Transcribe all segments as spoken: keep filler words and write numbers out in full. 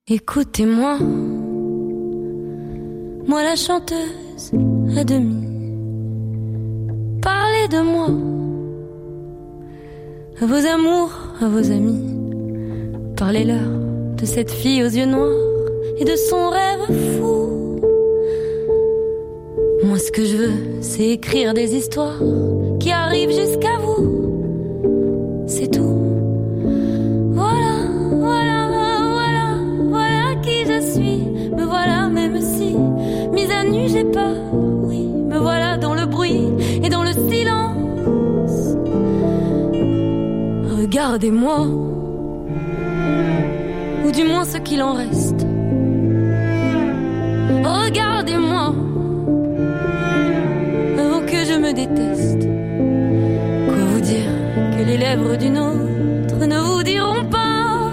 Écoutez-moi, moi la chanteuse à demi. Parlez de moi, à vos amours, à vos amis. Parlez-leur de cette fille aux yeux noirs et de son rêve fou. Moi ce que je veux, c'est écrire des histoires qui arrivent jusqu'à vous. C'est tout. Voilà, voilà, voilà, voilà qui je suis. Me voilà même si, mise à nu j'ai peur. Oui, me voilà dans le bruit et dans le silence. Regardez-moi, ou du moins ce qu'il en reste. Regardez-moi, avant que je me déteste. Quoi vous dire que les lèvres d'une autre ne vous diront pas?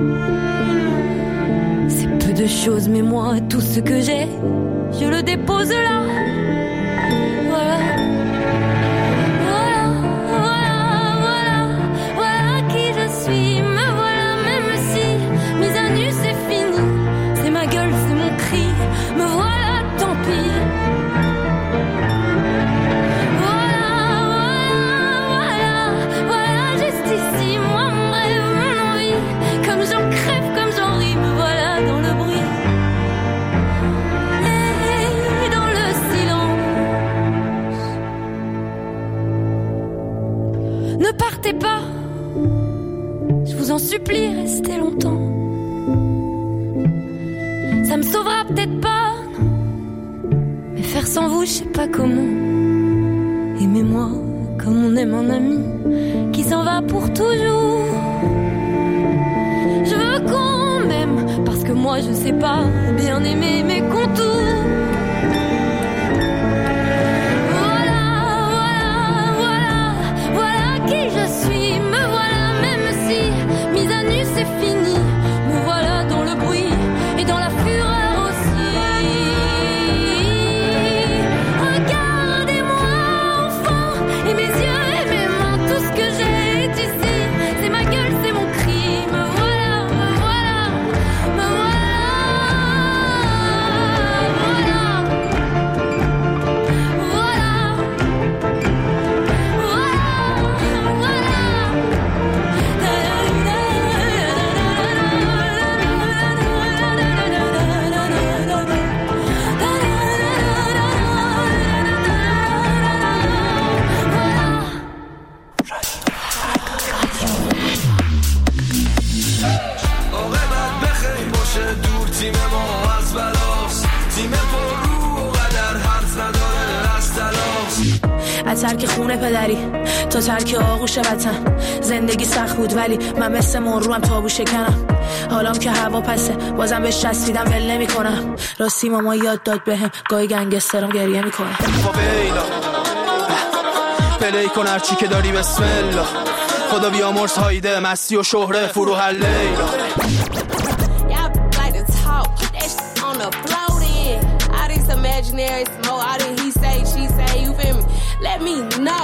C'est peu de choses, mais moi, tout ce que j'ai, je le dépose là. Voilà. Voilà, voilà, voilà, voilà qui je suis. Me voilà même si, mise à nu c'est fini. C'est ma gueule, c'est mon cri. Me voilà, tant pis. Voilà, voilà, voilà, voilà, juste ici. Moi, mon rêve, mon envie. Comme j'en crève, comme j'en ris. Me voilà dans le bruit. Et dans le silence. Ne partez pas. Je vous en supplie, restez longtemps. Ça me sauvera peut-être pas, non. Mais faire sans vous, je sais pas comment. Aimez-moi comme on aime un ami qui s'en va pour toujours. Je veux qu'on m'aime parce que moi je sais pas bien aimer mes contours. Voilà, voilà, voilà, voilà qui je suis. Me voilà même si, mise à nu c'est fini. Me voilà dans le bruit et dans la fureur aussi. Regardez-moi enfant, et mes yeux et mes mains, tout ce que j'ai est ici. C'est ma gueule, c'est mon cri. Me voilà, me voilà, me voilà, voilà, voilà, از ترک خونه پدری تا ترک آغوش وطن. زندگی سخت بود ولی من مثل مروم تابو شکنم. حالام که هوا پسه بازم بهش چسبیدم ول نمی کنم. راستی ماما یاد داد بهم گاهی گنگسترم گریه میکنه. فاویلا پلی کن هرچی که داری بسم الله. خدا بیامرز هایده مستی و شهره فروح لیلا. Imaginary smoke, all that he say, she say, you feel me? Let me know.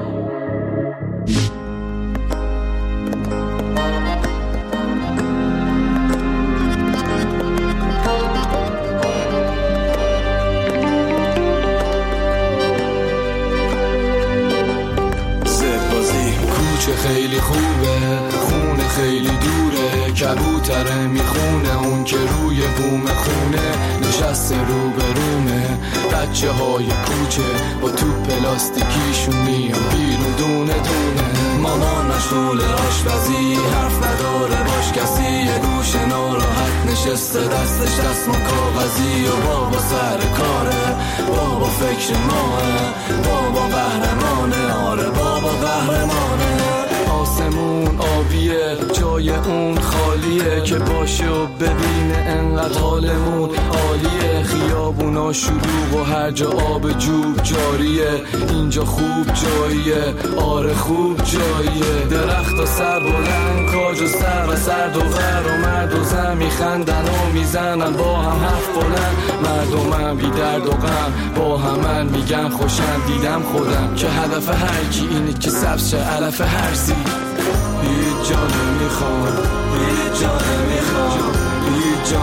زبازی کوچه خیلی خوبه، خونه خیلی دوره، کبوتره میخونه اون که روی بوم خونه نشسته رو به رومه. بچه های کوچه با تو پلاستیکیشون میان بیرون دونه دونه. مامان مشغول آشپزی حرف نداره باش کسی، یه گوشه ناراحت نشسته دستش دست ما کاغذی. و بابا سر کاره، بابا فکر ماه، بابا قهرمانه. آره بابا قهرمانه. آسمون آبیه جای اون خالیه که باشه و ببینه انقدر حالمون عالیه. خیابونا شلوغ و هر جا آب جوب جاریه. اینجا خوب جاییه، آره خوب جاییه. درخت و سر بلند کاج و سر و سرد و غر و مرد و زن میخندن و میزنن با هم حرف بلند. مردمم بی درد و غم با همن میگن خوشم. دیدم خودم که هدف هر کی اینه که سبز شه علف هر سید. هیچ جا نمیخوام، هیچ جا نمیخوام، هیچ جا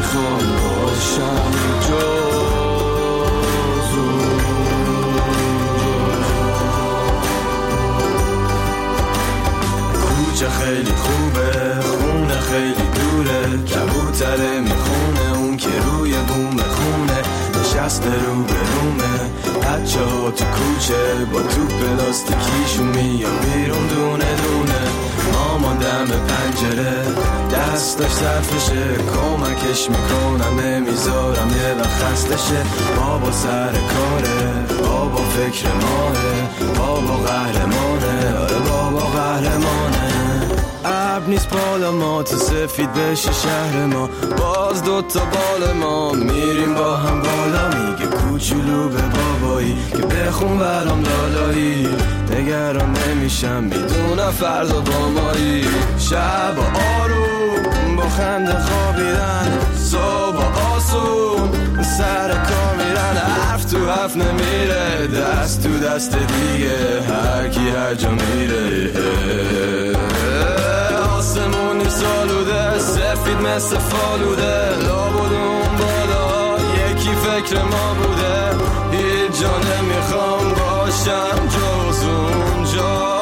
نمیخوام باشم جز کوچه خیلی خوبه، خونه خیلی دوره، کبوتره میخونه اون که روی بوم خونه نشسته رو به رومه. بچه ها تو کوچه با تو پلاستیکیشون میان بیرون دونه دونه. مامان دم پنجره دستش صرفشه، کمکش میکنم نمیذارم یه وقت خسته شه. بابا سر کاره، بابا فکر ماهه، بابا قهرمانه، آره بابا قهرمانه. ابر نیست بالا ما تو سفید بشه شهر ما، باز دوتا بال ما میریم با هم بالا. میگه کوچولو به بابایی که بخون برام لالایی، نگران نمیشم میدونم فردا با مایی. شب آروم با خنده خوابیدن، صبح آسون سر کار میرن. حرف تو حرف نمیره، دست تو دست دیگه، هر کی هر جا میره. آسمونی سالوده، سفید مثل فالوده، لابد اون بالا یکی فکر ما بوده. هیچ جا نمیخوام باشم جز اونجا.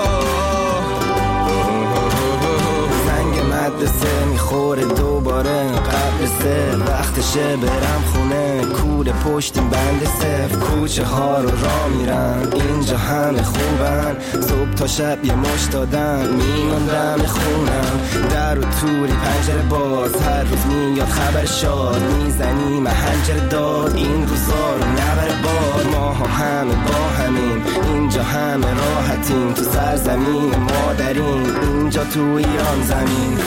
زنگ مدرسه میخوره دوباره قبل سه، وقتشه برم خونه، کوره پشتیم بند صف. کوچه ها رو را میرم، اینجا همه خوبن، صبح تا شب یه مش دادن میماندم خونم. در و توری پنجره باز، هر روز میاد خبر شاد، میزنی محنجر داد این روزا رو نبره باد. ما همه با همین، اینجا همه راحتیم، تو سرزمین مادرین، اینجا تو ایران زمین.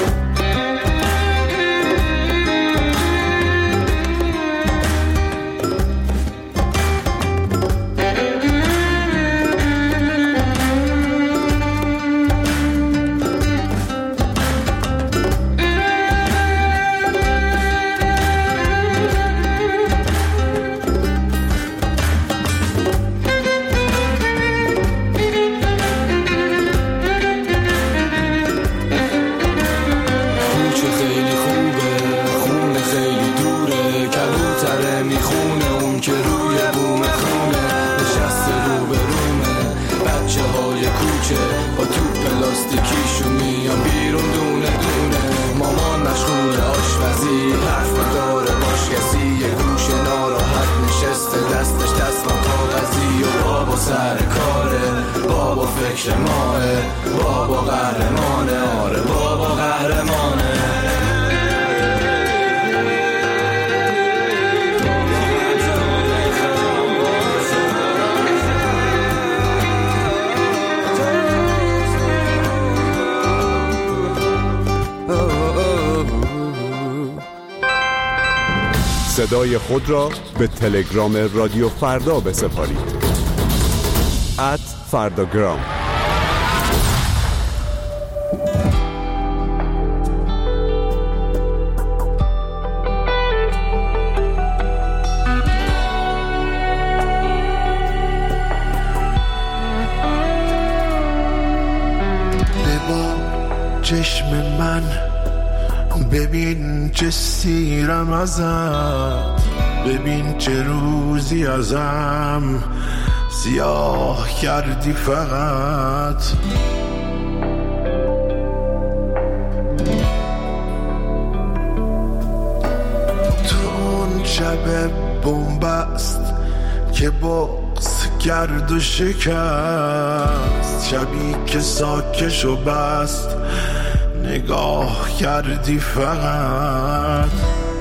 فکر ماه، بابا قهرمانه، آره بابا قهرمانه. صدای خود را به تلگرام رادیو فردا بسپارید. ات فرداگرام. ببا چشم من، ببین چه سیرم ازت، ببین چه روزی ازم سیاه کردی فقط. تو اون شب بنبست که بغض کرد و شکست، شبی که ساکش و بست نگاه کردی فقط.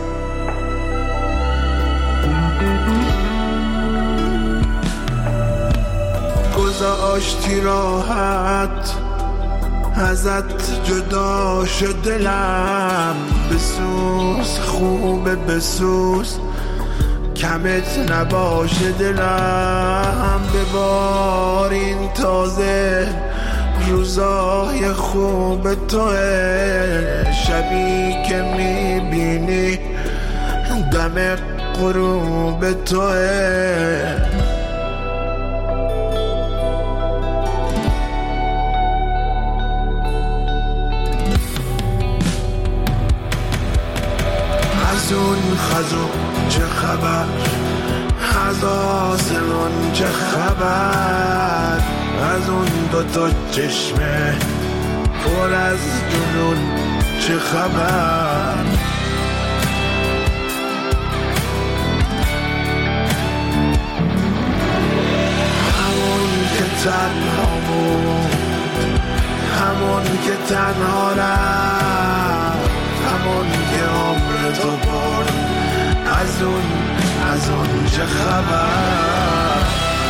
گذاشتی راحت، ازت جدا شد دلم، بسوز خوبه بسوز، کمت نباشه دلم. ببار این تازه روزای خوب توه، شبی که میبینی دم غروب توه. از اون خزون چه خبر، از آسمان چه خبر، از اون دوتا چشمه پر از جنون چه خبر. همون که تنها بود، همون که تنها رفت، همون که عمر تو برد، از اون از اون چه خبر.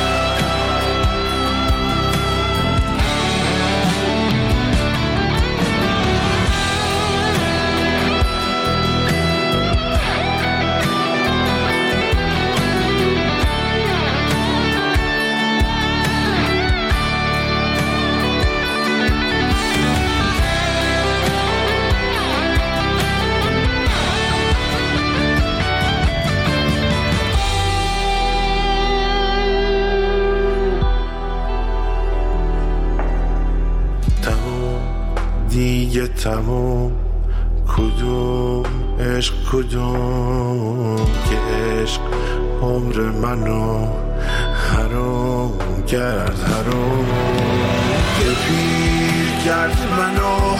دیگه تموم، کدوم عشق کدوم که عشق عمر منو حرام کرد، حرام که پیر کرد منو،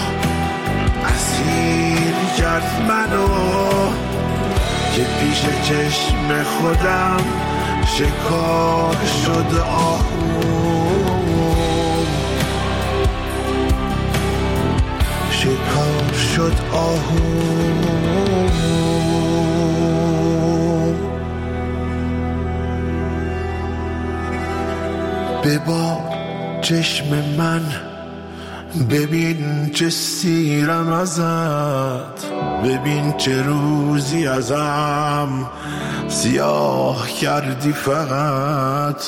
اسیر کرد منو، که پیش چشم خودم شکار شد آهوم، شکار شد آهوم. ببار چشم من، ببین چه سیرم ازت، ببین چه روزی ازم سیاه کردی فقط.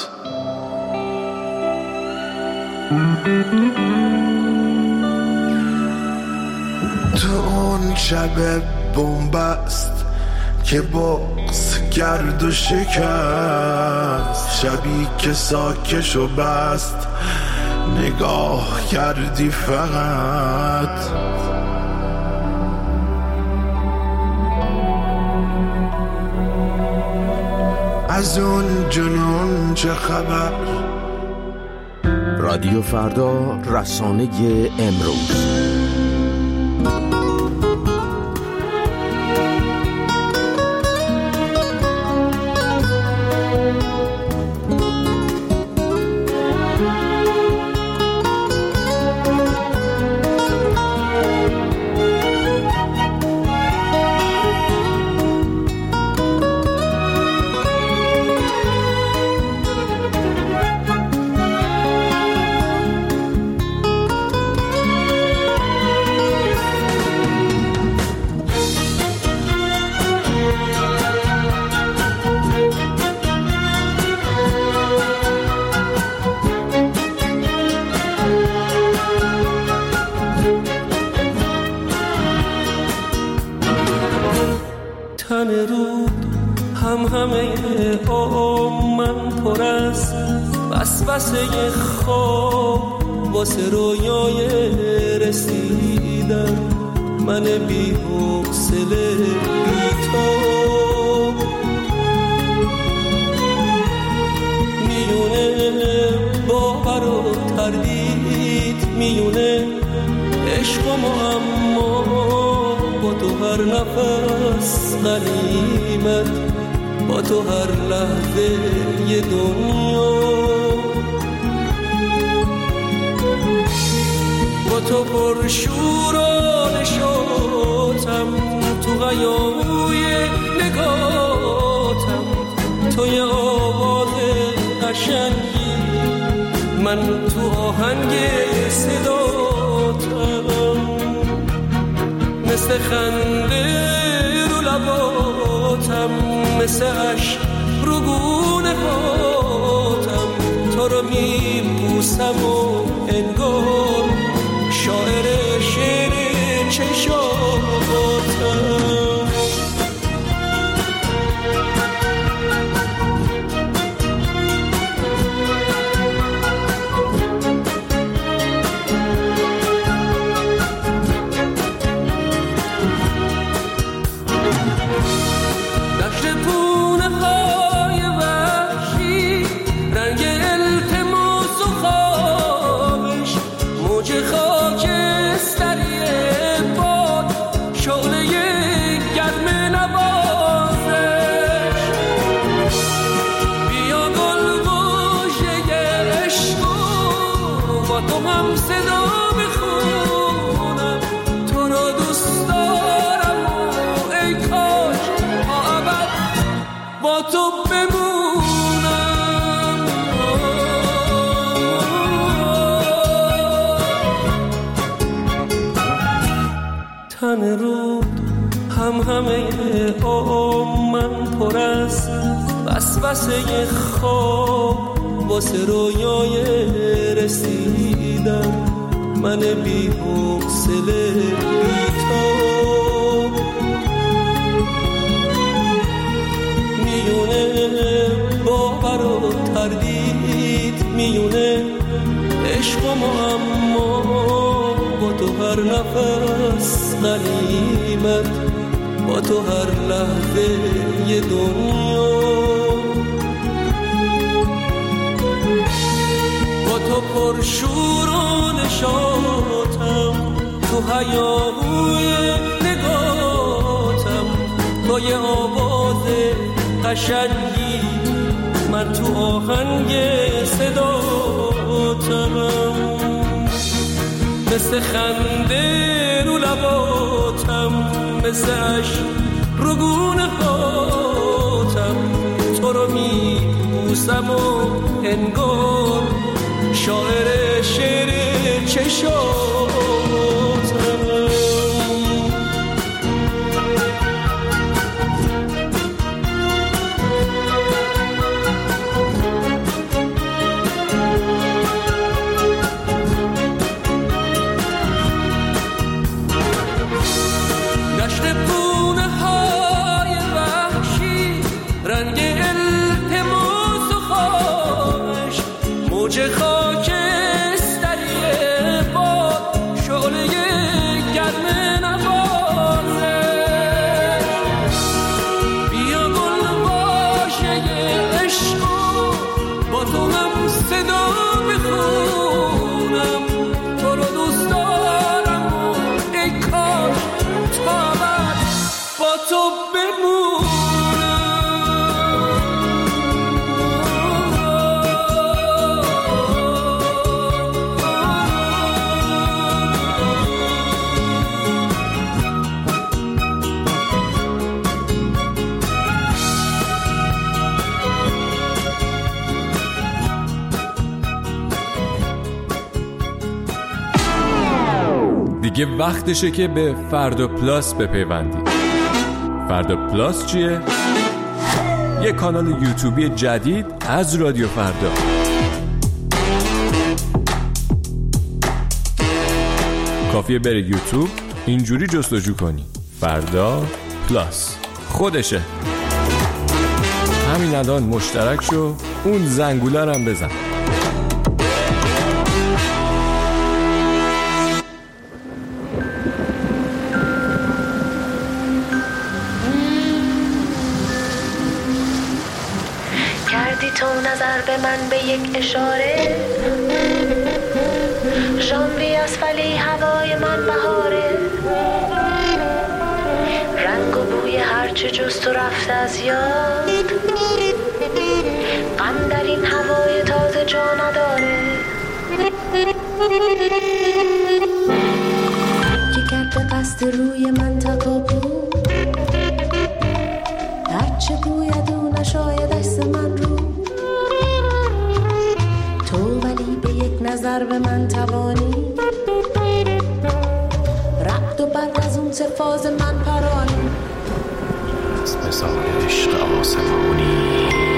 تو اون شب بنبست که بغض کرد و شکست، شبی که ساکش و بست نگاه کردی فقط. از اون جنون چه خبر. رادیو فردا، رسانه امروز. واسه خواب، واسه رویای رسیدن، من بی حوصله بی تو میونه باور و تردید، میونه عشق و معما، با تو هر نفس غنیمت، با تو هر لحظه یه دنیا، با تو پر شور و نشاطم، تو غیابوی نگاتم، تو یه آواز قشنگی، من تو آهنگ صداتم، مثل خنده رو لباتم، مثل عشق رو گونه هاتم، تو رو میبوسم و انگار شاعر شعر چشاتم. هم همه عمر من پر از وسوسه خواب واسه رویای رسیدم، من بی حوصله بی تو میونه باور و تردید، میونه عشق و معما با تو هر نفس غنیمت، با تو هر لحظه یه دنیا، با تو پرشور و نشاطم، تو هیاهوی نگاتم، تو یه آواز قشنگی، من تو آهنگ صداتم، مثل خنده رو لباتم، مثل عشق رو گونه هاتم، تو رو می بوسم و انگار شاعر شعر چشاتم. موج خاکستری باد، شعله گرم نوازه، بیا گل باشه عشق با تو هم صدا بخونم، تو رو دوست دارم و ای کاش تا ابد با تو بمونم. دیگه وقتشه که به فردا پلاس بپیوندید. فردا پلاس چیه؟ یه کانال یوتیوبی جدید از رادیو فردا. کافیه بری یوتیوب اینجوری جستجو کنی فردا پلاس، خودشه. همین الان مشترک شو، اون زنگوله هم بزن. تو نظر به من به یک اشاره، ژانویه است ولی هوای من بهاره، رنگ و بوی هرچه جز تو رفته از یاد، غم در این هوای تازه جا نداره، که کرد قصد روی من تکابو، هرچه بوید او نشاید عکس من رو، نظر به من توانی، رعد و برق از اون تفاز من پرانی، از بزار عشق آسمانی.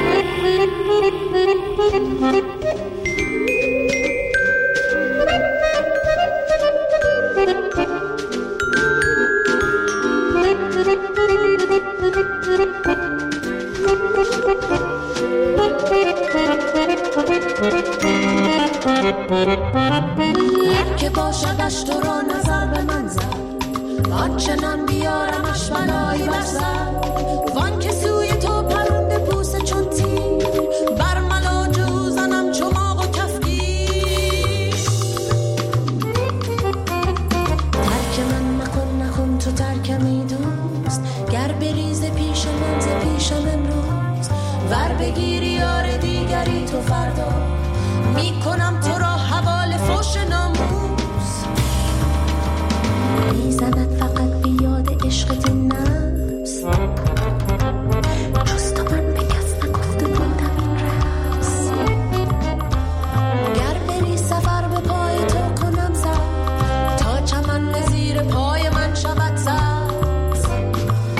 که باشدش تو را نظر به من زد، آنچنان بیارمش بلایی بر سر، وان که سوی تو پرنده بوسه چون تیر، بر ملاج او زنم چماق و کفگیر. ترک من نکن نکن تو ترکمی دوست، گر بریز پیش من ز پیشم امروز، ور بگیری یار دیگری تو فردا، میکنم تو را حوال فوش ناموس. میزند فقط بیاد عشقت نفس، جز تو من به کس نگفته بودم این رقص، گر بری سفر به پای تو کنم سر، تا چمن به زیر پای من شود سبز.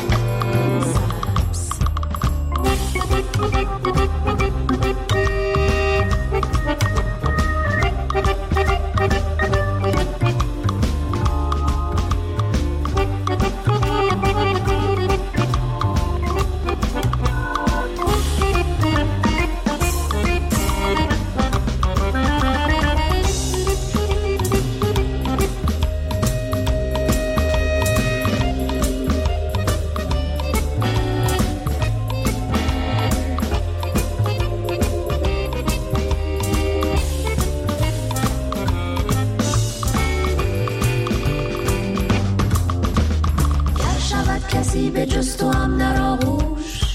کسی به جز تو هم در آغوش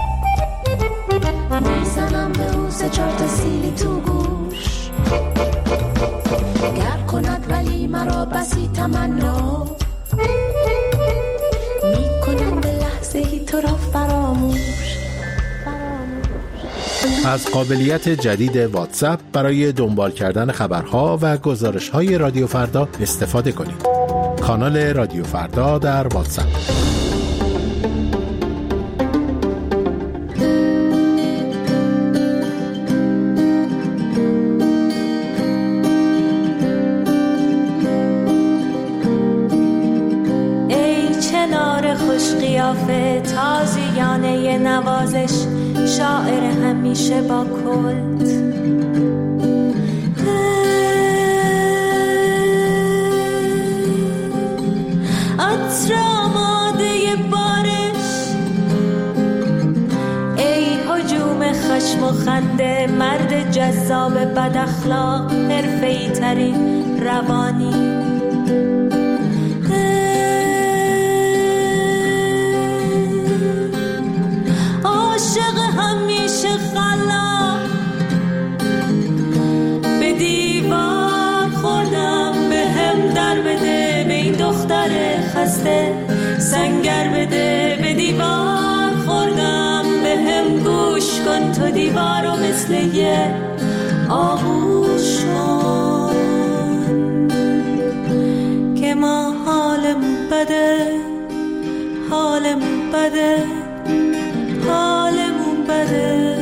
میزنم به او سه چار تا سیلی تو گوش گر کند ولی مرا بسی تمنا میکنم به لحظه ای تو را فراموش. از قابلیت جدید واتساپ برای دنبال کردن خبرها و گزارش‌های رادیو فردا استفاده کنید. کانال رادیو فردا در واتساپ. ای چنار خوش قیافه تازیانه نوازش، شاعر همیشه با کلت، عطر آماده بارش، ای هجوم خشم و خنده، مرد جذاب بد اخلاق، حرفه‌ای ترین روانی، عاشق همیشه خلا، به دیوار خوردم به هم در بده، به این دختر خسته سنگر بده، به دیوار خوردم به هم گوش کن، تو دیوارو مثل یه آغوش کن که ما حالمون بده، حالمون بده، حالمون بده،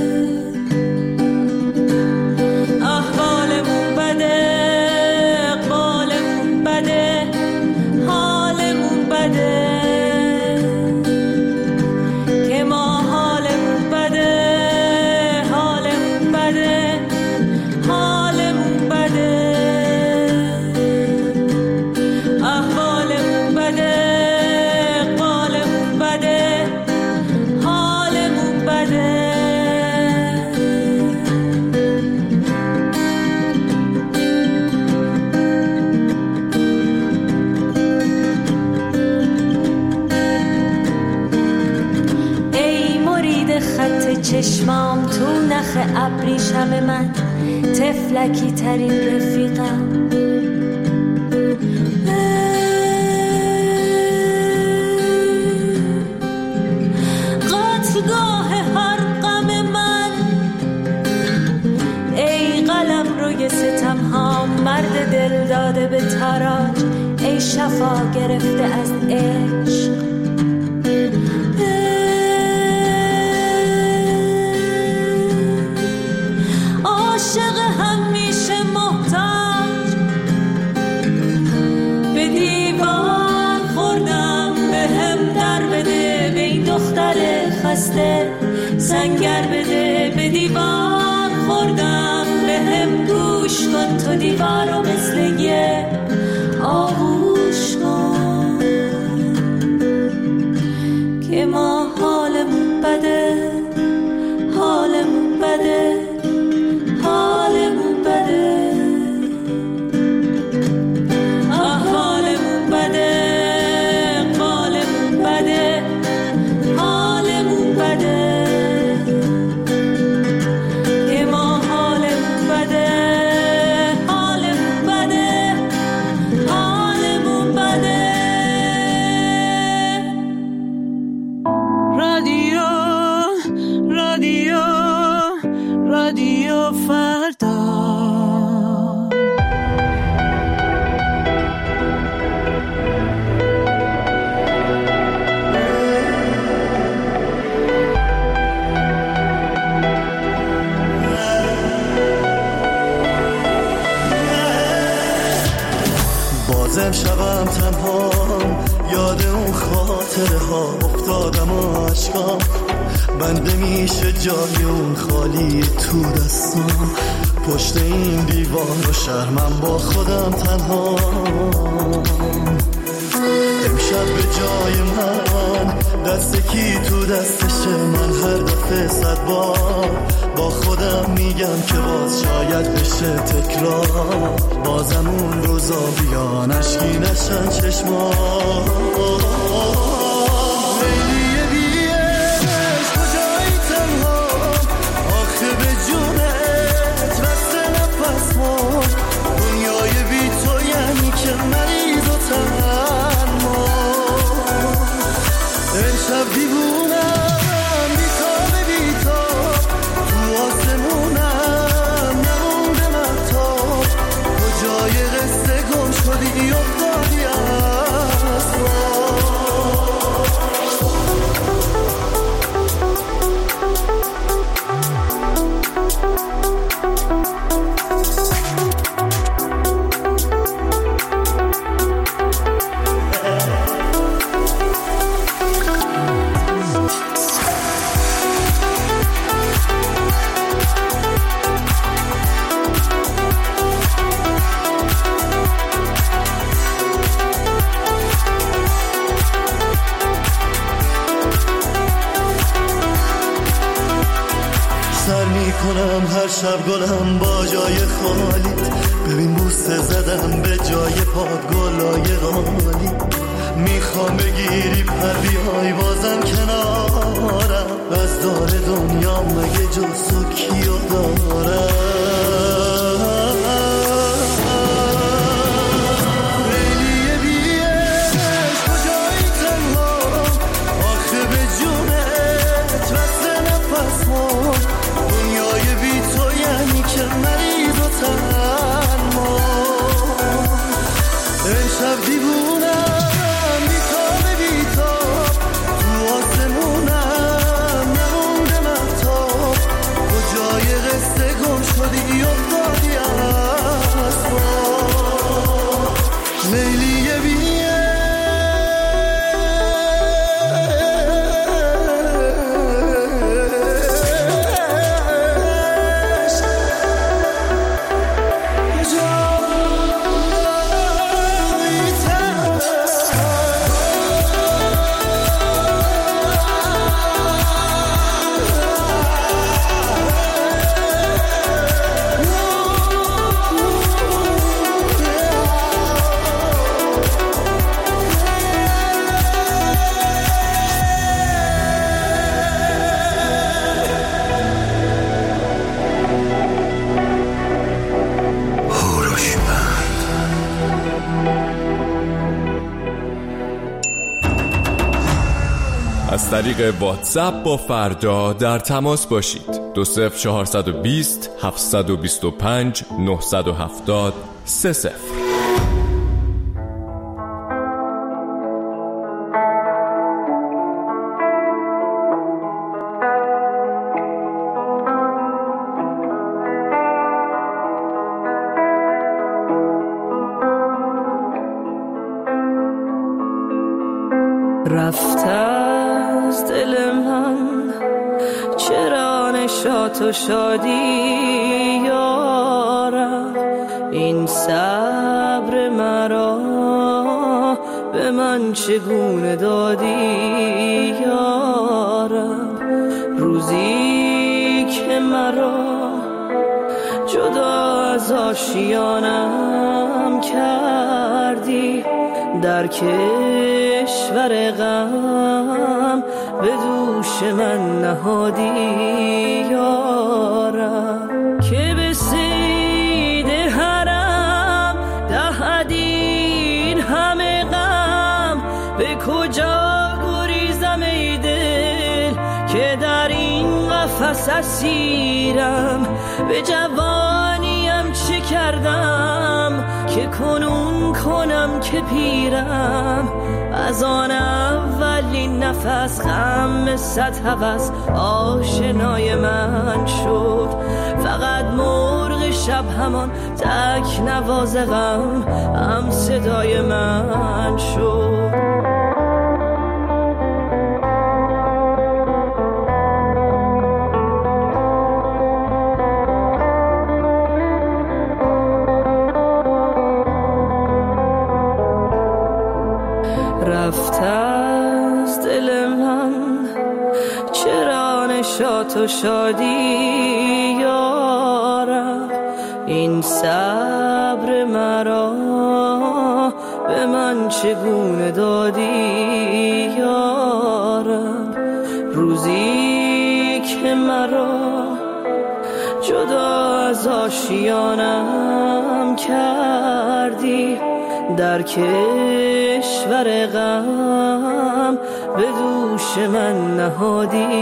احوالمون بده، اقبالمون بده، حالمون بده که ما حالمون بده، حالمون بده، حالمون بده، احوالمون بده، اقبالمون بده، حالمون بده. ای مرید خط چشمام تو نخ ابریشم من، تفلکی ترین رفیقم، قتلگاه هر غم من، ای قلم روی ستم ها، مرد دل داده به تاراج، ای شفا گرفته از عشق، عاشق همیشه محتاج، به دیوار خوردم به هم در بده، به این دختر خسته سنگر بده، به دیوار خوردم به هم گوش کن، تو دیوارو مثل یه آغوش کن که ما حالمون بده، حالمون بده، حالمون بده، احوالمون بده، اقبالمون بده، حالمون بده که ما حالمون بده، حالمون بده، حالمون بده. رادیو رادیو رادیو فردا. بازم شبم تنها، یاد اون خاطره ها افتادم و عشقام بنده میشه، جای اون خالی تو دستام، پشت این دیوار و شرمم با خودم تنها. امشب به جای من دست کی تو دستشه، من هر دفعه صد بار با خودم میگم که باز شاید بشه تکرار، بازم اون روزا بیان اشکی نشن چشمام. امشب دیوونم بیتاب بیتاب تو آسمونم نمونده مهتاب کجای قصه گم شدی افتادی از کنم هر شب گلم با جای خالیت ببین بوسه زدم به جای پاد گلای غالی میخوام بگیری پر بیای بازم کنارم از دار دنیا مگه جزو کیو دارم لیلی بیش کجایی تنها آخه به جونت وصل نفس ها دنیای بی تو یعنی که مریض و تنها امشب دیوونم بیتاب بیتاب تو آسمونم نمونده مهتاب کجای قصه گم شدی افتادی از پا لیلی بیه از طریق واتساپ با فردا در تماس باشید. دو صفر چهارصد و بیست هفتصد و بیست و پنج نهصد و هفتاد سه صفر. رفت از دل من چرا نشاط و شادی یارم این صبر مرا به من چگونه دادی یارم روزی که مرا جدا از آشیانم کردی در کشور غم به دوش من نهادی یارم که به صید حرم دهدین همه غم به کجا گریزم ای دل که در این قفس اسیرم به جوانیم چه کردم که کنون کنم که پیرم از آن اولین نفس غم صد هوس آشنای من شد فقط مرغ شب همان تک نواز غم هم صدای من شد رفت از دل من چرا نشاط و شادی یارم این صبر مرا به من چگونه دادی یارم روزی که مرا جدا از آشیانم کردی در کشور غم به دوش من نهادی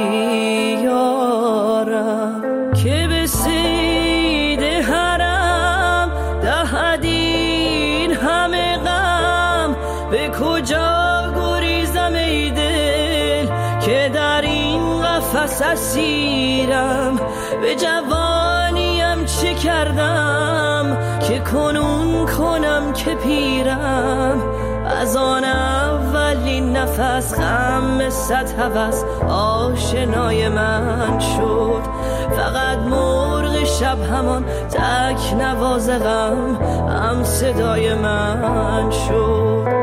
یارم که به سید حرم دهدین همه غم به کجا گریزم ای دل که در این قفس اسیرم به جوانیم چه کردم که کنون کنم که پیرم از آن اولین نفس غم صد هوس آشنای من شد فقط مرغ شب همان تک نواز غم هم صدای من شد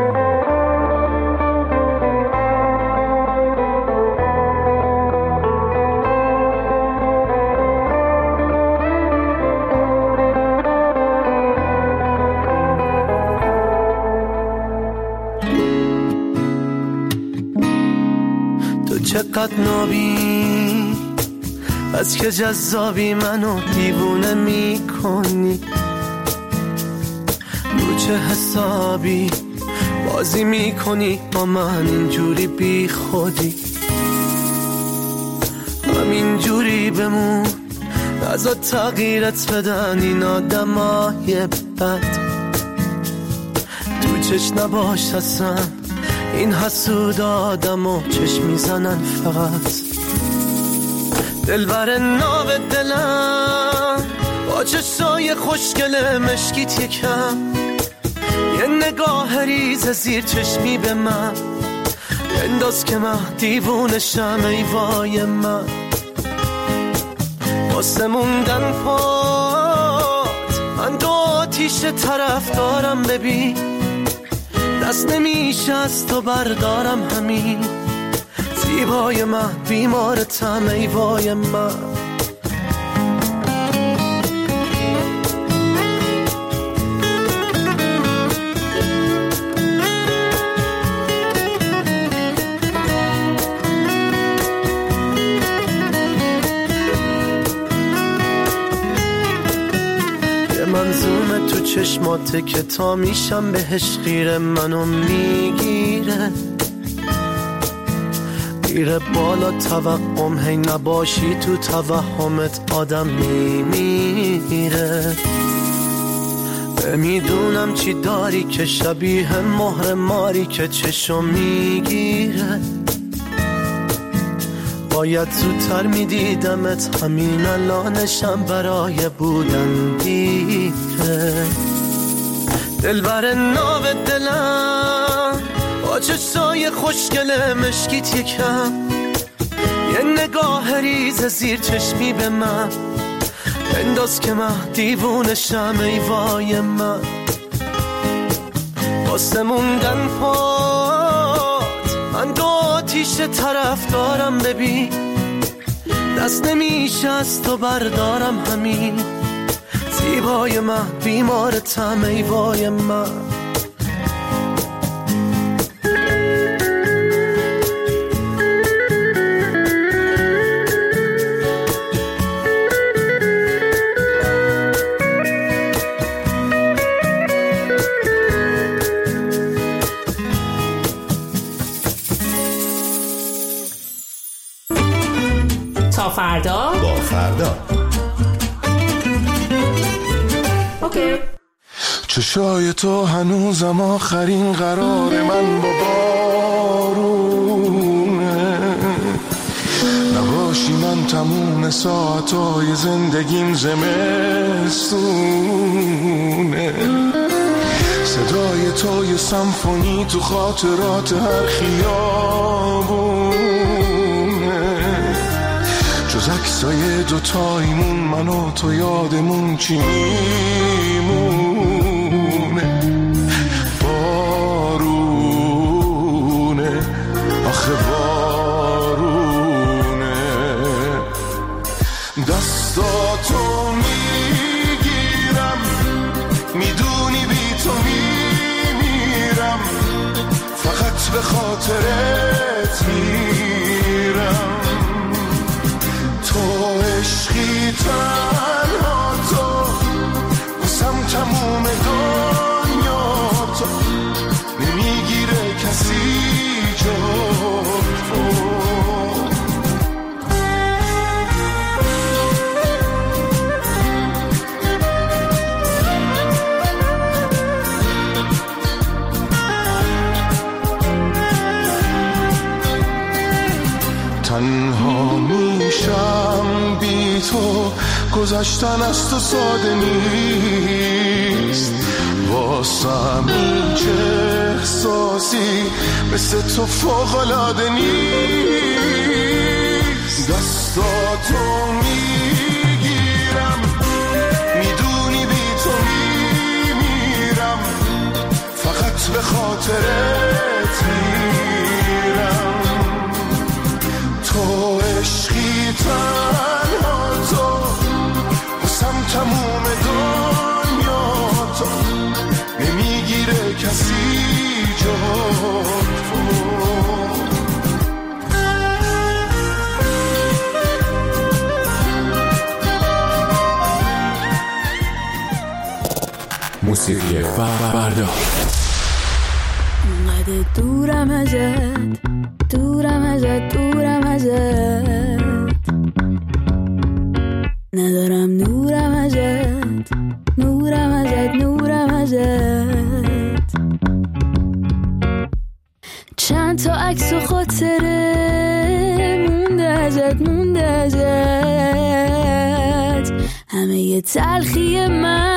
چقدر نابی از که جذابی منو دیوونه میکنی رو چه حسابی بازی میکنی با من اینجوری بی خودی همینجوری بمون نزا تغییرت بدن این آدمای بد تو چش نباش اصلا این حسود آدم و چشم میزنن فقط دلبر ناو دلم با چشای خوشگل مشکیت یکم یه نگاه ریز زیر چشمی به من انداز که من دیوونشم ای وای من واسه موندن پات من دو آتیش طرف دارم ببین دست نمیشه از تو بردارم همین زیبای من بیمارتم ای وای من منظومه تو چشماته که تا میشم بهش خیره منو میگیره میره بالا توقم هی نباشی تو توهمت آدم میمیره نمیدونم چی داری که شبیه مهر ماری که چشم میگیره باید زودتر میدیدمت همین الانشم برای بودن دیره دلبر ناو دلم با چشای خوشگل مشکیت یکم یه نگاه ریز زیر چشمی به من انداز که من دیوونشم ای وای من واسه موندن پات من دو آتیش طرف دارم ببین دست نمیشه از تو بردارم همین زیبای من بیمارتم ای وای من فردا با فردا اوکی چشای تو هنوزم آخرین قرار من با بارونه نباشی من تموم ساعتای زندگیم زمستونه صدای تو یه سمفونی تو خاطرات هر خیابونه جز عکسای دوتایمون من و تو یادمون چی میمونه بارونه آخه بارونه دستاتو میگیرم میدونی بی تو میمیرم فقط به خاطرت میرم تو عشقی تنها تو بسم تموم دنیا تو تنها میشم بی تو، گذشتن از تو ساده نیست، واسم این چه احساسی مثل تو فوق‌العاده نیست. دستاتو میگیرم، میدونی بی تو میمیرم، فقط به خاطرت میرم. تو عشقی تنها تو، بسم تموم دنیا تو، نمیگیره کسی جا تو. موسیقی فردا. اونقدر دورم ازت، دورم ازت، دورم ازت، ندارم نورم ازت، نورم ازت، نورم ازت. چند تا عکس و خاطره مونده ازت، مونده ازت، همه یه تلخی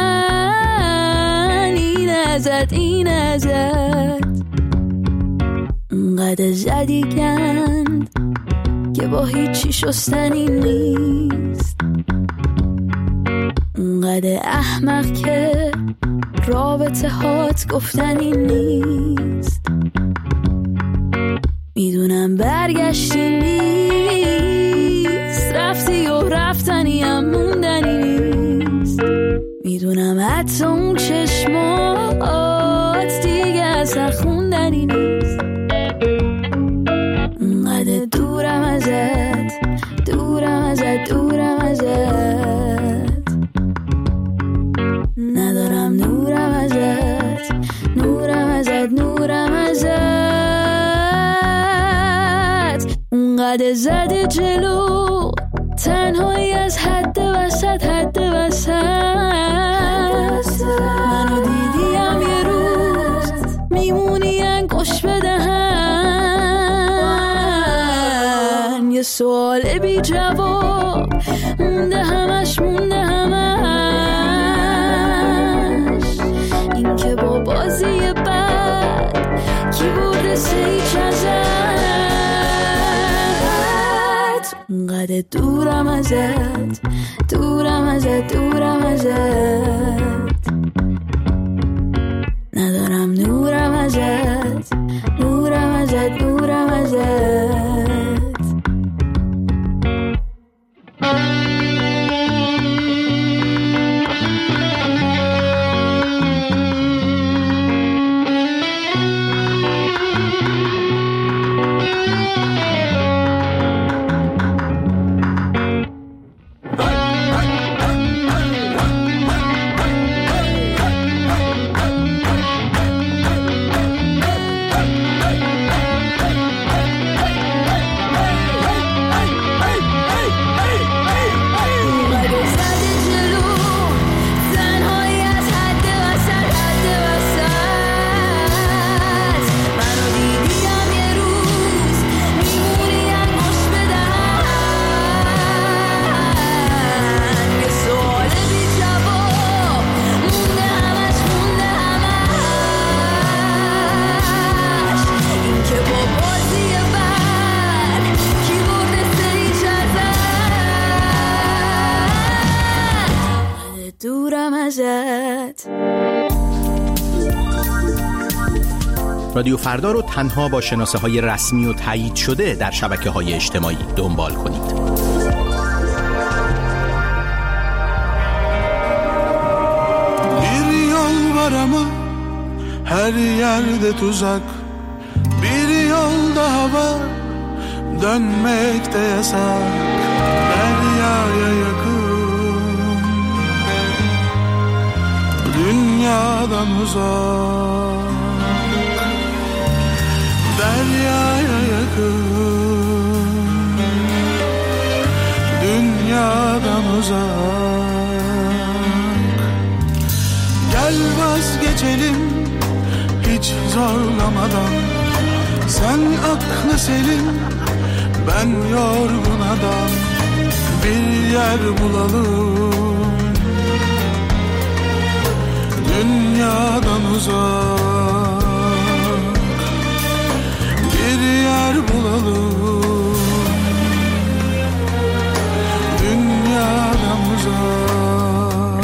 من این ازت، این ازت. اونقدر زدی کند که با هیچی شستنی نیست، اونقدر احمق که رابطه هات گفتنی نیست. میدونم برگشتی نیست، رفتی و رفتنی هم موندنی نیست. میدونم حتی اون چشمات دیگه اصلا خوندنی نیست. اونقدر دورم ازت، دورم ازت، دورم ازت، ندارم نورم ازت، نورم ازت، نورم ازت. اونقدر زده جلو تنهایی از حد وسط، حد وسط. منو دیدیم یه روز میمونی انگوش بدهن، یه سوال بی جواب مونده همش، مونده همش. این که با بازی بد کی برده سیچ ازت. اونقدر دورم ازت، دورم ازت، دورم ازت، ندارم نورم ازت، نورم ازت، نورم ازت. رادیو فردا رو تنها با شناسه های رسمی و تایید شده در شبکه های اجتماعی دنبال کنید. Bir yol var ama her yerde tuzak, bir yol daha var dönmekte yasak, deryaya yakın, dünyadan uzak. Deryaya yakın, dünyadan uzak. Gel vazgeçelim hiç zorlamadan, sen aklı selim Ben yorgun adam, bir yer bulalım, dünyadan uzak bir yer bulalım, dünyadan uzak.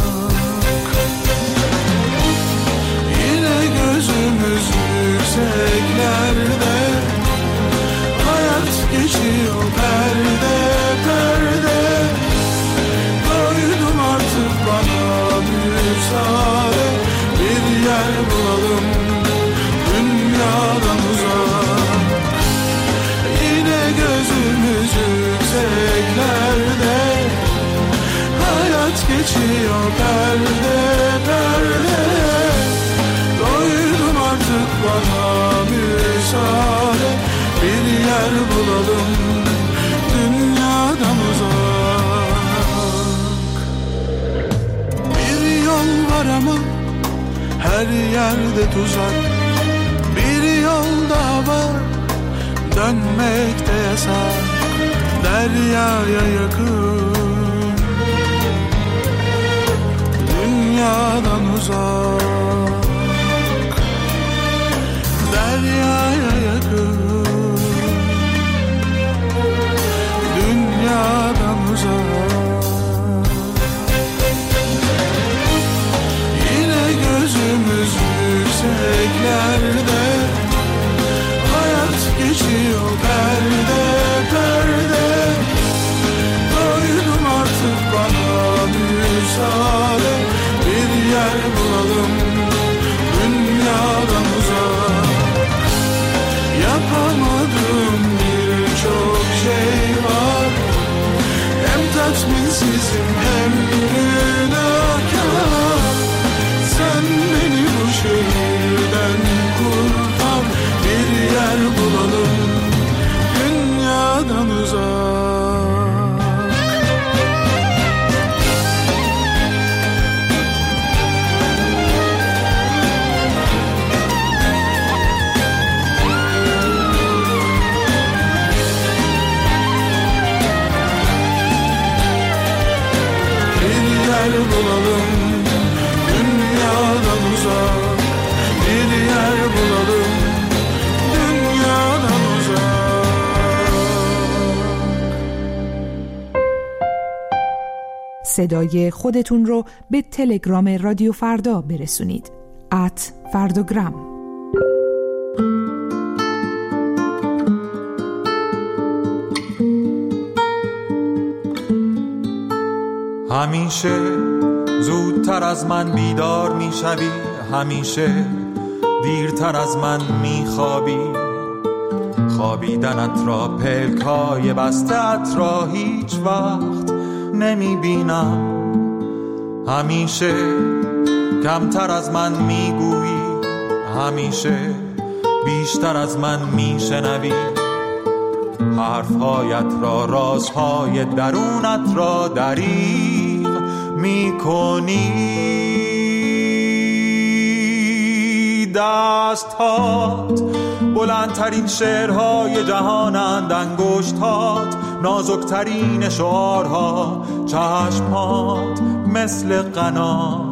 Yine gözümüz yükseklerde, hayat geçiyor perde perde. Doydum artık, bana müsaade, bir yer bulalım, dünyadan uzak. Yine gözümüz yükseklerde, hayat geçiyor perde perde. Doydum artık, bana müsaade, bir yer bulalım, dünyadan uzak. Bir yol var ama her yerde tuzak, bir yol daha var, dönmek de yasak, deryaya yakın, dünyadan uzak, deryaya yakın, dünyadan uzak. Yine gözümüz yükseklerde, hayat geçiyor perde perde. Doydum artık, bana müsaade, bir yer bulalım, dünyadan uzak. Yapamadığım birçok şey var, hem tatminsizim hem günahkar. Sen beni bu şehirden kurtar, bir yer bulalım, dünyadan uzak. Bir yer bulalım, dünyadan uzak. Bir yer bulalım, dünyadan uzak. صدای خودتون رو به تلگرام رادیو فردا برسونید. ات فرداگرام. همیشه زودتر از من بیدار میشوی، همیشه دیرتر از من میخوابی. خوابیدنت را پلکای بسته‌ات را هیچ وقت نمیبینم. همیشه کمتر از من میگویی، همیشه بیشتر از من میشنوی. حرفهایت را، رازهای درونت را دریغ میکنی. دستهات بلندترین شعرهای جهانند، انگشتهات نازکترین شعارها، چشمهات مثل قنات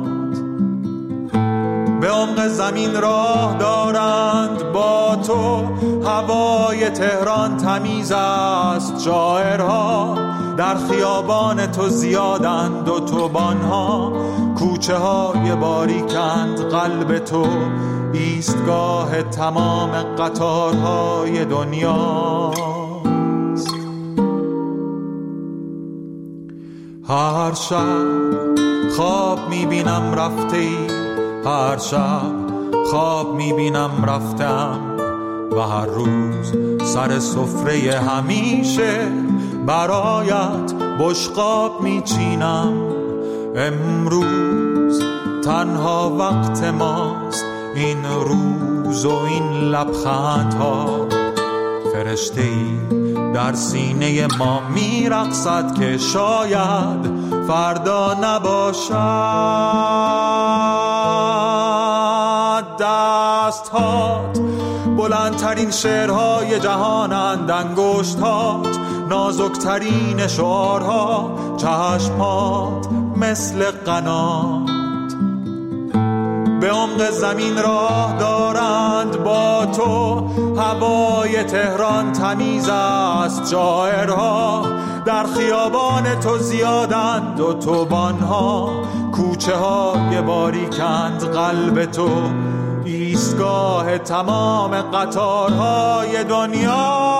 به عمق زمین راه دارند. با تو هوای تهران تمیز است، شاعرها در خیابان تو زیادند، اتوبان‌ها کوچه های باریکند. قلب تو ایستگاه تمام قطارهای دنیاست. هر شب خواب میبینم رفته ای، هر شب خواب میبینم رفتم، و هر روز سر سفره همیشه برایت بشقاب میچینم. امروز تنها وقت ماست، این روز و این لبخندها. فرشته‌ای در سینه ما میرقصد که شاید فردا نباشد. دستهات بلندترین شعرهای جهانند انگشتات، نازکترین شعارها چشمات مثل قنات. به عمق زمین راه دارند با تو، هوای تهران تمیز است، شاعرها در خیابان تو زیادند، اتوبان‌ها کوچه های باریکند، قلب تو ایستگاه تمام قطارهای دنیا.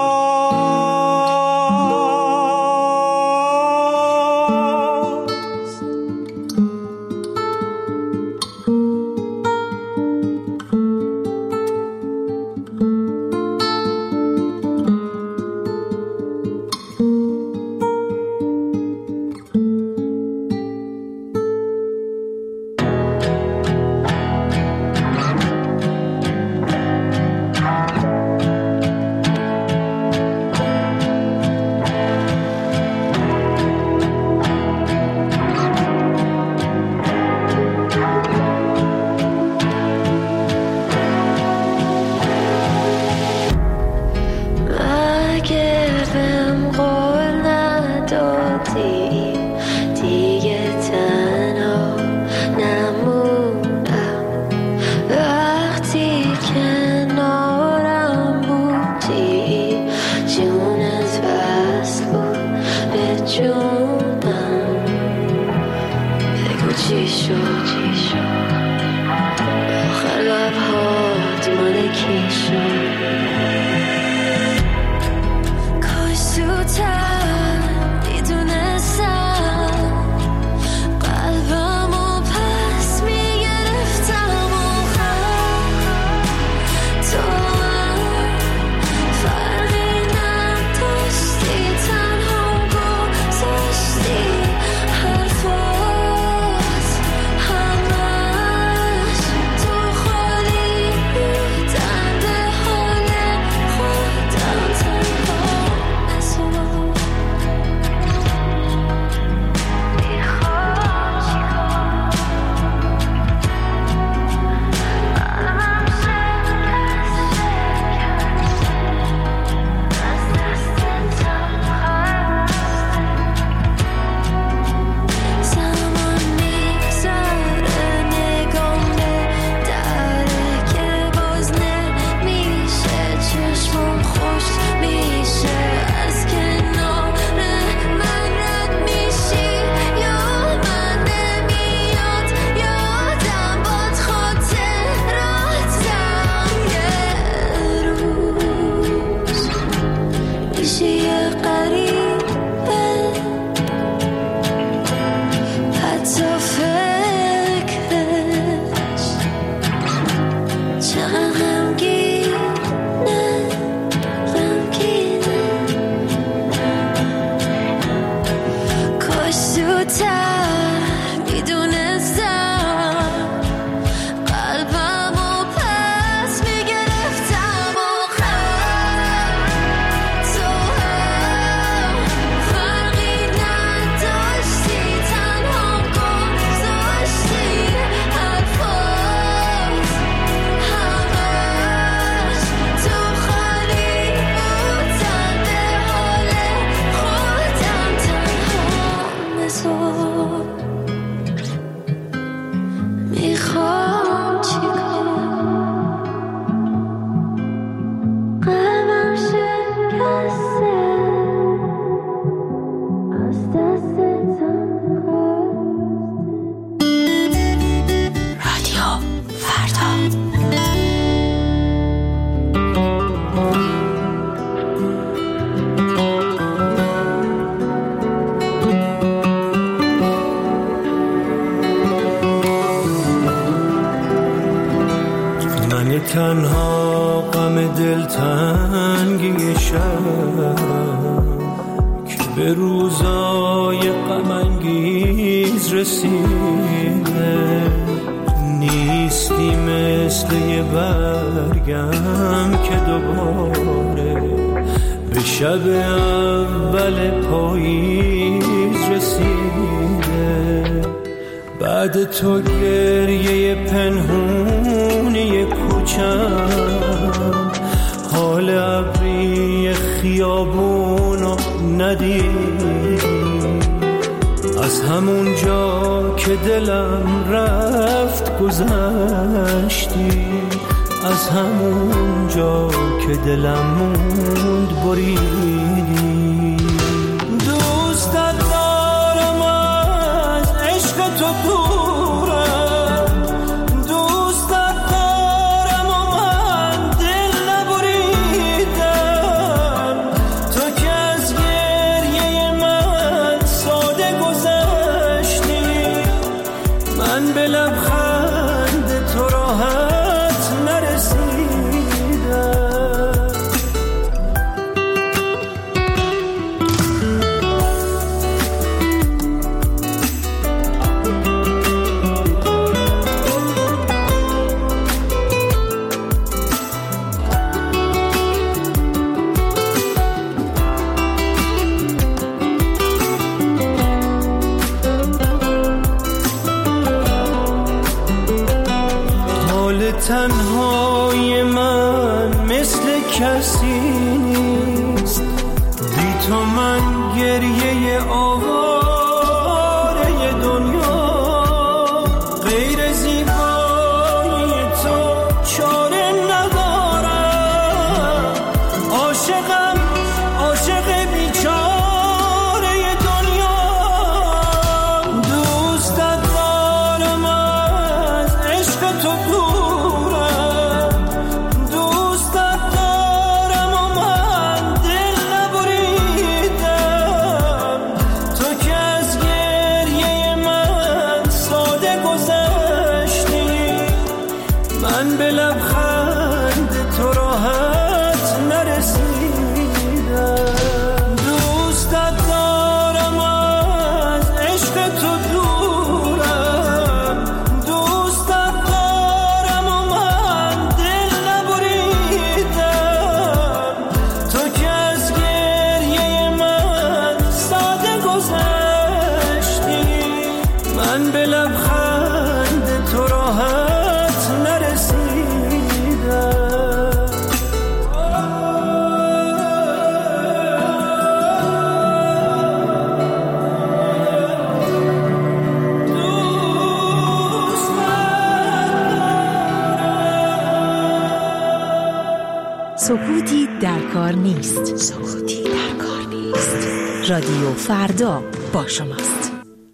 تنها غم دلتنگی شب که به روزای غم انگیز رسیده، نیستی مثل یه برگم که دوباره به شب اول پاییز رسیده. بعد تو گریه پنهونی کوچم بیابونو ندیدی، از همون جا که دلم رفت گذشتی، از همون جا که دلم موند بریدی. دوستت دارم از عشق تو دورم، دوستت دارم و من دل نبریدم، تو که از گریه من ساده گذشتی، من به لبخند تو راحت نرسیدم. تنهای من مثل کسی نیست، بی تو من گریه آواره دنیا، غیر زیبایی تو چاره ندارم، عاشقم عاشق بیچاره دنیا. دوستت دارم از عشق تو دور، به لبخند تو راحت نرسیدم. دوستت دارم از عشق تو دورم، دوستت دارم و من دل نبریدم، تو که از گریه من ساده گذشتی، من به لبخند تو راحت نرسیدم. سکوتی در کار نیست. سکوتی در کار نیست. رادیو فردا با شماست.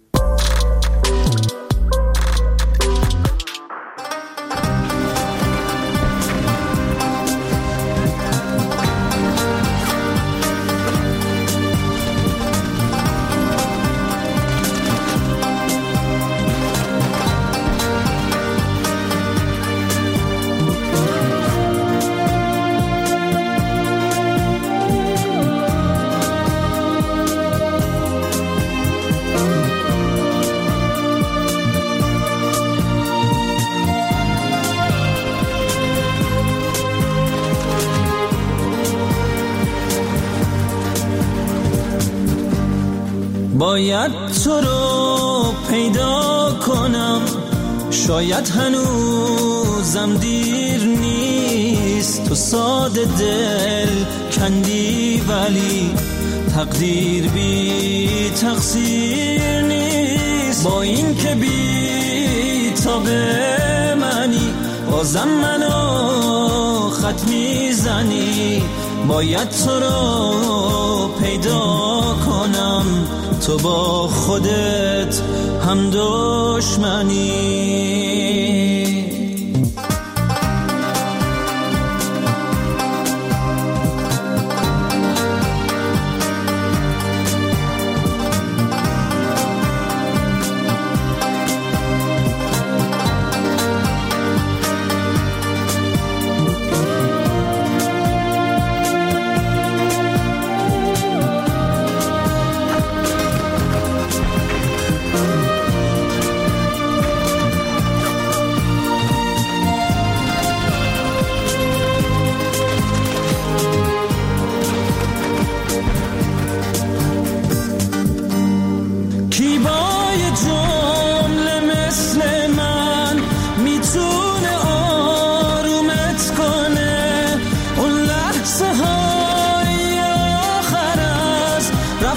باید تو رو پیدا کنم، شاید هنوزم دیر نیست، تو ساده دل کندی ولی تقدیر بی تقصیر نیست. با این که بی تاب منی بازم منو خط میزنی، باید تو رو پیدا کنم، تو با خودت هم دشمنی.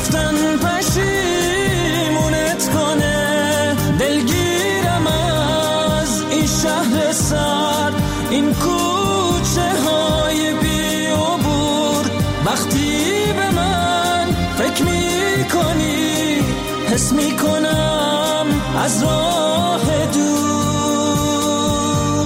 رفتن پشیمونت کنه. دلگیرم از این شهر سرد، این کوچه های بی عبور. وقتی به من فکر می کنی حس می کنم از راه دور.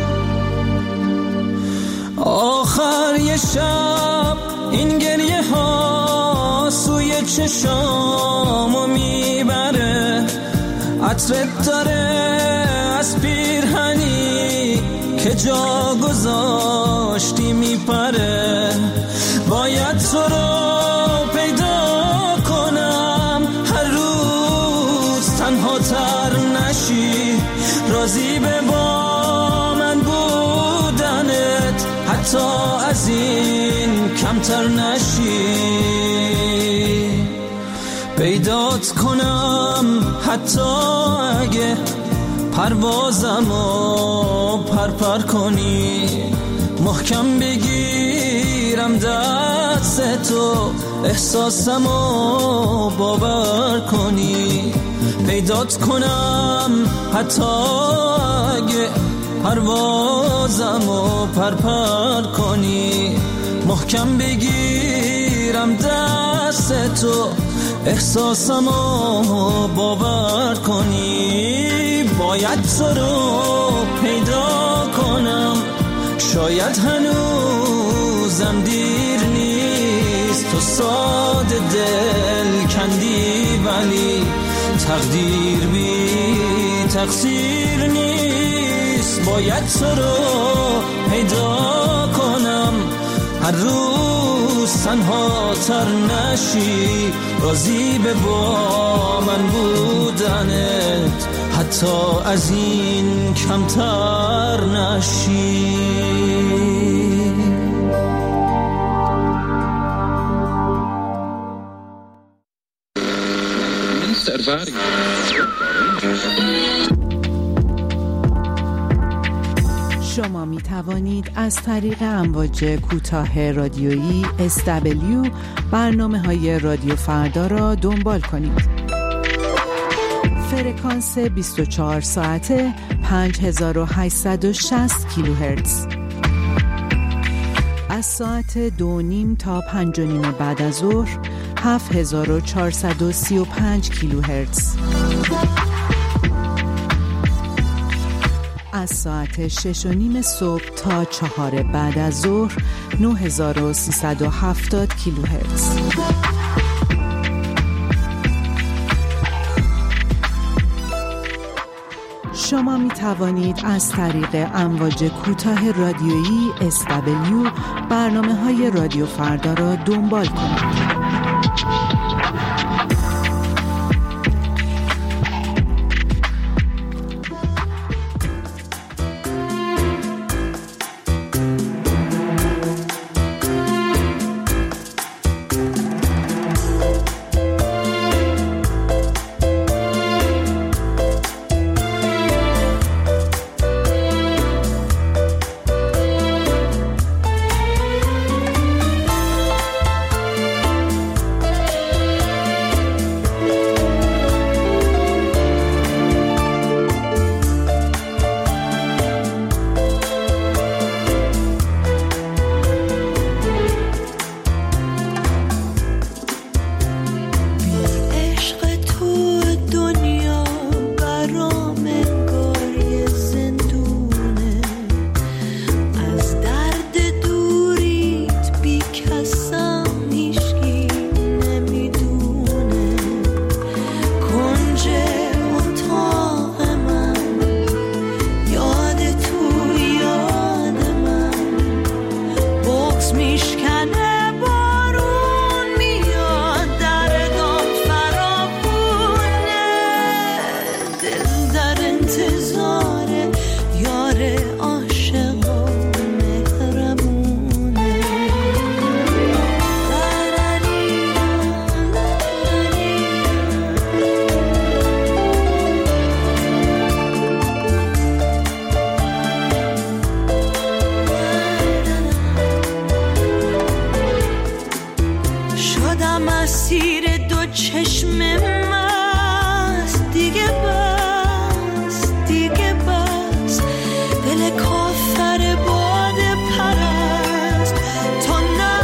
آخر یه شب این گریه ها سوی چشامو میبره. عطرت داره از پیرهنی که جا گذاشتی میپره. باید تو رو پیدا کنم هر روز تنها تر نشی. راضی به با من بودنت حتی از این کمتر نشی. پیدات کنم حتی اگه پروازمو پرپر کنی. محکم بگیرم دست تو احساسمو باور کنی. پیدات کنم حتی اگه پروازمو پرپر کنی. محکم بگیرم دست تو احساسمو باور کنی. باید تو رو پیدا کنم، شاید هنوزم دیر نیست. تو ساده دل کندی ولی تقدیر بی تقصیر نیست. باید تو رو پیدا کنم هر روز تنها تر نشی. راضی به با من بودنت حتی از این کمتر نشی. شما می توانید از طریق امواج کوتاه رادیویی اس دبلیو برنامه‌های رادیو فردا را دنبال کنید. فرکانس بیست و چهار ساعته پنج هزار و هشتصد و شصت کیلوهرتز. از ساعت دو نیم تا پنج و نیم بعد از ظهر هفت هزار و چهارصد و سی و پنج کیلوهرتز. از ساعت شش و نیم صبح تا چهار بعد از ظهر نه هزار و سیصد و هفتاد کیلوهرتز. شما می توانید از طریق امواج کوتاه رادیویی اس دبلیو برنامه‌های رادیو فردا را دنبال کنید. چشم مست دیگه بس دیگه بس دل کافر باد پرست تا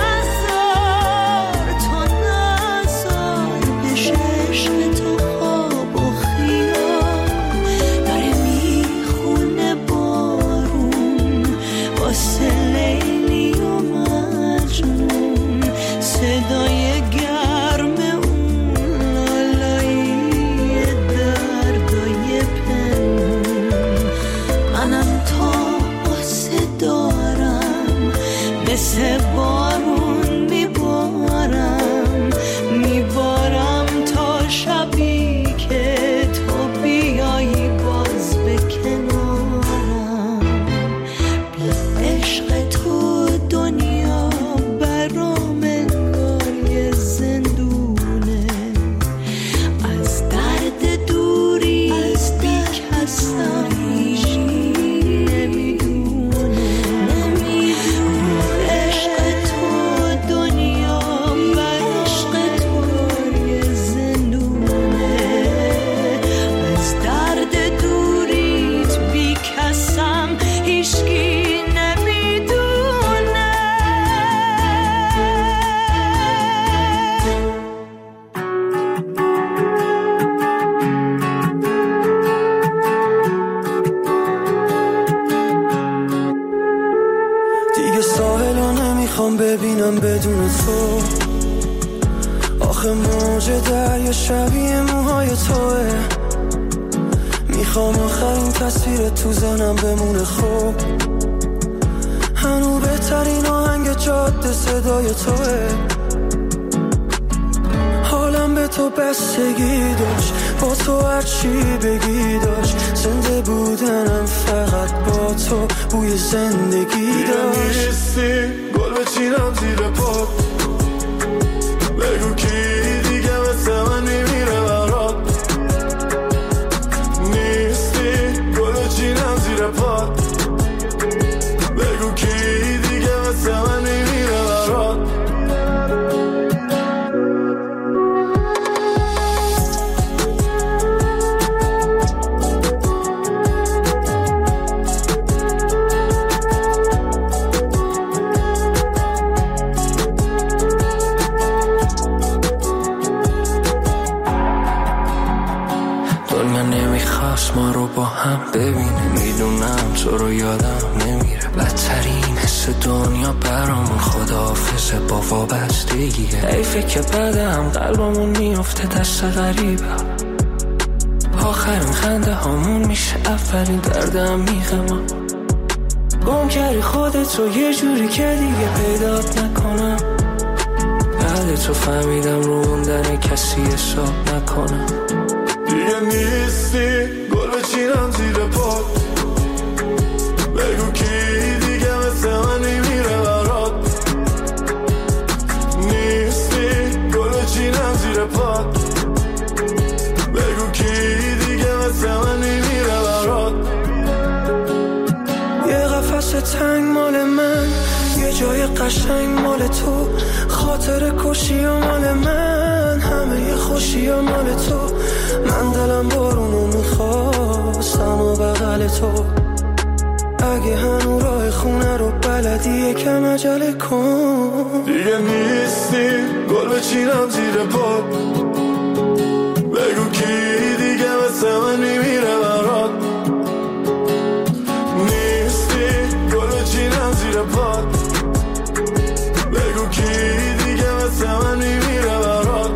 نزار تا نزار بشه عشق تو خواب و خیال داره میخونه بارون واسه لیلی و مجنون صدای گرم اون لالایی دردای پنهون منم تا آسه دارم مثل بارون میبارم میبارم تا شبی که تو بیایی باز به کنارم بی عشق تو دنیا برام انگار یه زندونه از درد دوری بی کسم نمیدونه عشق تو دنیا عشق تو یه زندونه از درد دوریت بی کسم هیچکی نمیدونه دیگه ساحلو نمیخوام ببینم بدون تو آخه موج دریا شبیه موهای توه میخوام آخرین تصویر تو ذهنم بمونه خوب هنو بهترین آهنگ جاده صدای توه حالم به تو بستگی داشت با تو هرچی بگی داشت زنده بودنم فقط با تو بوی زندگی داشت نیستی گل بچینم زیر پات بگو کی دیگه مثل من میمیره برات نیستی گل بچینم زیر پات بگو کی دیگه مثل من میمیره برات دنیا نمیخواست ما رو با هم ببینه میدونم تو رو یادم نمیره بدترین حس دنیا برامون خداحافظه با وابستگیه حیفه که بعدم قلبمون میفته دست غریبه آخرین خنده همون میشه اولین دردم میخمم گم کردی خودت رو یه جوری که دیگه پیدات نکنم بعد تو فهمیدم رو موندن کسی حساب نکنم دیگه نیستی گل بچینم زیر پات بگو کی دیگه مثل من میمیره برات نیستی گل بچینم زیر پات بگو کی دیگه مثل من میمیره برات یه قفس تنگ مال من یه جای قشنگ مال تو خاطر کشی و مال من همه یه خوشی و مال تو من دلم بارونو میخواستم و بغل تو اگه هنو راه خونه رو بلدی یکم عجله کن دیگه نیستی گل بچینم زیر پات بگو کی دیگه مثل من میمیره برات نیستی گل بچینم زیر پات بگو کی دیگه مثل من میمیره برات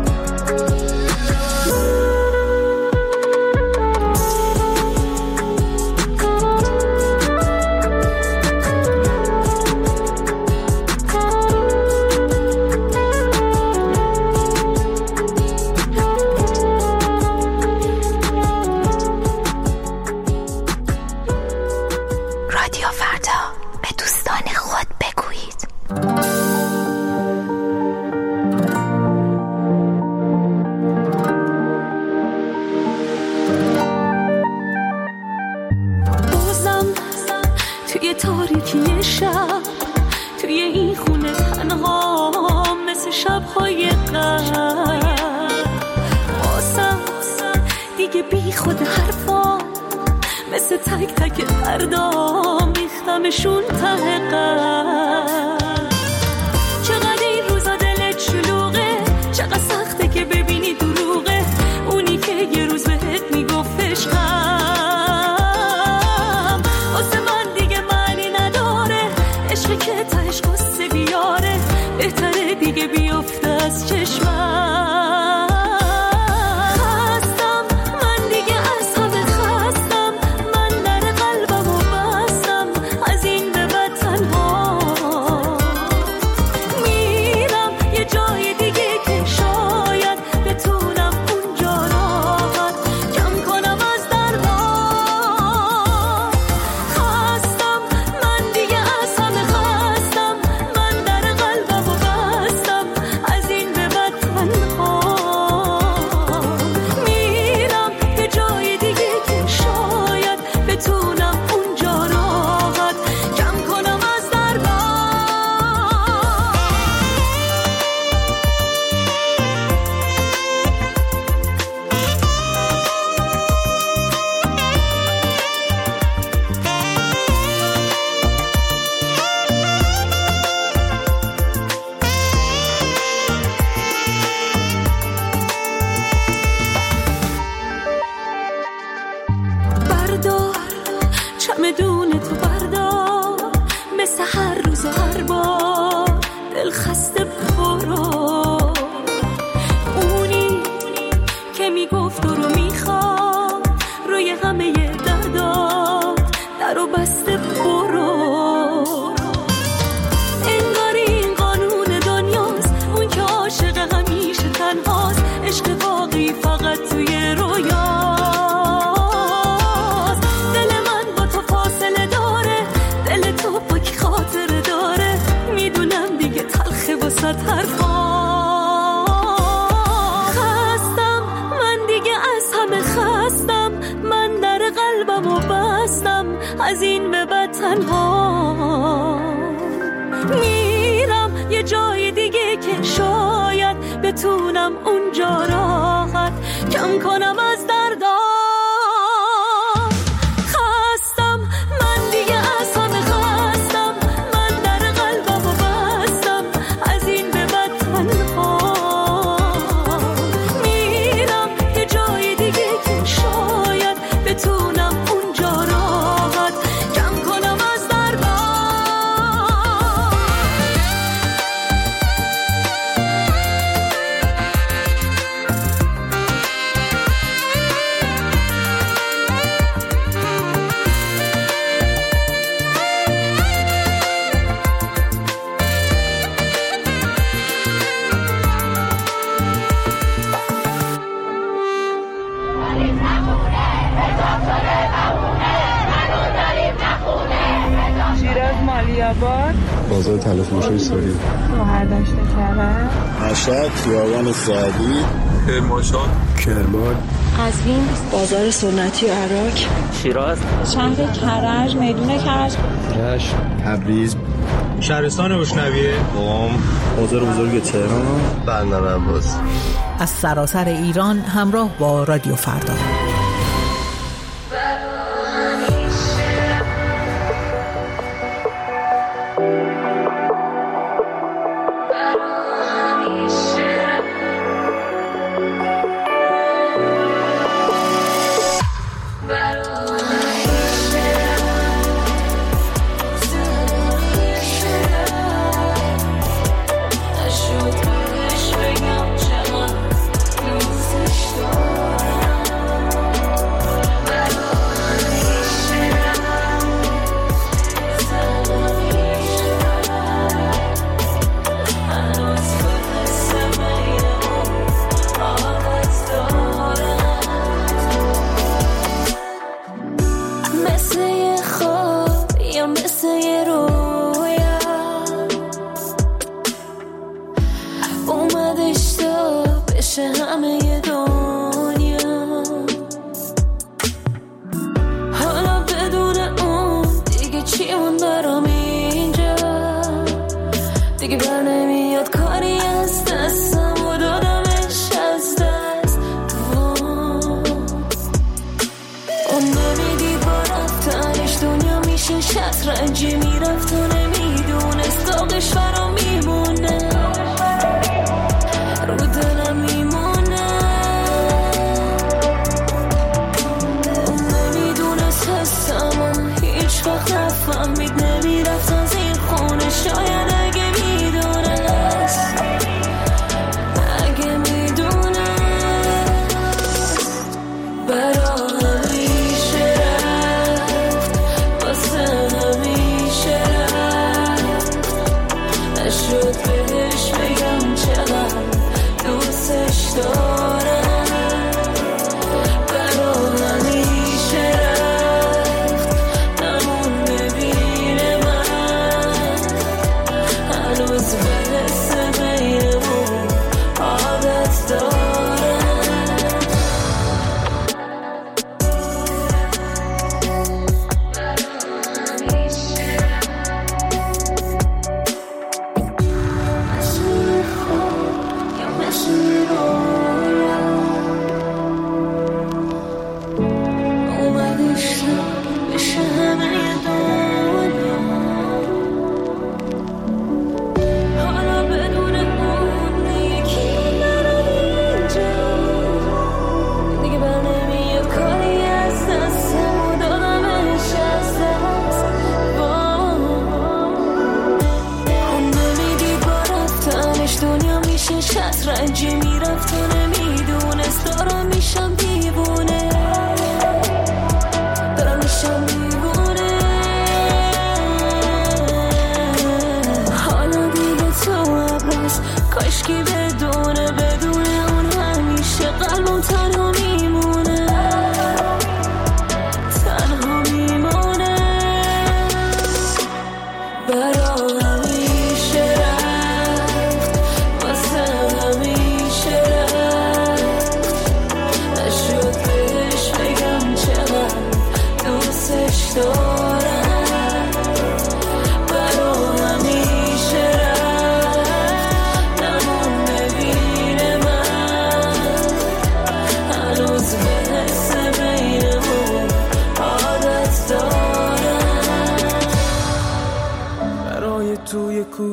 تاریکی شب توی این خونه تنها مثل شب‌های قبل خود حرفا مثل تک تک اردام ریختمشون ته قلب. چقدر این روزا دلت شلوغه، چقدر سخته که ببینی دروغه اونی که یه روز بهت میگفت عشقم. واسه من دیگه معنی نداره عشقی که تهش قصه بیاره، بهتره دیگه بیفته از چشمم. خستم من دیگه از همه خستم، من در قلبمو بستم از این به بعد تنها میرم یه جای دیگه که شاید بتونم اونجا راحت کم کنم از دردام. خستم من دیگه از همه خستم، من در قلبمو بستم از این به بعد تنها میرم یه جای دیگه که شاید بتونم اونجا راحت کم کنم از دردام. بردار چمدون تو بردار، مثل هر روز و هر بار دل خسته برو. اونی که میگفت رو میخوام روی همه دردات در و بسته برو. انگار این قانون دنیاست، اون که عاشق همیشه تنهاست، عشق واقعی فقط توی رویاست. دل من با تو فاصله داره، دل تو با کی خاطره داره، میدونم دیگه تلخه واسه حرفام. خستم من دیگه از همه خستم، من در قلبمو بستم از این به بعد تنها میرم یه جای دیگه که شاید بتونم اونجا راحت کم کنم از دردام. خستم من دیگه از همه خستم، من در قلبمو بستم از این به بعد تنها میرم یه جای دیگه که شاید بتونم اونجا راحت کم کنم از دردام. شیراز مالیاباد، بازار تلفروشی سوری، مهردشت کرد، مشهد خیابان سعدی، کرمانشاه، کرمان، قزوین، بازار سنتی و عراق، شیراز، شهر کرج، میدون کرج، رشت، تبریز، شهرستان روشنویه، قم، بازار بزرگ تهران، بندر عباس. از سراسر ایران همراه با رادیو فردا. شد بهش بگم چقدر دوستش دارم.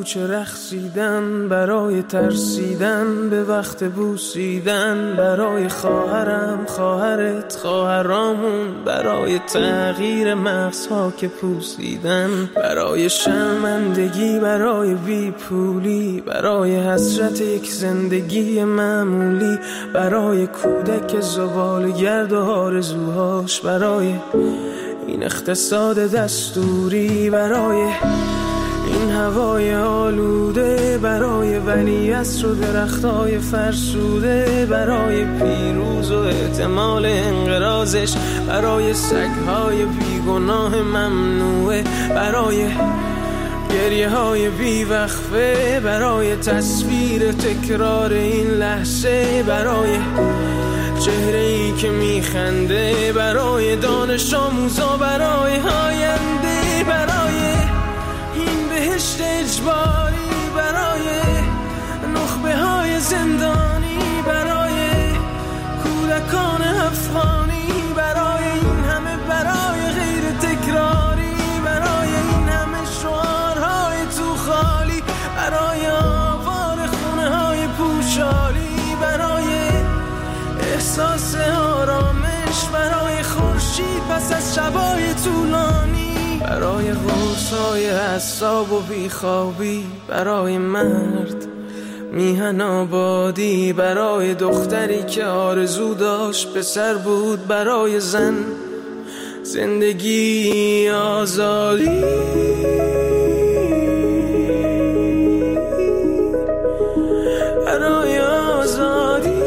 کوچه رقصیدن، برای ترسیدن به وقت بوسیدن، برای خواهرم خواهرت خواهرامون، برای تغییر مغزها که پوسیدن، برای شرمندگی برای بی پولی، برای حسرت یک زندگی معمولی، برای کودک زبالگرد و آرزوهاش، برای این اقتصاد دستوری، برای این هوای آلوده، برای ولیعصر و درختای فرسوده، برای پیروز و احتمال انقراضش، برای سگهای بیگناه ممنوعه، برای گریه های بیوقفه، برای تصویر تکرار این لحظه، برای چهره ای که میخنده، برای دانش آموزا، برای آینده، برای این بهشت اجباری، برای نخبه های زندانی، برای کودکان افغانی، برای این همه برای غیر تکراری، برای این همه شعارهای تو خالی، برای آوار خونه های پوشالی، برای احساس آرامش، برای خورشید پس از شبای طولانی، برای قرصای اعصاب و بیخوابی، برای مرد میهن آبادی، برای دختری که آرزو داشت پسر بود، برای زن زندگی آزادی، برای آزادی،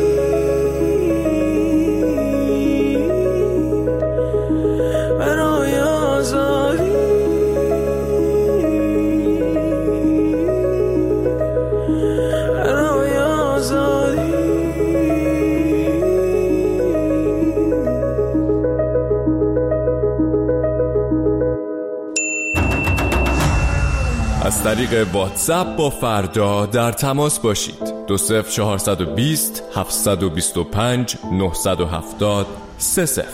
برای آزادی، برای آزادی. از طریق واتساپ با فردا در تماس باشید. دو صفر چهارصد و بیست هفتصد و بیست و پنج نهصد و هفتاد سه صفر.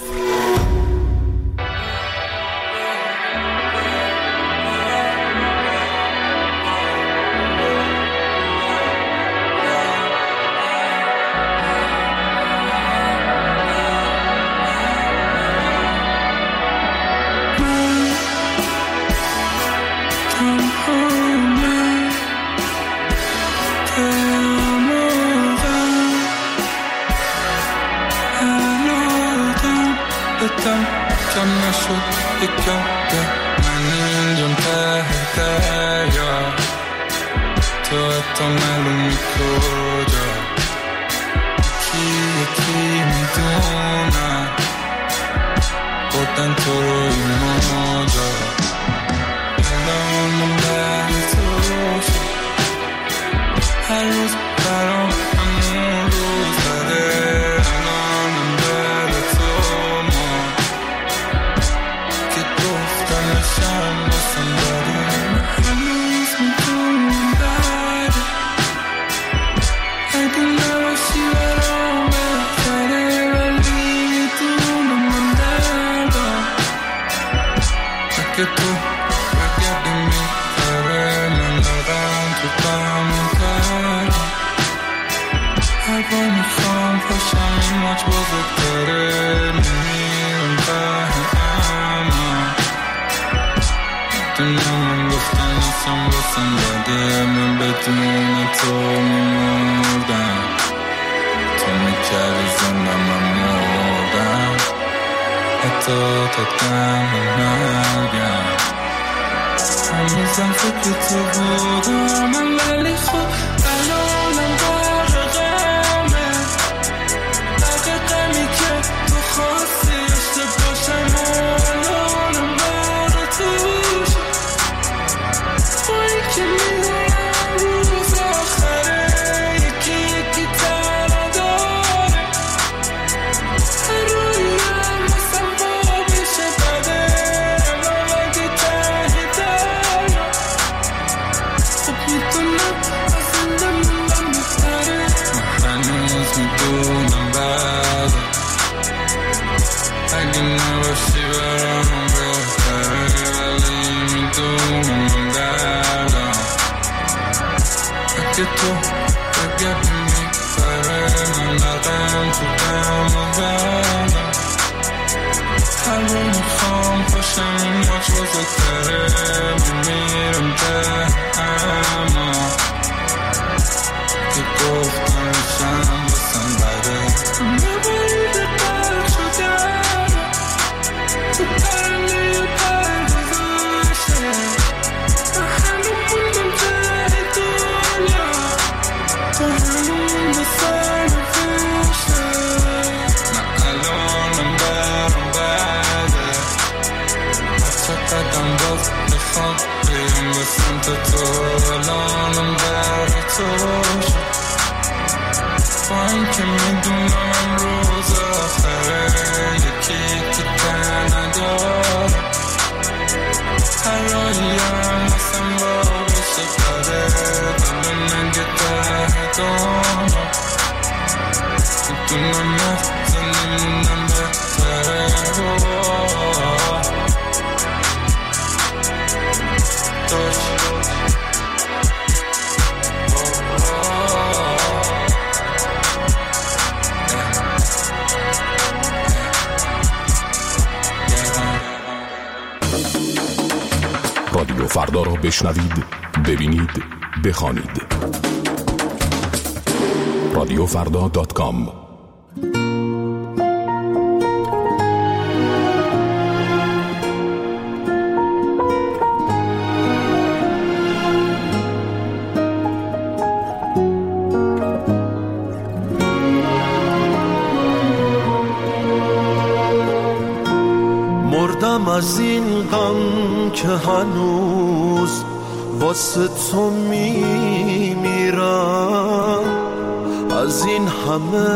کم نشد یکم به من اینجام ته دریا، تو حتی معلومی کجا، کی یکی میدونم بودن تو رو این موجا، الان من در تو شد هر روز برام همون روز داره، الان من در تو ما که گفتنشم بسن داره، هنوز میتونم بره اگه نباشی برام بهتره، ولی میدونم من دردم اگه تو بگردی میتره، من دارم تو بامون کردم هر بار میخوام پاشم این ماچ بزرگتره، میمیرم ته اما دنیا من گفتن اصلا بسن داده، من بدون تو میمردم، تو میکردی زندم من مردم، حتی تا دم مرگم، هنوزم فکر تو بودم من، ولی خب الانم برق غمه، برق غمی که تو خواستی اشته باشم، الانم برق توش توی که میدونم روز آخره، یکی یکی تنها داره، هر رویم مثل با میشه بده، اما اگه ته دریا خب میتونم از این که میدونم روز آخره یکی یکی در نداره هر رایم مثلا با بشه پره دل من گده دانا میدونم نمیدونم بهتره داشت رادیو فردا را بشنوید، ببینید، بخوانید. رادیو فردا دات کام. مردم از این غم که هنوز واسه تو میمیرم، از این همه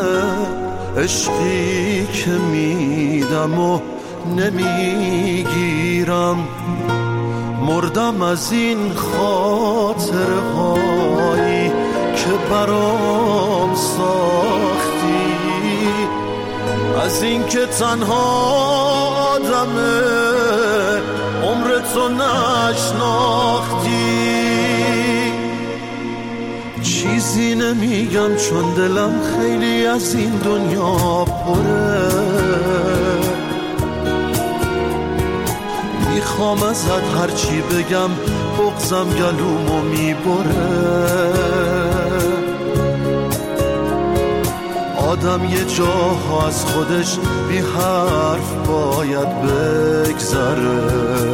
عشقی که میدم و نمیگیرم. مردم از این خاطره هایی که برام ساختی، از این که تنها آدمه عمر تو نشناختی. چیزی نمیگم چون دلم خیلی از این دنیا پره، میخوام ازت هرچی بگم بغضم گلومو میبره. آدم یه جاها از خودش بی حرف باید بگذره.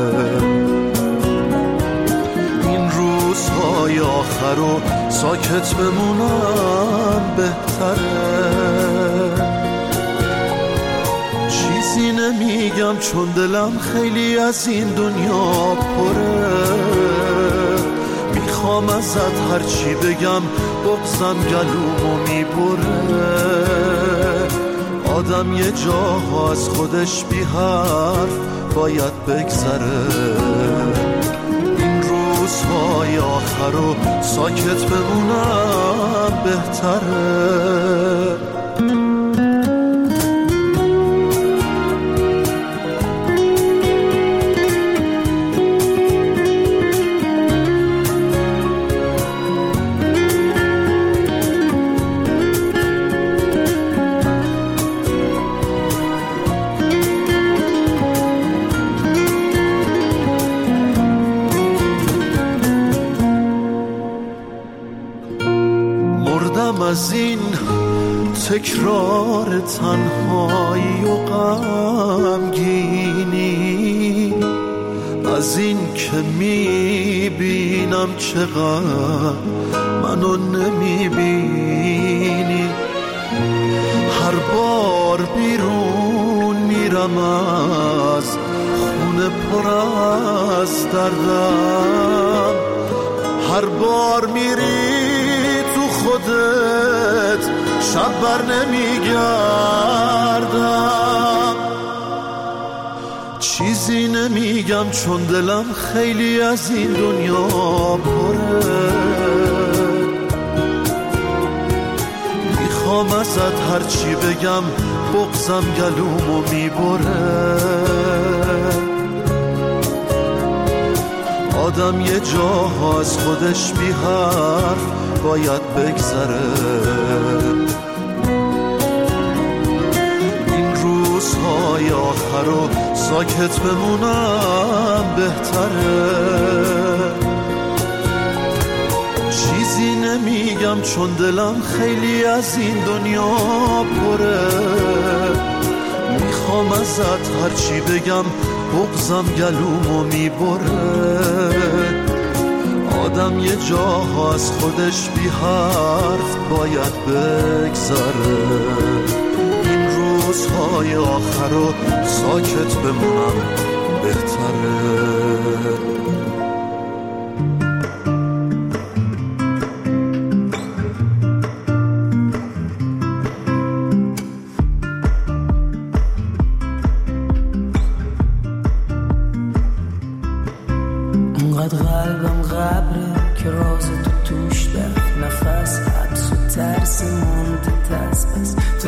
این روزهای آخر و ساکت بمونم بهتره. چیزی نمیگم چون دلم خیلی از این دنیا پره، میخوام ازت هرچی بگم بغضم گلومو میبره. آدم یه جاها از خودش بی حرف باید بگذره. این روزهای آخر رو ساکت بمونم بهتره. از این تکرار تنهایی و غمگینی، از این که میبینم چقدر منو نمیبینی. هر بار بیرون میرم از خونه پر از دردم، هر بار میری خودت شب بر نمیگردم. چیزی نمیگم چون دلم خیلی از این دنیا پره، میخوام ازت هرچی بگم بغضم گلومو میبره. آدم یه جاها از خودش بی حرف باید بگذره. این روزهای آخر رو ساکت بمونم بهتره. چیزی نمیگم چون دلم خیلی از این دنیا پره، میخوام ازت هرچی بگم بغضم گلومو میبره. آدم یه جاها از خودش بی حرف باید بگذره. این روزهای آخر رو ساکت بمونم بهتره.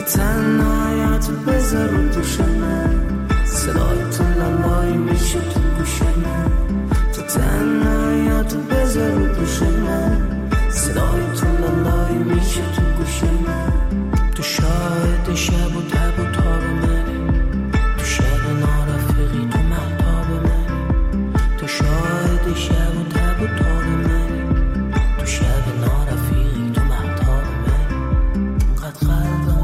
تو تنهایت بذار رو دوش من، صدای تو لالایی میشه تو گوش من. تو تنهایت بذار رو دوش من، صدای تو لالایی میشه تو گوش من. تو شاهد شب و تب و تاب منی، تو شب نارفقی تو مهتاب منی. تو شاهد شب و تب و تاب منی، تو شب نارفقی تو مهتاب منی. اونقدر قلبم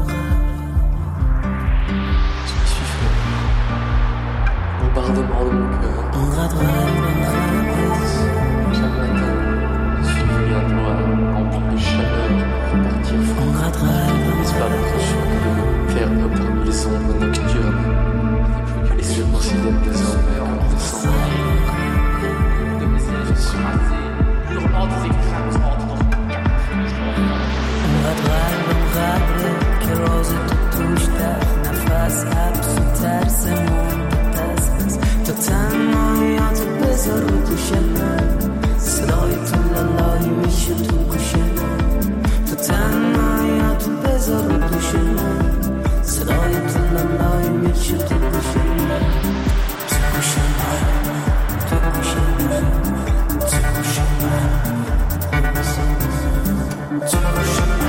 Bombardement de mon cœur. اونقدر قلبم Chaque matin, je suis venu à toi, rempli de chaleur, repartir fort. اونقدر قلبم N'est-ce pas votre choix que de me perdre parmi les ombres nocturnes? Et je considère désormais comme de sang. De mes yeux surasés, hurlant des éclats entre dans mon اونقدر قلبم غرقه که راز تو توش دفت، نفس حبس و ترس مونده دست دست. تو تنهاییات بذار رو دوش من، صدای تو لالایی میشه تو گوش من. تو تنهاییات بذار رو دوش من، صدای تو لالایی میشه تو گوش من. تو گوش من، تو گوش من، تو گوش من، تو گوش من.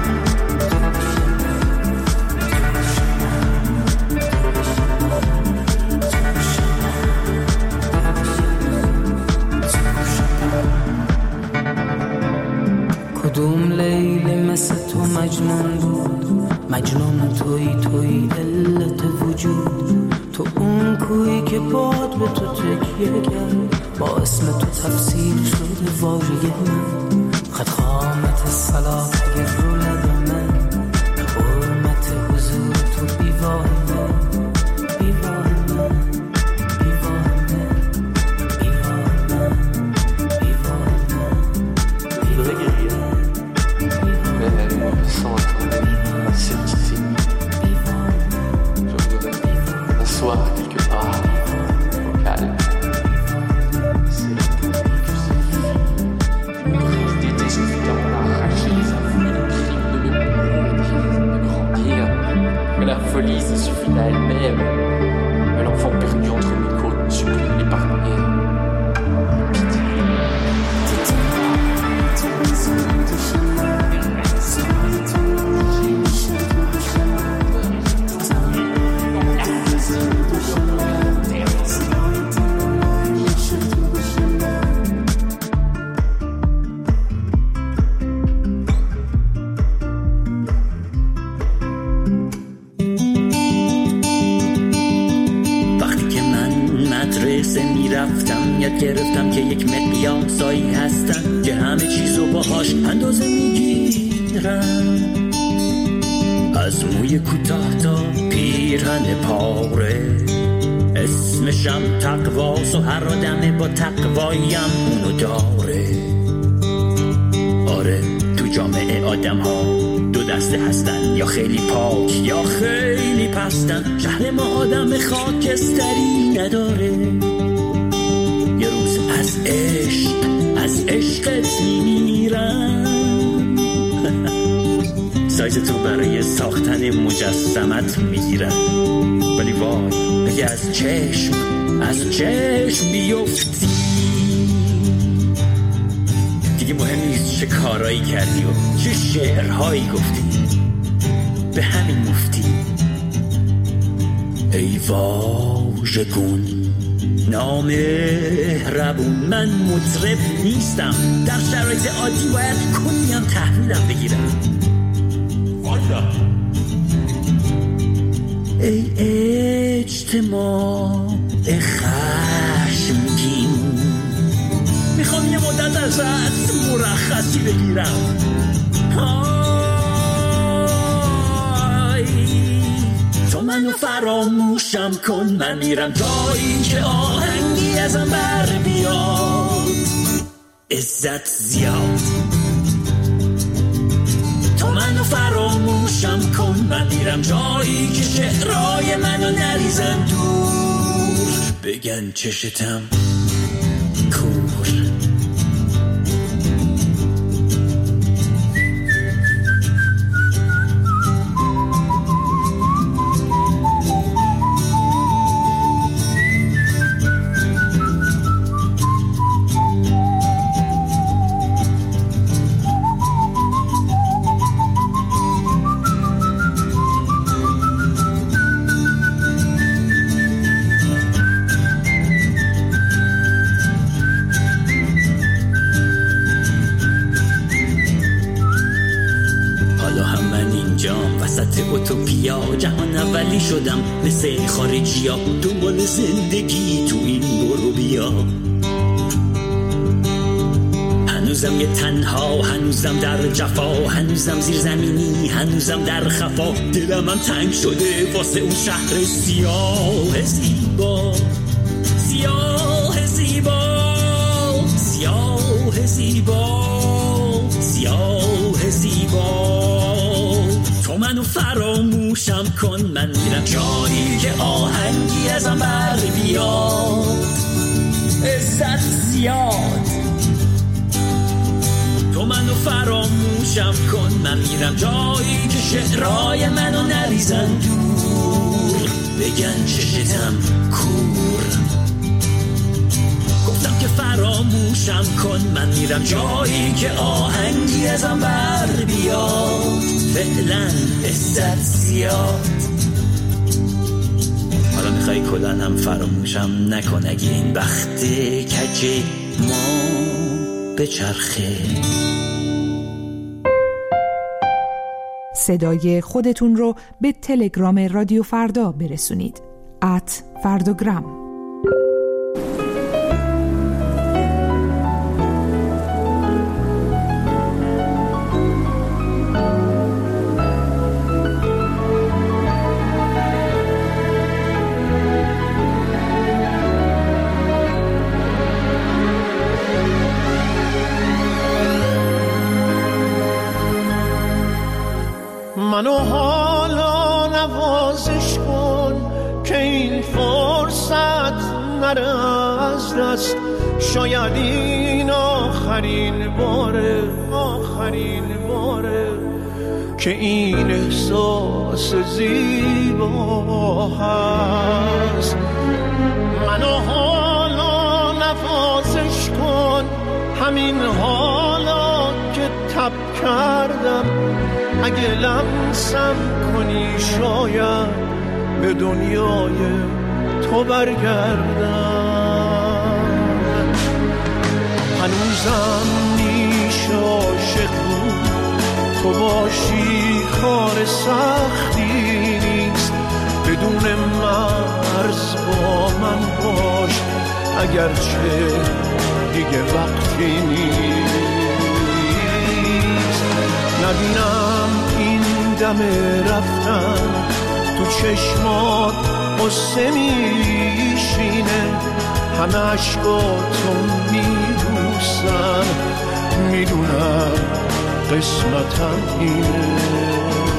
کدوم لیلی مثل تو مجنون بود، مجنون توی توی علت وجود. تو اون کویی که باد به تو تکیه کرد، با اسم تو تفسیر شده واژه من. خد خامت صلاح اگر رو لب من، حرمت حضور تو بیواه من، بیواه من، بیواه من، بیواه من، بیواه من. Je voudrais guérir, mais sans attendre certitude. Je voudrais m'asseoir quelque part, au calme. C'est pour détester dans la rage les aveux, le crime de me de grandir. Mais la folie se suffit à elle-même. Mais l'enfant perdu entre mes côtes ne supplie l'épargner. رفتم یاد گرفتم که یک مقیاسایی هستن که همه چیزو باهاش اندازه میگیرن، از موی کوتاه تا پیرهن پاره. اسمشم تقواست و هر آدمه با تقوایم اونو داره. آره تو جامعه آدم ها دو دسته هستن، یا خیلی پاک یا خیلی پستن. شهر ما آدم خاکستری نداره. یه روز از عشق از عشقت میمیرم. سایز تو برای ساختن مجسمت میگیرم، ولی وای اگه از چشم از چشم بیفتی دیگه مهم نیست چه کارایی کردی و چه شعرهایی گفتی، به همین مفتی. ای واژگون نامهربون، من مطرب نیستم، در شرایط عادی باید کنیم تحویلم بگیرم. والا ای اجتماع خشمگین، میخوام یه مدت ازت مرخصی بگیرم. تو منو فراموشم کن، من میرم جایی که آهنگی ازم بر بیاد. عزت زیاد تو منو فراموشم کن، من میرم جایی که شعرهای منو نریزم دور. بگن چشتم کور. دنیا جهان اولی شدم مثل خارجی ها دنبال زندگی تو این برو بیا هنوزم یه تنها هنوزم در جفا هنوزم زیر زمینی هنوزم در خفا دلم هم تنگ شده واسه اون شهر سیاه زیبا سیاه زیبا سیاه زیبا سیاه زیبا تو منو فراموشم کن من میرم جایی که آهنگی ازم بر بیاد عزت زیاد تو منو فراموشم کن من میرم جایی که شعرهای منو نریزن دور بگن چشتم کور گفتم که فراموشم کن من میرم جایی که آهنگی ازم بر بیاد فعلا عزت زیاد حالا میخوای کلن هم فراموشم نکن اگه این بخت کجه ما به چرخه صدای خودتون رو به تلگرام رادیو فردا برسونید ات فردوگرام. منو حالا نوازش کن که این فرصت نره از دست شاید این آخرین باره آخرین باره که این احساس زیبا هست منو حالا نوازش کن همین حالا که تب کردم اگه لمسم کنی شاید به دنیای تو برگردم هنوزم میشه عاشق بود تو باشی کار سختی نیست بدون مرز با من باش اگرچه دیگه وقتی نیست نبینم این دم رفتن تو چشمات قصه میشینه همه عشقاتون میبوسن میدونم قسمتم اینه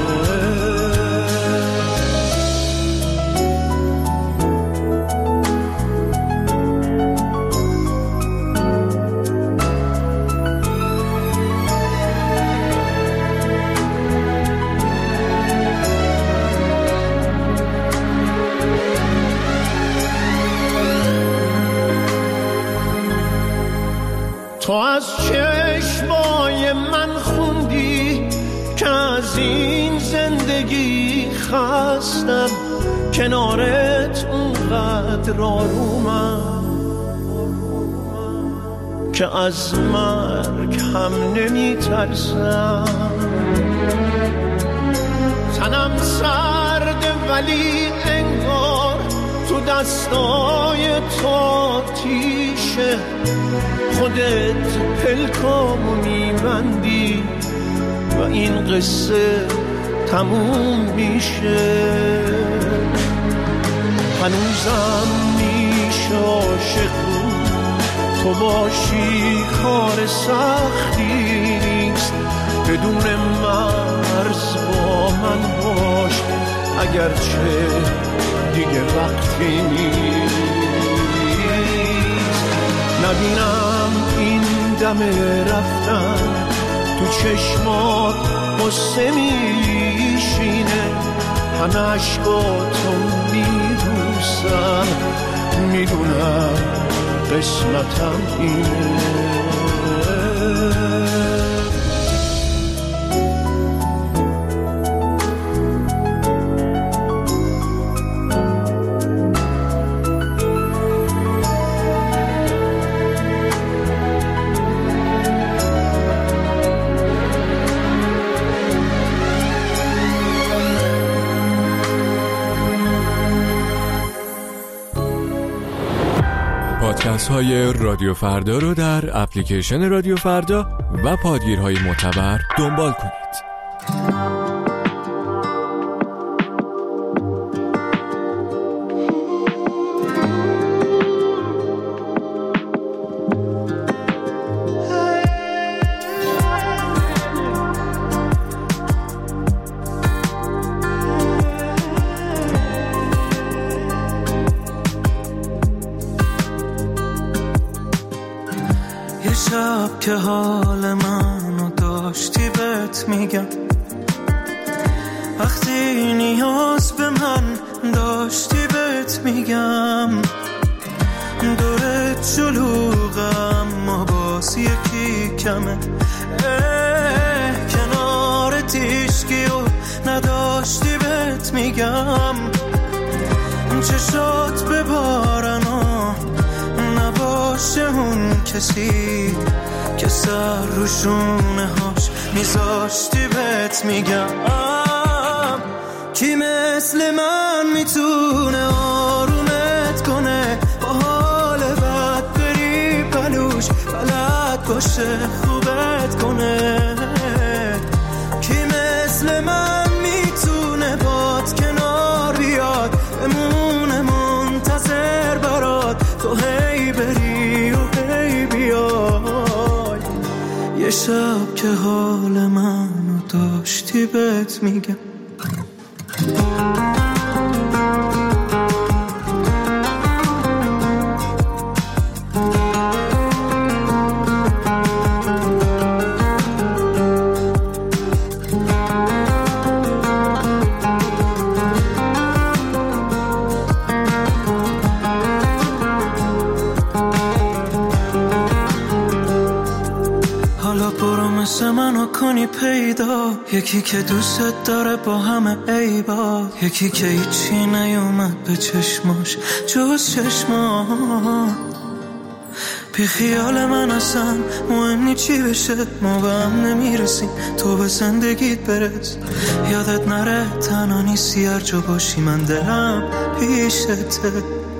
تو از چشمای من خوندی که از این زندگی خستم کنارت اونقدر آرومم که از مرگ هم نمی ترسم تنم سرده ولی انگار تو دستای تو آتیشه خودت پلکامو میبندی و این قصه تموم میشه هنوزم میشه عاشق بود تو باشی کار سختی نیست بدون مرز با من باش اگرچه دیگه وقتی نیست نبینم این دم رفتن تو چشمات قصه میشینه همه عشقاتون میبوسن میدونم قسمتم اینه پادکست های رادیو فردا رو در اپلیکیشن رادیو فردا و پادگیرهای معتبر دنبال کنید. شب که حال منو داشتی بهت میگم، وقتی نیاز به من داشتی بهت میگم، دورت شلوغم ما باز یکی کمه، کنار تیشکی و نداشتی بهت میگم، چشات ببارن و نباشه اون کسی که سر رو شونه هاش میذاشتی بهت میگم، کی مثل من میتونه آرومت کنه، با حال بد بری پلوش بلد باشه خوبت کنه، کی مثل من میتونه باد کنار بیاد بمونه منتظر برات تو هی بری و هی بیای، یه شب که حال منو داشتی بهت میگم. منو کنی پیدا، یکی که دوست داره با همه عیبا، یکی که هیچی نیومد به چشماش جز چشما، بی خیال من اصلا مهم نی چی بشه، ما به هم نمیرسیم تو به زندگیت برس، یادت نره تنها نیستی هر جا باشی من دلم پیشته،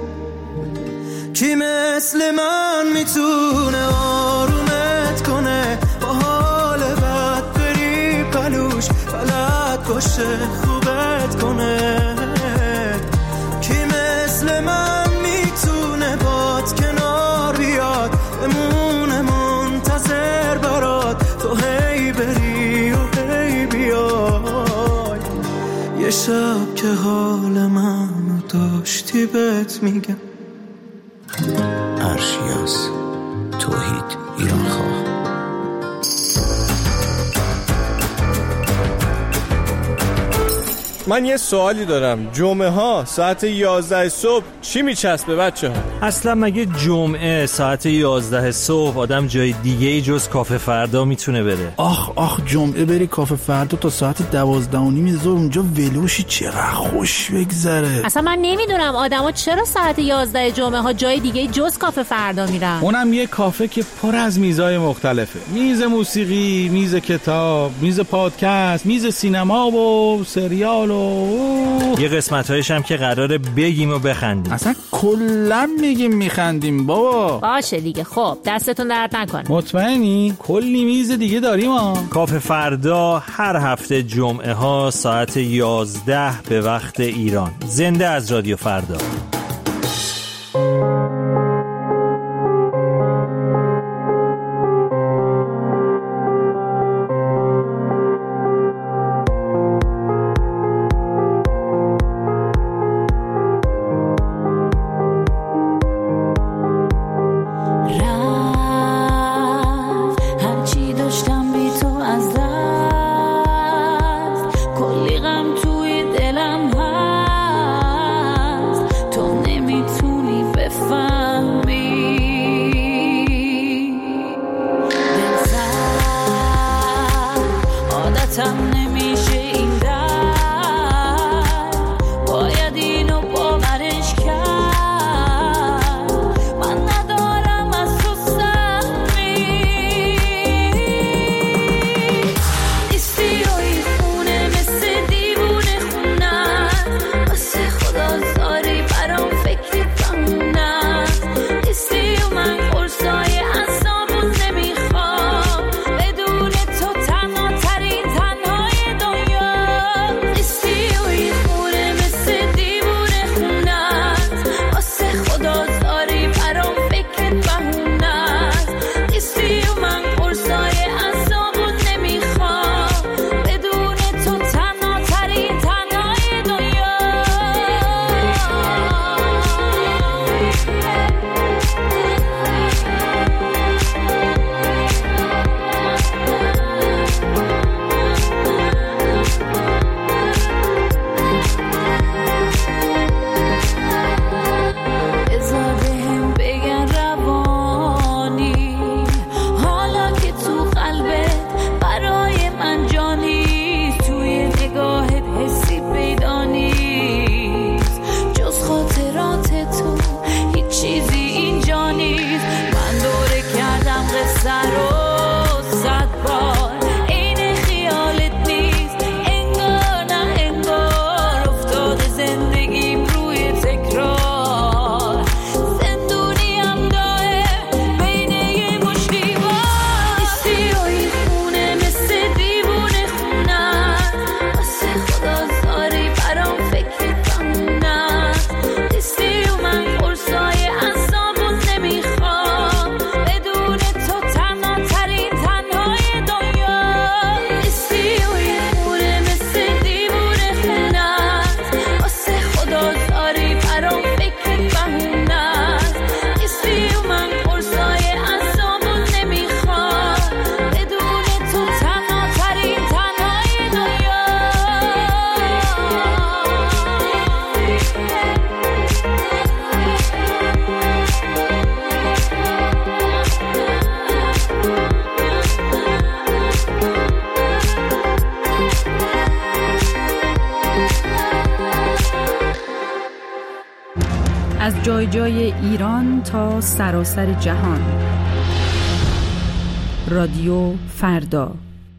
کی مثل من میتونه آرومت کنه، با حال بد بری پلوش بلد باشه خوبت کنه، کی مثل من میتونه باد کنار بیاد بمونه منتظر برات تو هی بری و هی بیای، یه شب که حال منو داشتی بهت میگم. ارشیاس توحید ایران خواه. من یه سوالی دارم، جمعه ها ساعت یازده صبح چی میچسبه بچه ها؟ اصلا مگه جمعه ساعت یازده صبح آدم جای دیگه ای جز کافه فردا میتونه بره؟ آخ آخ جمعه بری کافه فردا تا ساعت دوازده و نیم ظهر اونجا ولوشی چقدر خوش بگذره. اصلا من نمیدونم آدما چرا ساعت یازده جمعه ها جای دیگه جز کافه فردا میرن. اونم یه کافه که پر از میزای مختلفه، میز موسیقی، میز کتاب، میز پادکست، میز سینما و سریال و یه قسمت‌هایش هم که قراره بگیم و بخندیم. اصلا کلا میگیم میخندیم بابا. باشه دیگه، خب دستتون درد نکنه. مطمئنی؟ کلی میز دیگه داریم ها. کافه فردا هر هفته جمعه ها ساعت یازده به وقت ایران، زنده از رادیو فردا. کلی غم توی دلم هست، تو از جای جای ایران تا سراسر جهان. رادیو فردا.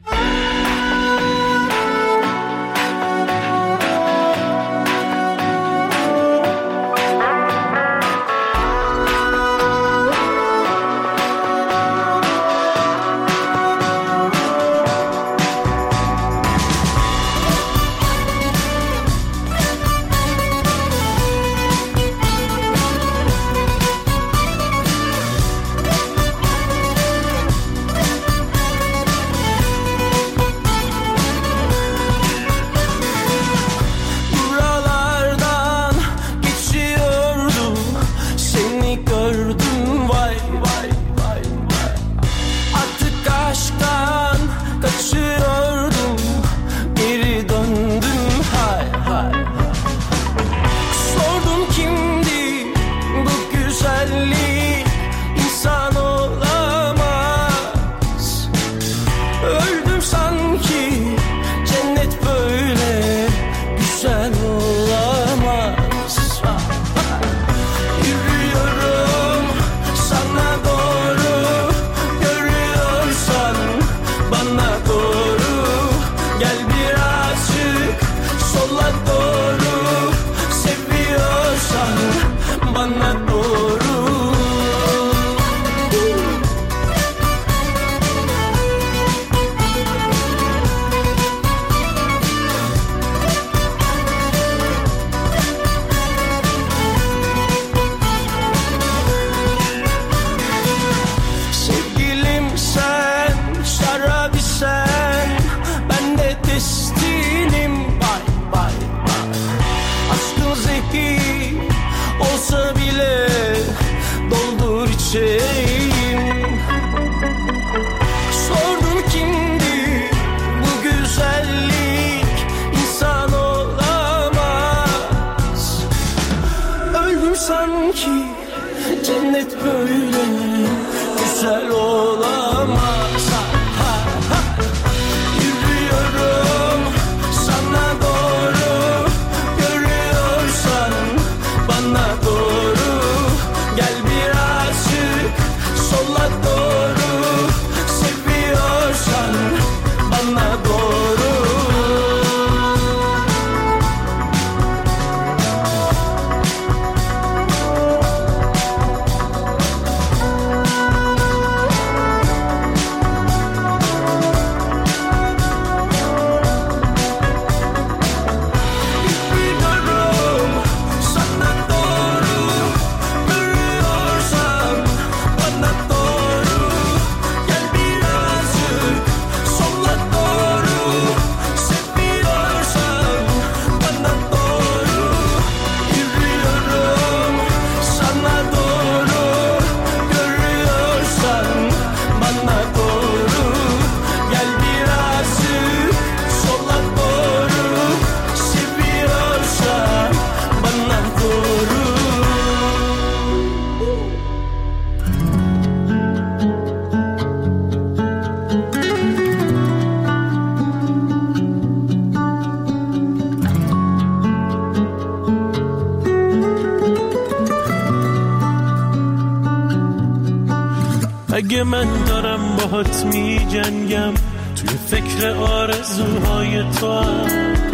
اگه من دارم باهات می جنگم توی فکر آرزوهای تو هم،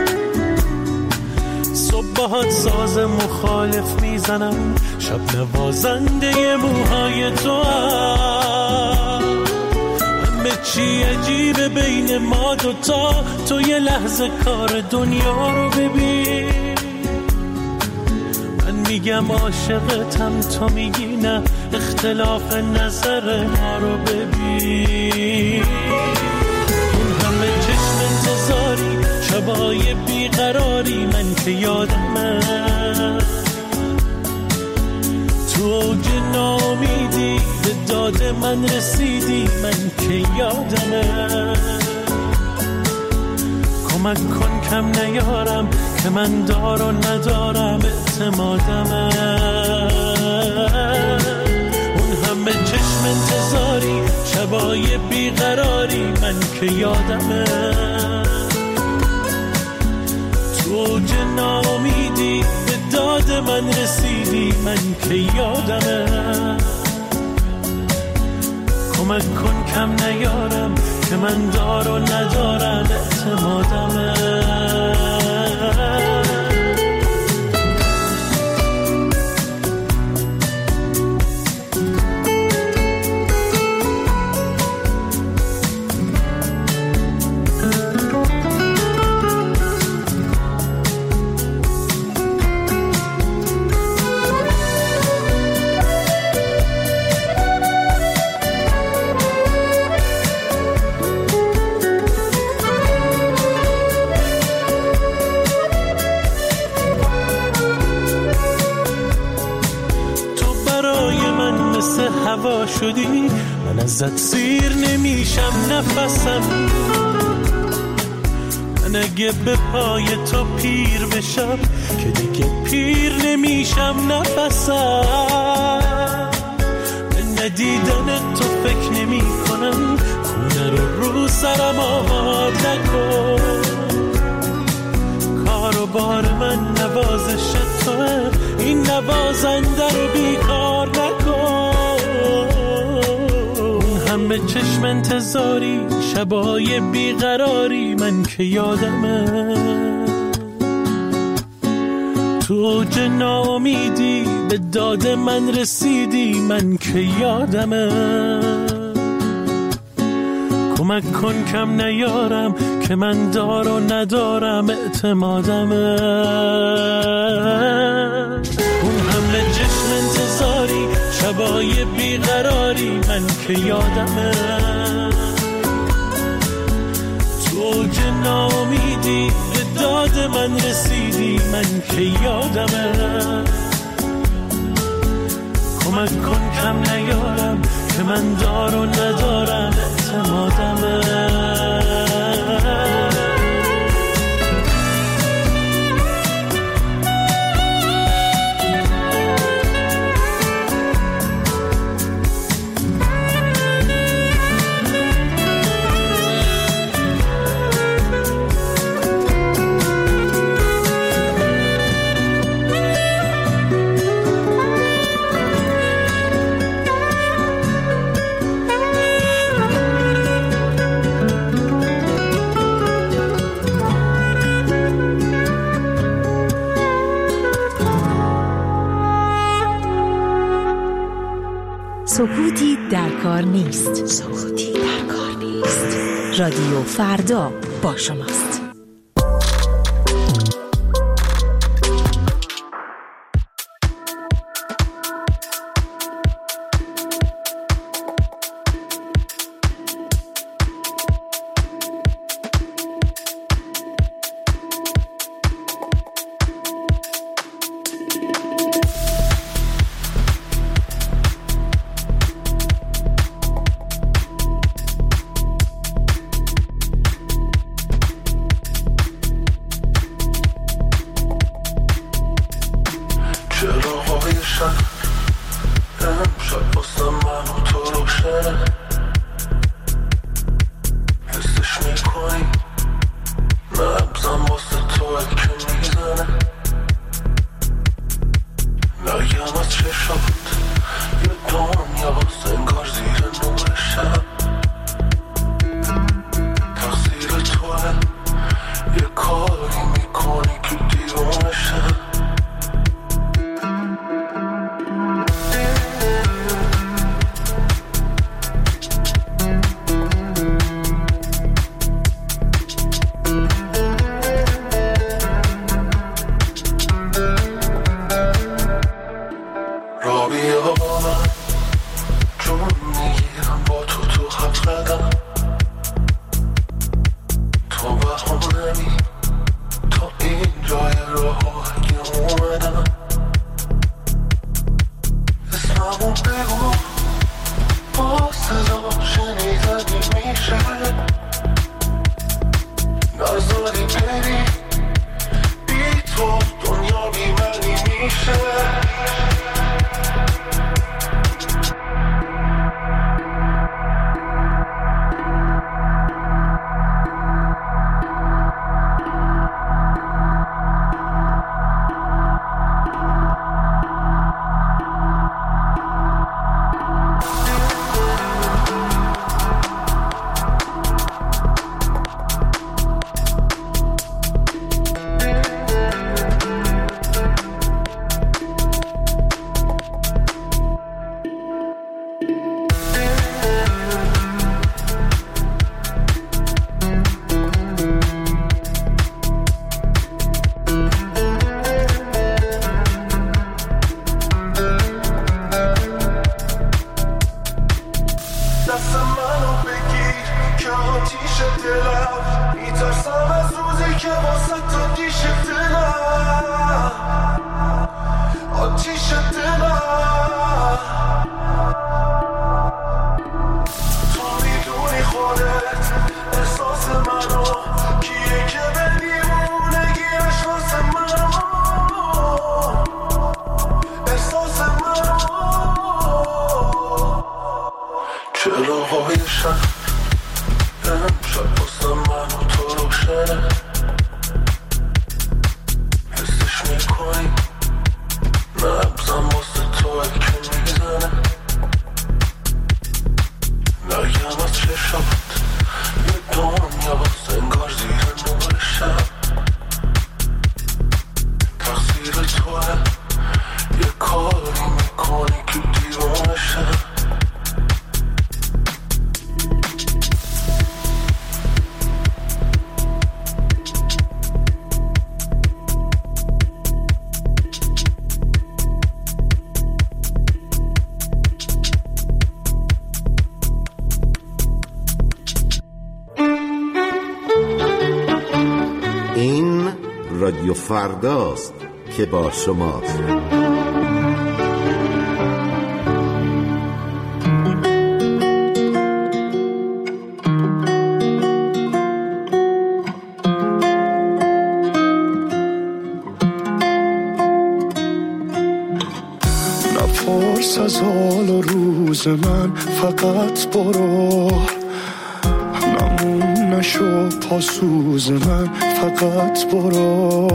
صبح باهات ساز مخالف میزنم، شب نوازنده موهای تو هم. همه چی عجیبه بین ما دوتا، تو یه لحظه کار دنیا رو ببین. من میگم عاشقتم، تو میگی نه، اختلاف نظر ما رو ببین. اون همه چشم انتظاری، شبای بیقراری، من که یادمه تو اوج ناامیدی به داد من رسیدی، من که یادمه. کمک کن کم نیارم که من دار و ندارم اعتمادمه. همه چشم انتظاری، شبای بیقراری، من که یادمه تو اوج ناامیدی به داد من من رسیدی من که یادمه. کمک کن کم نیارم که من دار و ندارم اعتمادمه. هوا شدی من ازت سیر نمیشم نفسم. من اگه به پای تو پیر بشم که دیگه پیر نمیشم نفسم. به ندیدن تو فکر نمی کنم خونه رو رو سرم آباد نکن. کار و بار من نوازش توه این نوازنده رو بیکار نکن. همه چشم انتظاری شبای بیقراری من که یادمه. تو اوج ناامیدی به داد من رسیدی من که یادمه. کمک کن کم نیارم که من دار و ندارم اعتمادمه. اون همه چشم انتظاری شبای بیقراری من که یادمه. تو اوج ناامیدی به داد من رسیدی من که یادمه. کمک کن کم نیارم که من دار و ندارم اعتمادمه. سکوتی در کار نیست. سکوتی در کار نیست. رادیو فردا با شماست. تقصیر توه، یه کاری میکنی که دیوانه شم. این رادیو فرداست که با شماست. نپرس از حال و روز من، فقط برو. نمون نشو پاسوز من، فقط برو.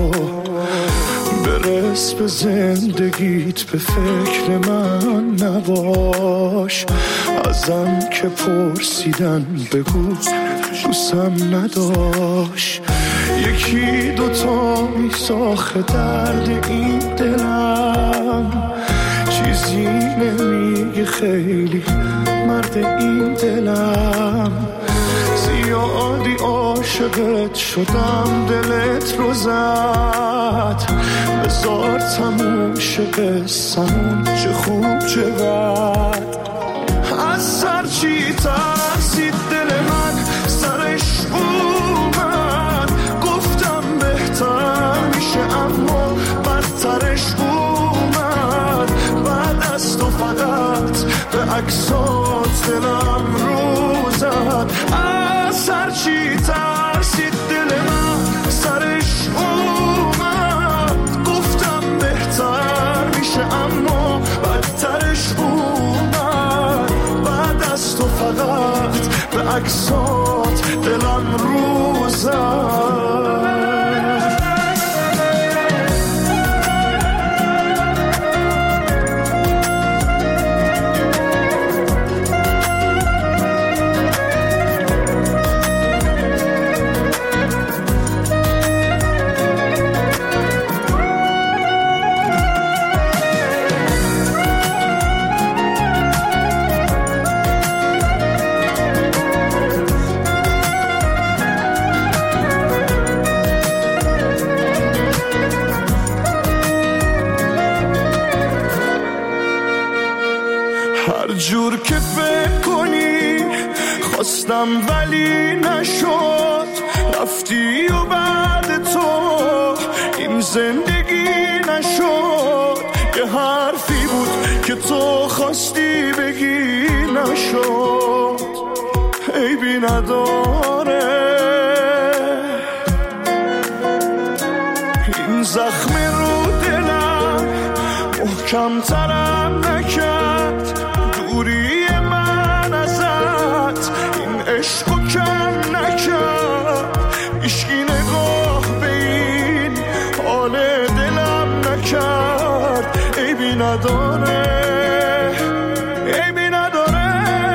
برس به زندگیت، به فکر من نباش. ازم که پرسیدن بگو دوستم نداشت. یکی دوتا میساخه درد این دلم، چیزی نمیگه خیلی مرد این دلم. زیادی عاشقت شدم، دلت رو زد. بذار تموم شه قصه‌مون، چه خوب چه بد. از سر چی ترسید دل من، سرش اومد. گفتم بهتر میشه اما بدترش اومد. بعد از تو فقط به عکسات دلم رو زد. از سر چی ترسید دل من، سرش اومد. گفتم بهتر میشه اما بدترش اومد. بعد از تو فقط به عکسات دلم رو زد. هر جور که فکر کنی خواستم ولی نشد. رفتی و بعد تو این زندگی نشد. یه حرفی بود که تو خواستی بگی نشد. عیبی نداره این زخم رو دلم محکم ترم نکرد. دوری من ازت این عشقو کم نکرد. عشقی نگاه به این حال دلم نکرد. عیبی نداره، عیبی نداره.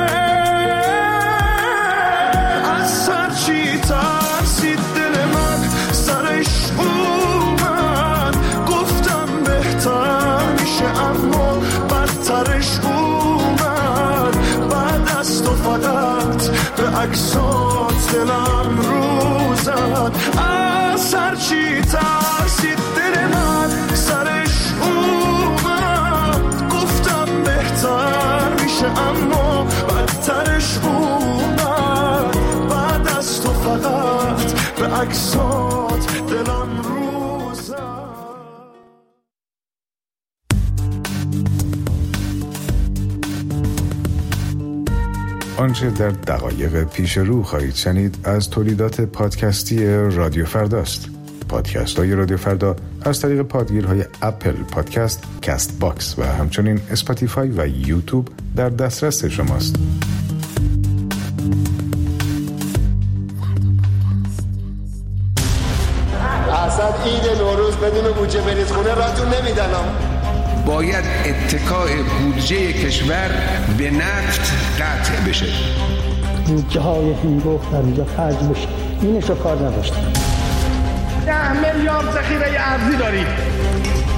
از سر چی ترسید دل من، سرش اومد. گفتم بهتر میشه اما بدترش اومد. بعد از تو فقط به عکسات دلم رو زد. از سر چی ترسید دل من، سرش اومد. گفتم بهتر میشه اما بدترش اومد. بعد از تو فقط به عکسات دلم رو زد. آنچه در دقایق پیش رو خواهید شنید از تولیدات پادکستی رادیو فرداست. پادکست های رادیو فردا از طریق پادگیرهای اپل پادکست، کست باکس و همچنین اسپاتیفای و یوتیوب در دسترس شماست. اصلا عید نوروز بدون بودجه بریز خونه راتون نمیدنم. باید اتکاء بودجه کشور به نفت قطع بشه. بودجه های هنگفت در اینجا خرج بشه. اینش رو کار نداشتم. ده میلیارد ذخیره ارزی دارید.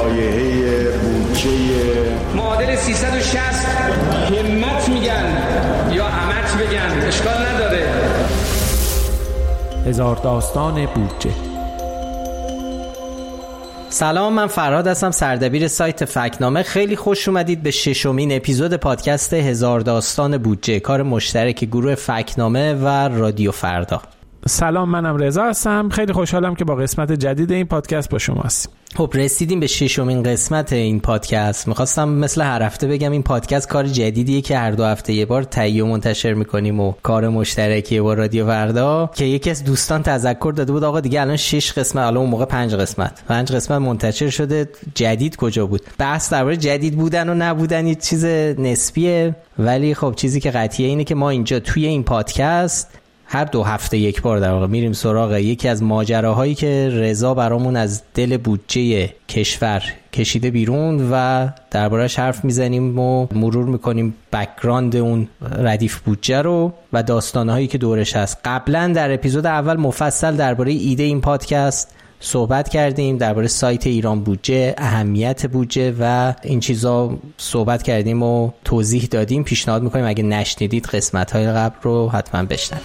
لایحه بودجه معادل سیصد و شصت همت میگن یا همت بگن اشکال نداره. هزار داستان بودجه. سلام، من فرهاد هستم، سردبیر سایت فکت‌نامه. خیلی خوش اومدید به ششمین اپیزود پادکست هزار داستان بودجه، کار مشترک گروه فکت‌نامه و رادیو فردا. سلام، منم رضا هستم. خیلی خوشحالم که با قسمت جدید این پادکست با شما هستیم. خب رسیدیم به ششمین قسمت این پادکست. میخواستم مثل هر هفته بگم این پادکست کار جدیدیه که هر دو هفته یه بار تهیه و منتشر میکنیم و کار مشترکی با رادیو فردا، که یکی از دوستان تذکر داده بود آقا دیگه الان شش قسمت، الان اون موقع پنج قسمت پنج قسمت منتشر شده، جدید کجا بود؟ بحث درباره جدید بودن و نبودن یه چیز نسبیه، ولی خب چیزی که قطعیه اینه که ما اینجا توی این پادکست هر دو هفته یک بار در واقع میریم سراغ یکی از ماجراهایی که رضا برامون از دل بودجه کشور کشیده بیرون و درباره‌اش حرف میزنیم و مرور میکنیم بک‌گراند اون ردیف بودجه رو و داستانهایی که دورش هست. قبلا در اپیزود اول مفصل درباره ایده این پادکست صحبت کردیم، درباره سایت ایران بودجه، اهمیت بودجه و این چیزا صحبت کردیم و توضیح دادیم. پیشنهاد میکنیم اگه نشنیدید قسمت‌های قبل رو حتما بشنوید.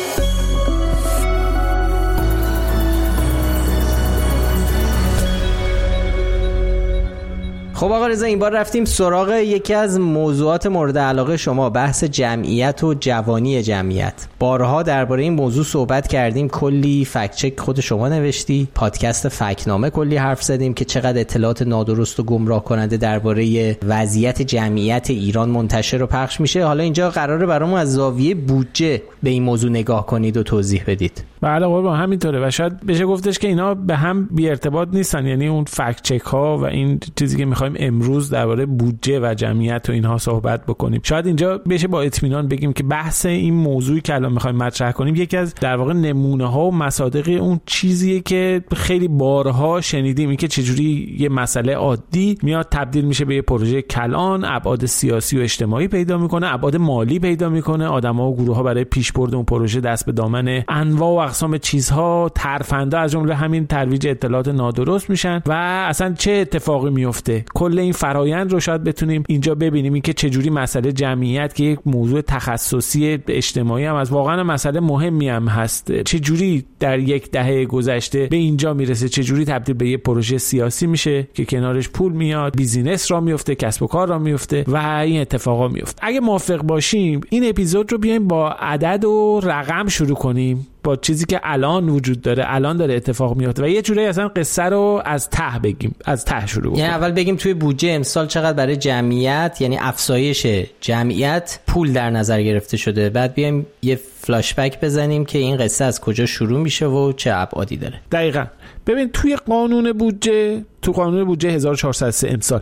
خب آقا رضا، این بار رفتیم سراغ یکی از موضوعات مورد علاقه شما، بحث جمعیت و جوانی جمعیت. بارها درباره این موضوع صحبت کردیم، کلی فکت چک خود شما نوشتی، پادکست فکت‌نامه کلی حرف زدیم که چقدر اطلاعات نادرست و گمراه کننده درباره وضعیت جمعیت ایران منتشر و پخش میشه. حالا اینجا قراره برامون از زاویه بودجه به این موضوع نگاه کنید و توضیح بدید. بله قربان، همینطوره و شاید بشه گفتش که اینا به هم بی ارتباط نیستن، یعنی اون فکت چک ها و این چیزی که میخوایم امروز درباره بودجه و جمعیت و اینها صحبت بکنیم، شاید اینجا بشه با اطمینان بگیم که بحث این موضوعی که الان میخوایم مطرح کنیم یکی از در واقع نمونه ها و مصادیق اون چیزیه که خیلی بارها شنیدیم، این که چجوری یه مسئله عادی میاد تبدیل میشه به یه پروژه کلان، ابعاد سیاسی و اجتماعی پیدا میکنه، ابعاد مالی پیدا میکنه، آدم‌ها و گروه‌ها برای پیشبرد اون پروژه دست به دامن انواع و اقسام چیزها، ترفنده از جمله همین ترویج اطلاعات نادرست میشن و اصلا چه اتفاقی میفته. کل این فرایند رو شاید بتونیم اینجا ببینیم، این که چجوری مسئله جمعیت که یک موضوع تخصصی اجتماعی هم از واقعا مسئله مهمی هم هست، چجوری در یک دهه گذشته به اینجا میرسه، چجوری تبدیل به یه پروژه سیاسی میشه که کنارش پول میاد، بیزینس را میفته، کسب و کار را میفته و این اتفاقا میفته. اگه موافق باشیم این اپیزود رو بیایم با عدد و رقم شروع کنیم، با چیزی که الان وجود داره، الان داره اتفاق میفته و یه جوری اصلا قصه رو از ته بگیم، از ته شروع کنیم. یعنی اول بگیم توی بودجه امسال چقدر برای جمعیت، یعنی افزایش جمعیت، پول در نظر گرفته شده، بعد بیایم یه فلاش بک بزنیم که این قصه از کجا شروع میشه و چه ابعادی داره. دقیقاً. ببین توی قانون بودجه، تو قانون بودجه هزار و چهارصد و سه امسال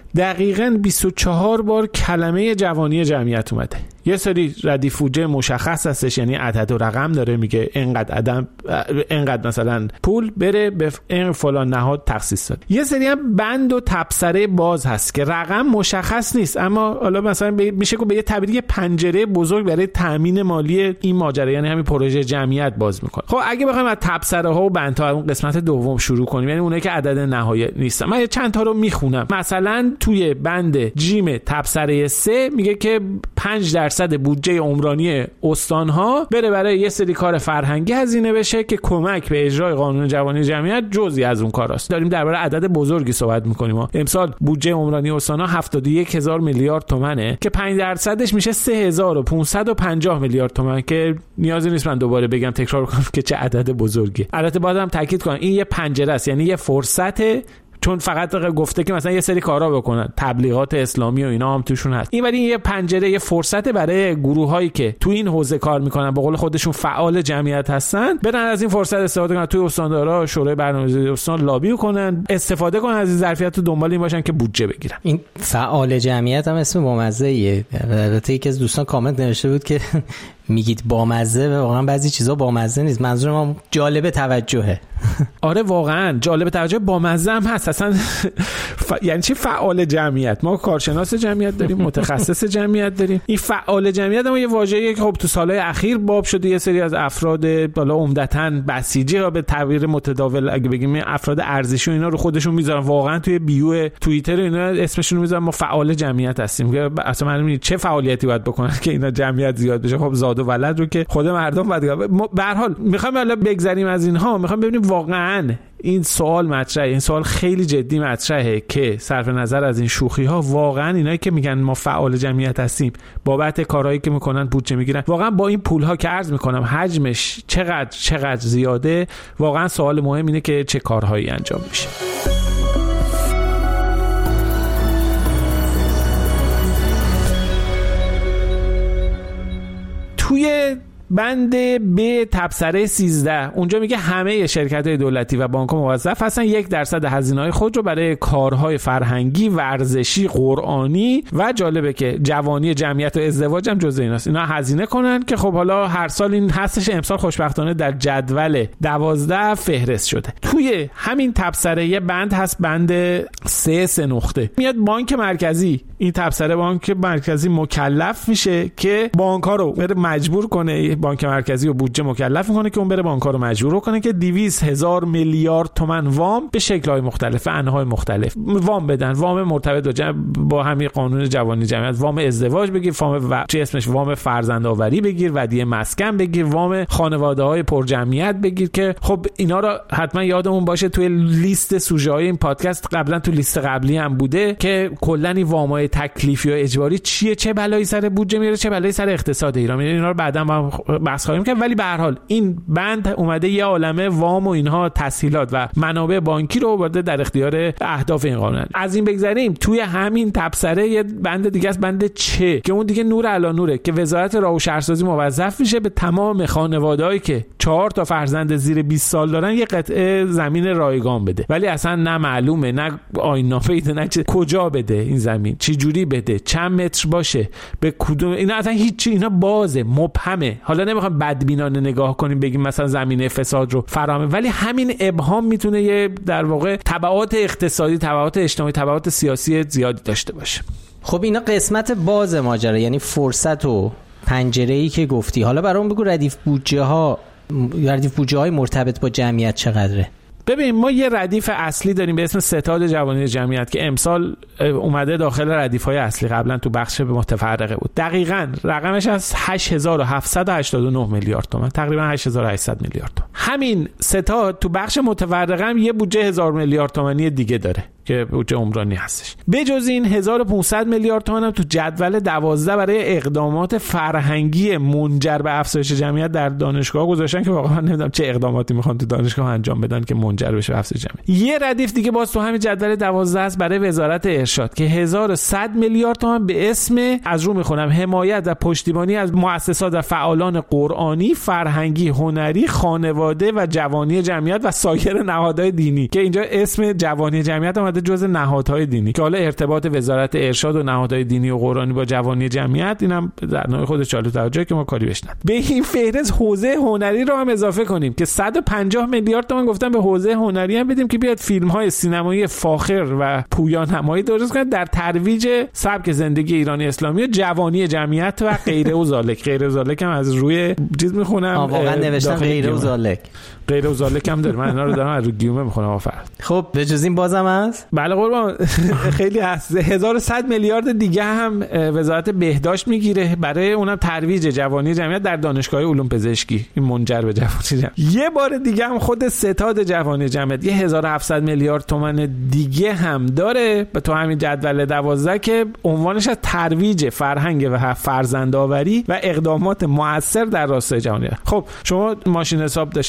دقیقاً بیست و چهار بار کلمه جوانی جمعیت اومده. یه سری ردیف بودجه مشخص هستش، یعنی عدد و رقم داره، میگه اینقدر عدد، اینقدر مثلا پول بره به این فلان نهاد تخصیص داد. یه سری هم بند و تبصره باز هست که رقم مشخص نیست، اما حالا مثلا میشه که به یه تعبیر پنجره بزرگ برای تامین مالی این ماجرا، یعنی همین پروژه جمعیت باز میکنه. خب اگه بخوایم از تبصره ها و بندها اون قسمت دوم شروع کنیم، یعنی اونایی که عدد نهایی نیستن، من چند تا رو میخونم. مثلا توی بند جیم تبصره سه میگه که پنج درصد بودجه عمرانی استان‌ها بره برای یه سری کار فرهنگی هزینه بشه که کمک به اجرای قانون جوانی جمعیت جزئی از اون کاراست. داریم درباره عدد بزرگی صحبت می‌کنیم. امسال بودجه عمرانی استان‌ها هفتاد و یک هزار میلیارد تومانه که پنج درصدش میشه سه هزار و پانصد و پنجاه میلیارد تومان، که نیازی نیست من دوباره بگم، تکرار کنم که چه عدد بزرگی. البته بازم تاکید کنم این یه پنجره است، یعنی یه فرصت، چون فقط گفته که مثلا یه سری کارا بکنن، تبلیغات اسلامی و اینا هم توشون هست. این ولی یه پنجره، یه فرصت برای گروهایی که تو این حوزه کار میکنن، به قول خودشون فعال جمعیت هستن، برن از این فرصت استفاده کنن، توی استاندارا شورای برنامه‌ریزی استان لابی کنن، استفاده کنن از این ظرفیت و دنبال این باشن که بودجه بگیرن. این فعال جمعیت هم اسم بامزه‌ایه. البته یکی از دوستان کامنت نوشته بود که میگید بامزه، واقعا بعضی چیزا بامزه نیست. منظور ما جالب توجهه. آره واقعا جالب توجه، بامزه هم هست اصلا. ف... یعنی چی فعال جمعیت؟ ما کارشناس جمعیت داریم، متخصص جمعیت داریم. این فعال جمعیت ما یه واژه‌ای که خب تو سالهای اخیر باب شده، یه سری از افراد بالا عمدتاً بسیجی ها به تعبیر متداول اگه بگیم افراد ارزشی و اینا رو خودشون میذارن، واقعا توی بیو توییتر اینا اسمشون رو میذارن ما فعال جمعیت هستیم. که اصلا معلومه چه فعالیتی باید بکنن که اینا جمعیت زیاد بشه. خب زاد و ولد رو که خود مردم بعد به هر حال میخوایم حالا بگذریم از اینها، میخوایم ببینیم واقعا این سوال مطرحه، این سوال خیلی جدی مطرحه که صرف نظر از این شوخی ها واقعا اینایی که میگن ما فعال جمعیت هستیم بابت کارهایی که میکنن بودجه میگیرن، واقعا با این پول ها که عرض میکنم حجمش چقدر چقدر زیاده، واقعا سوال مهم اینه که چه کارهایی انجام میشه. توی بند ب تبصره سیزده اونجا میگه همه شرکت‌های دولتی و بانک‌ها موظف هستن یک درصد هزینه‌های خود رو برای کارهای فرهنگی، ورزشی، قرآنی و جالبه که جوانی جمعیت و ازدواج هم جزء ایناست، اینا هزینه کنن که خب حالا هر سال این هستش. امسال خوشبختانه در جدول دوازده فهرست شده. توی همین تبصره یه بند هست، بند سه سه نقطه میاد بانک مرکزی، این تبصره بانک مرکزی مکلف میشه که بانک‌ها رو بره مجبور کنه، بانک مرکزی و بودجه مکلف میکنه که اون بره بانک‌ها رو مجبور کنه که دویست هزار میلیارد تومان وام به شکل‌های مختلف، انواع مختلف وام بدن. وام مرتبط با همین قانون جوانی جمعیت، وام ازدواج بگیر، وام و... چه اسمش وام فرزندآوری بگیر، ودیعه مسکن بگیر، وام خانواده‌های پرجمعیت بگیر. که خب اینا رو حتما یادمون باشه توی لیست سوژه‌های این پادکست قبلا تو لیست قبلی هم بوده که کلا این وام‌های تکلیفی و اجباری چیه، چه بلایی سر بودجه میاره، چه بلایی سر اقتصاد ایران میاره. اینا رو بعداً ما بحث خواهیم کرد. ولی به هر حال این بند اومده یه عالمه وام و اینها تسهیلات و منابع بانکی رو برده در اختیار اهداف این قانون. از این بگذریم توی همین تبصره یه بند دیگه است، بند چه، که اون دیگه نور علی نوره که وزارت راه و شهرسازی موظف میشه به تمام خانواده‌ای که چهار تا فرزند زیر بیست سال دارن یه قطعه زمین رایگان بده. ولی اصلا نه معلومه، نه آیین‌نامه ایده، نه چه کجا بده این زمین، چه جوری بده، چند متر باشه، به کدوم، اینا اصلا هیچ، اینا بازه، مبهمه. حالا نمیخوام بدبینانه نگاه کنیم بگیم مثلا زمینه فساد رو فراهمه، ولی همین ابهام میتونه یه در واقع تبعات اقتصادی، تبعات اجتماعی، تبعات سیاسی زیادی داشته باشه. خب اینا قسمت باز ماجرا، یعنی فرصت و پنجره‌ای که گفتی. حالا برام بگو ردیف بودجه ها، ردیف بودجه های مرتبط با جمعیت چقدره؟ ببین ما یه ردیف اصلی داریم به اسم ستاد جوانی جمعیت که امسال اومده داخل ردیف‌های اصلی، قبلا تو بخش متفرقه بود. دقیقاً رقمش از هشت هزار و هفتصد و هشتاد و نه میلیارد تومان، تقریبا هشت هزار و هشتصد میلیارد تومان. همین ستاد تو بخش متفرقه هم یه بودجه هزار میلیارد تومانی دیگه داره که بودجه عمرانی هستش. بجز این هزار و پانصد میلیارد تومان هم تو جدول دوازده برای اقدامات فرهنگی منجر به افزایش جمعیت در دانشگاه گذاشتن که واقعا نمیدونم چه اقداماتی میخوان تو دانشگاه انجام بدن که منجر بشه به افزایش جمعیت. یه ردیف دیگه باز تو همین جدول دوازده است برای وزارت ارشاد که هزار و صد میلیارد تومان به اسم، از رو میخونم، حمایت و پشتیبانی از مؤسسات و فعالان قرآنی، فرهنگی، هنری، خانواده و جوانی جمعیت و سایر نهادهای دینی، که اینجا اسم جوانی جمعیت هم جزء نهادهای دینی که حالا ارتباط وزارت ارشاد و نهادهای دینی و قرآنی با جوانی جمعیت اینم در نوع خودش جالب توجهه که ما کاری بهش نداریم. به این فهرست حوزه هنری رو هم اضافه کنیم که صد و پنجاه میلیارد تومان گفتن به حوزه هنری هم بدیم که بیاد فیلم‌های سینمایی فاخر و پویانمایی درست کنه در ترویج سبک زندگی ایرانی اسلامی و جوانی جمعیت و غیره و ذالک. غیره و ذالک هم از روی چیز میخونم، واقعا نوشتن غیره و ذالک، غیره و ذالک هم داره، من اینا رو دارم از رو گیومه میخونم. آفر خب به جز این بازم هست؟ بله قربان خیلی هست. هزار و صد میلیارد دیگه هم وزارت بهداشت میگیره برای اونم ترویج جوانی جمعیت در دانشگاه علوم پزشکی، این منجر به جوانی جمعیت. یه بار دیگه هم خود ستاد جوانی جمعیت یه هزار و هفتصد میلیارد تومان دیگه هم داره به تو همین جدول دوازده که عنوانش از ترویج فرهنگ و فرزندآوری و اقدامات مؤثر در راستای جوانی. خب شما ماشین حساب داشتی میزدی،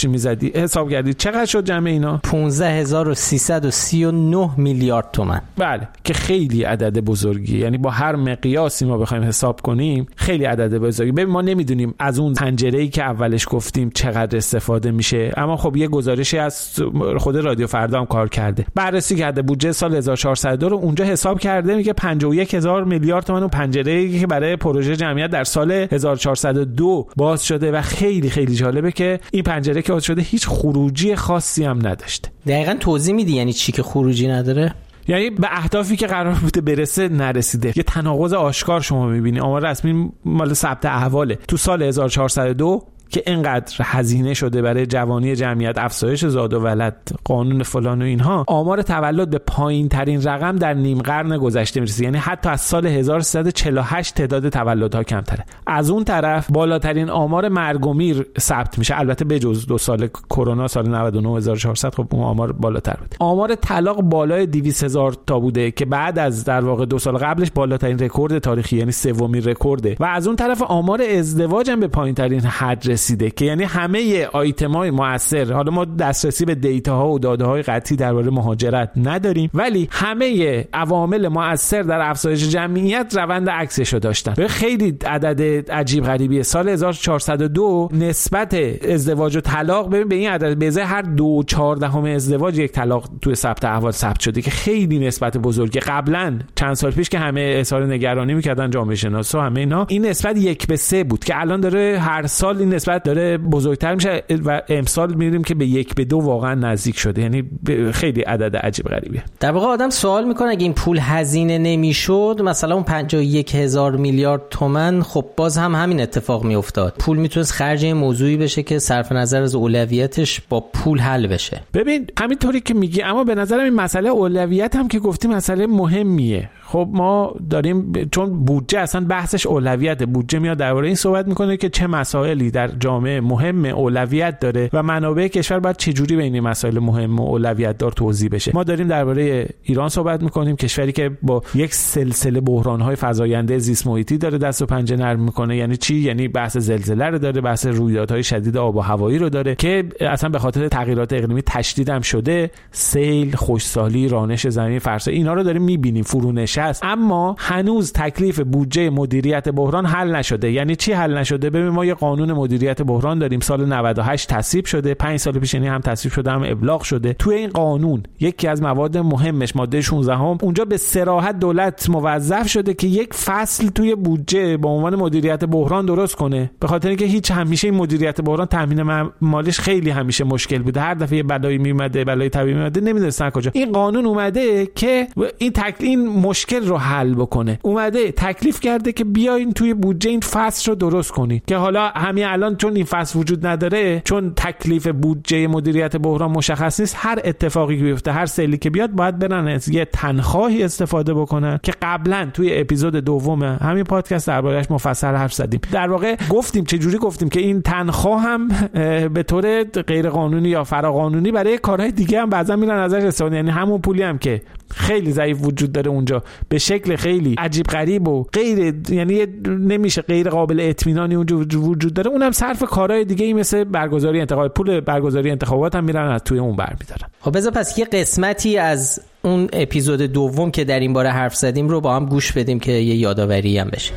کردی حساب کردی چقدر شد جمع اینا؟ پانزده هزار و سیصد و سی و نه میلیارد تومان. بله که خیلی عدد بزرگی، یعنی با هر مقیاسی ما بخوایم حساب کنیم خیلی عدد بزرگی. ببین ما نمیدونیم از اون پنجره‌ای که اولش گفتیم چقدر استفاده میشه، اما خب یه گزارشی از خود رادیو فردا هم کار کرده، بررسی کرده بودجه سال هزار و چهارصد و دو رو اونجا حساب کرده، میگه پنجاه و یک هزار میلیارد تومان اون پنجره‌ای که برای پروژه جمعیت در سال هزار و چهارصد و دو باز شده و خیلی خیلی جالبه که این پنجره که باز شده هیچ خروجی خاصی هم نداشته. دقیقاً توضیح میدی یعنی چی که خروجی نداره؟ یعنی به اهدافی که قرار بوده برسه نرسیده. یه تناقض آشکار شما میبینی. آمار رسمی مال ثبت احواله. تو سال هزار و چهارصد و دو که اینقدر هزینه شده برای جوانی جمعیت، افزایش زاد و ولد، قانون فلان و اینها، آمار تولد به پایین ترین رقم در نیم قرن گذشته میرسه. یعنی حتی از سال هزار و سیصد و چهل و هشت تعداد تولدها کمتره. از اون طرف بالاترین آمار مرگ و میر ثبت میشه، البته بجز دو سال کرونا سال نود و نه هزار و چهارصد خب اون آمار بالاتر بود. آمار طلاق بالای دویست هزار تا بوده که بعد از در واقع دو سال قبلش بالاترین رکورد تاریخی، یعنی سومین رکورده. و از اون طرف آمار ازدواج هم به پایین ترین حد رسیده که یعنی همه آیتم‌های مؤثر، حالا ما دسترسی به دیتاها و داده‌های قطعی درباره مهاجرت نداریم، ولی همه عوامل مؤثر در افزایش جمعیت روند عکسشو داشتن. خیلی عدد عجیب غریبیه. سال هزار و چهارصد و دو نسبت ازدواج و طلاق ببین به این عدد، به ازای هر دو و چهاردهم ازدواج یک طلاق توی ثبت احوال ثبت شده که خیلی نسبت بزرگه. قبلا چند سال پیش که همه اظهار نگرانی می‌کردن جامعه شناسا همه اینا، این نسبت یک به سه بود که الان داره هر سال این نسبت داره بزرگتر میشه و امسال می‌بینیم که به یک به دو واقعا نزدیک شده. یعنی خیلی عدد عجیب غریبیه. در واقع آدم سوال میکنه اگه این پول هزینه نمیشد، مثلا اون پنجاه و یک هزار میلیارد تومان، خب باز هم همین اتفاق میافتاد. پول میتونست خرج این موضوعی بشه که صرف نظر از اولویتش با پول حل بشه. ببین همینطوری که میگی، اما به نظرم این مسئله اولویت هم که گفتیم مسئله مهمیه. خب ما داریم، چون بودجه اصلا بحثش اولویت، بودجه میاد درباره این صحبت میکنه که چه مسائلی در جامعه مهم اولویت داره و منابع کشور باید چه جوری بین این مسائل مهم و اولویت دار توزیع بشه. ما داریم درباره ایران صحبت میکنیم، کشوری که با یک سلسله بحران‌های فزاینده زیست محیطی داره دست و پنجه نرم میکنه. یعنی چی؟ یعنی بحث زلزله رو داره، بحث رویدادهای شدید آب و هوایی رو داره که اصلا به خاطر تغییرات اقلیمی تشدید هم شده، سیل، خشکسالی، رانش زمین، فرسایی، اینا رو داریم میبینیم، فرونش هست. اما هنوز تکلیف بودجه مدیریت بحران حل نشده. یعنی چی حل نشده؟ ببین ما یه قانون مدیریت بحران داریم، سال نود و هشت تصویب شده، پنج سال پیش یعنی هم تصویب شده هم ابلاغ شده. توی این قانون یکی از مواد مهمش ماده شانزده هم اونجا به صراحت دولت موظف شده که یک فصل توی بودجه با عنوان مدیریت بحران درست کنه، به خاطر اینکه هیچ همیشه این مدیریت بحران تامین مالیش خیلی همیشه مشکل بوده. هر دفعه بلایی میومده، بلای طبیعی میومده، نمیدونستن کجا. این قانون اومده که این تکلیف این مشکل رو حل بکنه، اومده تکلیف کرده که بیاین توی بودجه این فصل رو درست کنید که حالا همین الان چون این فصل وجود نداره، چون تکلیف بودجه مدیریت بحران مشخص نیست، هر اتفاقی که بیفته، هر سیلی که بیاد، باید برن از یه تنخواهی استفاده بکنن که قبلا توی اپیزود دوم همین پادکست درباره‌اش مفصل حرف زدیم. در واقع گفتیم چه جوری گفتیم که این تنخواه هم به طور غیر قانونی یا فراقانونی برای کارهای دیگه هم بعضا میرن ازش استفاده، یعنی همون پولی هم که خیلی ضعیف وجود داره اونجا به شکل خیلی عجیب غریب و غیر، یعنی نمیشه غیر قابل اطمینانی اونجا وجود داره، اونم صرف کارهای دیگه ای مثل برگزاری انتخابات، پول برگزاری انتخابات هم میرن از توی اون برمی‌دارن. خب بذار پس یه قسمتی از اون اپیزود دوم که در این باره حرف زدیم رو با هم گوش بدیم که یه یادآوری هم بشه.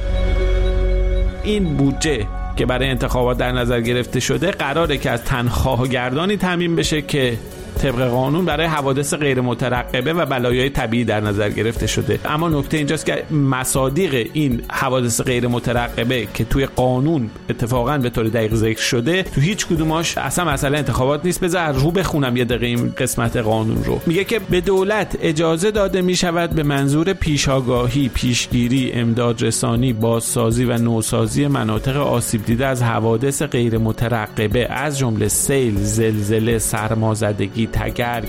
این بودجه که برای انتخابات در نظر گرفته شده قراره که از تنخواه گردانی تامین بشه که طبق قانون برای حوادث غیر مترقبه و بلایای طبیعی در نظر گرفته شده. اما نکته اینجاست که مصادیق این حوادث غیر مترقبه که توی قانون اتفاقا به طور دقیق ذکر شده، تو هیچ کدوماش اصلا مسئله انتخابات نیست. بذار رو بخونم یه دقیقه این قسمت قانون رو. میگه که به دولت اجازه داده میشود به منظور پیشاگاهی، پیشگیری، امداد رسانی، بازسازی و نوسازی مناطق آسیب دیده از حوادث غیر مترقبه از جمله سیل، زلزله، سرمازدگی، تگرگ.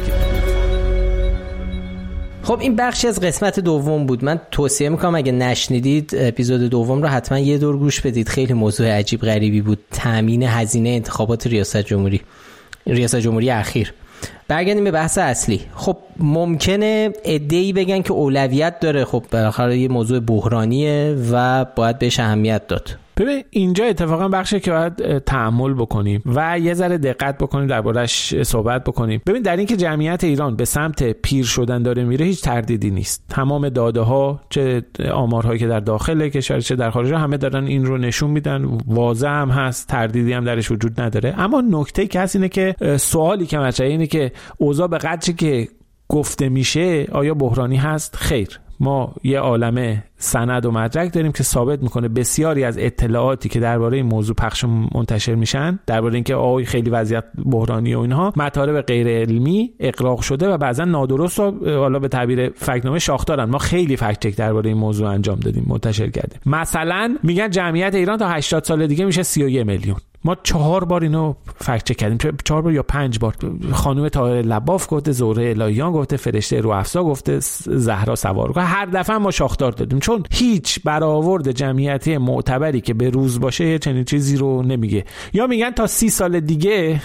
خب این بخشی از قسمت دوم بود. من توصیه میکنم اگه نشنیدید اپیزود دوم رو حتما یه دور گوش بدید، خیلی موضوع عجیب غریبی بود. تامین هزینه انتخابات ریاست جمهوری ریاست جمهوری اخیر. برگردیم به بحث اصلی. خب ممکنه عده‌ای بگن که اولویت داره، خب بالاخره یه موضوع بحرانیه و باید بهش اهمیت داد. ببین اینجا اتفاقا بخشه که باید تأمل بکنیم و یه ذره دقت بکنیم دربارش صحبت بکنیم. ببین در اینکه جمعیت ایران به سمت پیر شدن داره میره هیچ تردیدی نیست. تمام داده ها، چه آمارهایی که در داخل کشور چه در خارج، همه دارن این رو نشون میدن، واضح هم هست، تردیدی هم درش وجود نداره. اما نکته که هست اینه که سوالی که مطرحه اینه که اوضاع به قدری که گفته میشه آیا بحرانی هست؟ خیر. ما یه عالمه سند و مدرک داریم که ثابت میکنه بسیاری از اطلاعاتی که درباره این موضوع پخش منتشر میشن، درباره اینکه آی خیلی وضعیت بحرانی و اینها، مطالب غیر علمی اقراق شده و بعضا نادرست و حالا به تعبیر فکت‌نامه شاخدارن. ما خیلی فکت چک درباره این موضوع انجام دادیم، منتشر کردیم. مثلا میگن جمعیت ایران تا هشتاد سال دیگه میشه سی و یک میلیون. ما چهار بار اینو فکت چک کردیم، چهار بار یا پنج بار. خانم طاهره لباف گفته، زهره الهیان گفته، فرشته روافزا گفته، زهرا سوارگو. هر دفعه ما شاخدار دادیم، چون هیچ برآورد جمعیتی معتبری که به روز باشه چنین چیزی رو نمیگه. یا میگن تا سی سال دیگه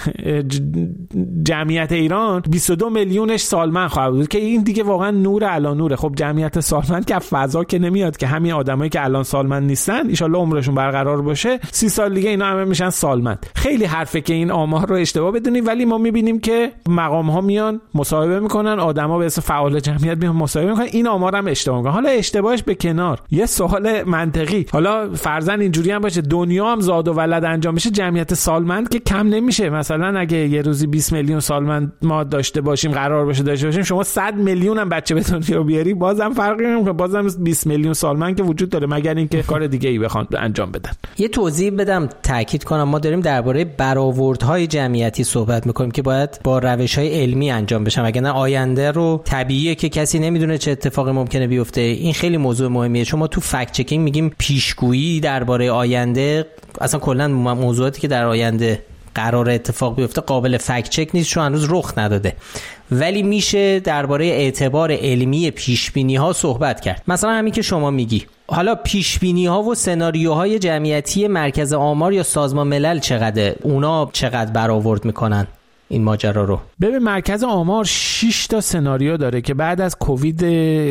جمعیت ایران بیست و دو میلیونش سالمند خواهد بود، که این دیگه واقعا نور علی نوره. خب جمعیت سالمند که فضا که نمیاد، که همین آدمایی که الان سالمند نیستن ان شاءالله عمرشون برقرار باشه، سی سال دیگه اینا همه میشن سالمند. خیلی حرفه که این آمار رو اشتباه بدونیم، ولی ما میبینیم که مقام ها میان مصاحبه میکنن، آدما به اسم فعال جمعیت میان مصاحبه میکنن، این آمار هم اشتباه میکنن. حالا اشتباهش به کنار، یه سوال منطقی، حالا فرضاً اینجوری هم باشه دنیا هم زاد و ولد انجام بشه، جمعیت سالمند که کم نمیشه. مثلا اگه یه روزی بیست میلیون سالمند ما داشته باشیم، قرار باشه داشته باشیم، شما صد میلیون هم بچه به دنیا بیاری، بازم فرقی نمیکنه، بازم بیست میلیون سالمند که وجود داره، مگر اینکه کار دیگه ای بخوان انجام بدن. یه توضیح بدم، تاکید کنم، ما داریم درباره برآوردهای جمعیتی صحبت میکنیم که باید با روش‌های علمی انجام بشن، وگرنه آینده رو طبیعیه که کسی نمیدونه چه اتفاقی ممکنه بیفته. این خیلی موضوع مهمیه، چون ما تو فکت چکینگ میگیم پیشگویی درباره آینده، اصلا کلا موضوعاتی که در آینده قرار اتفاق بیفته قابل فکت چک نیست، چون هنوز رخ نداده، ولی میشه درباره اعتبار علمی پیشبینی ها صحبت کرد. مثلا همین که شما میگی، حالا پیشبینی ها و سناریوهای جمعیتی مرکز آمار یا سازمان ملل چقدر، اونا چقدر برآورد میکنن این ماجرا رو؟ ببین مرکز آمار شش تا سناریو داره که بعد از کووید،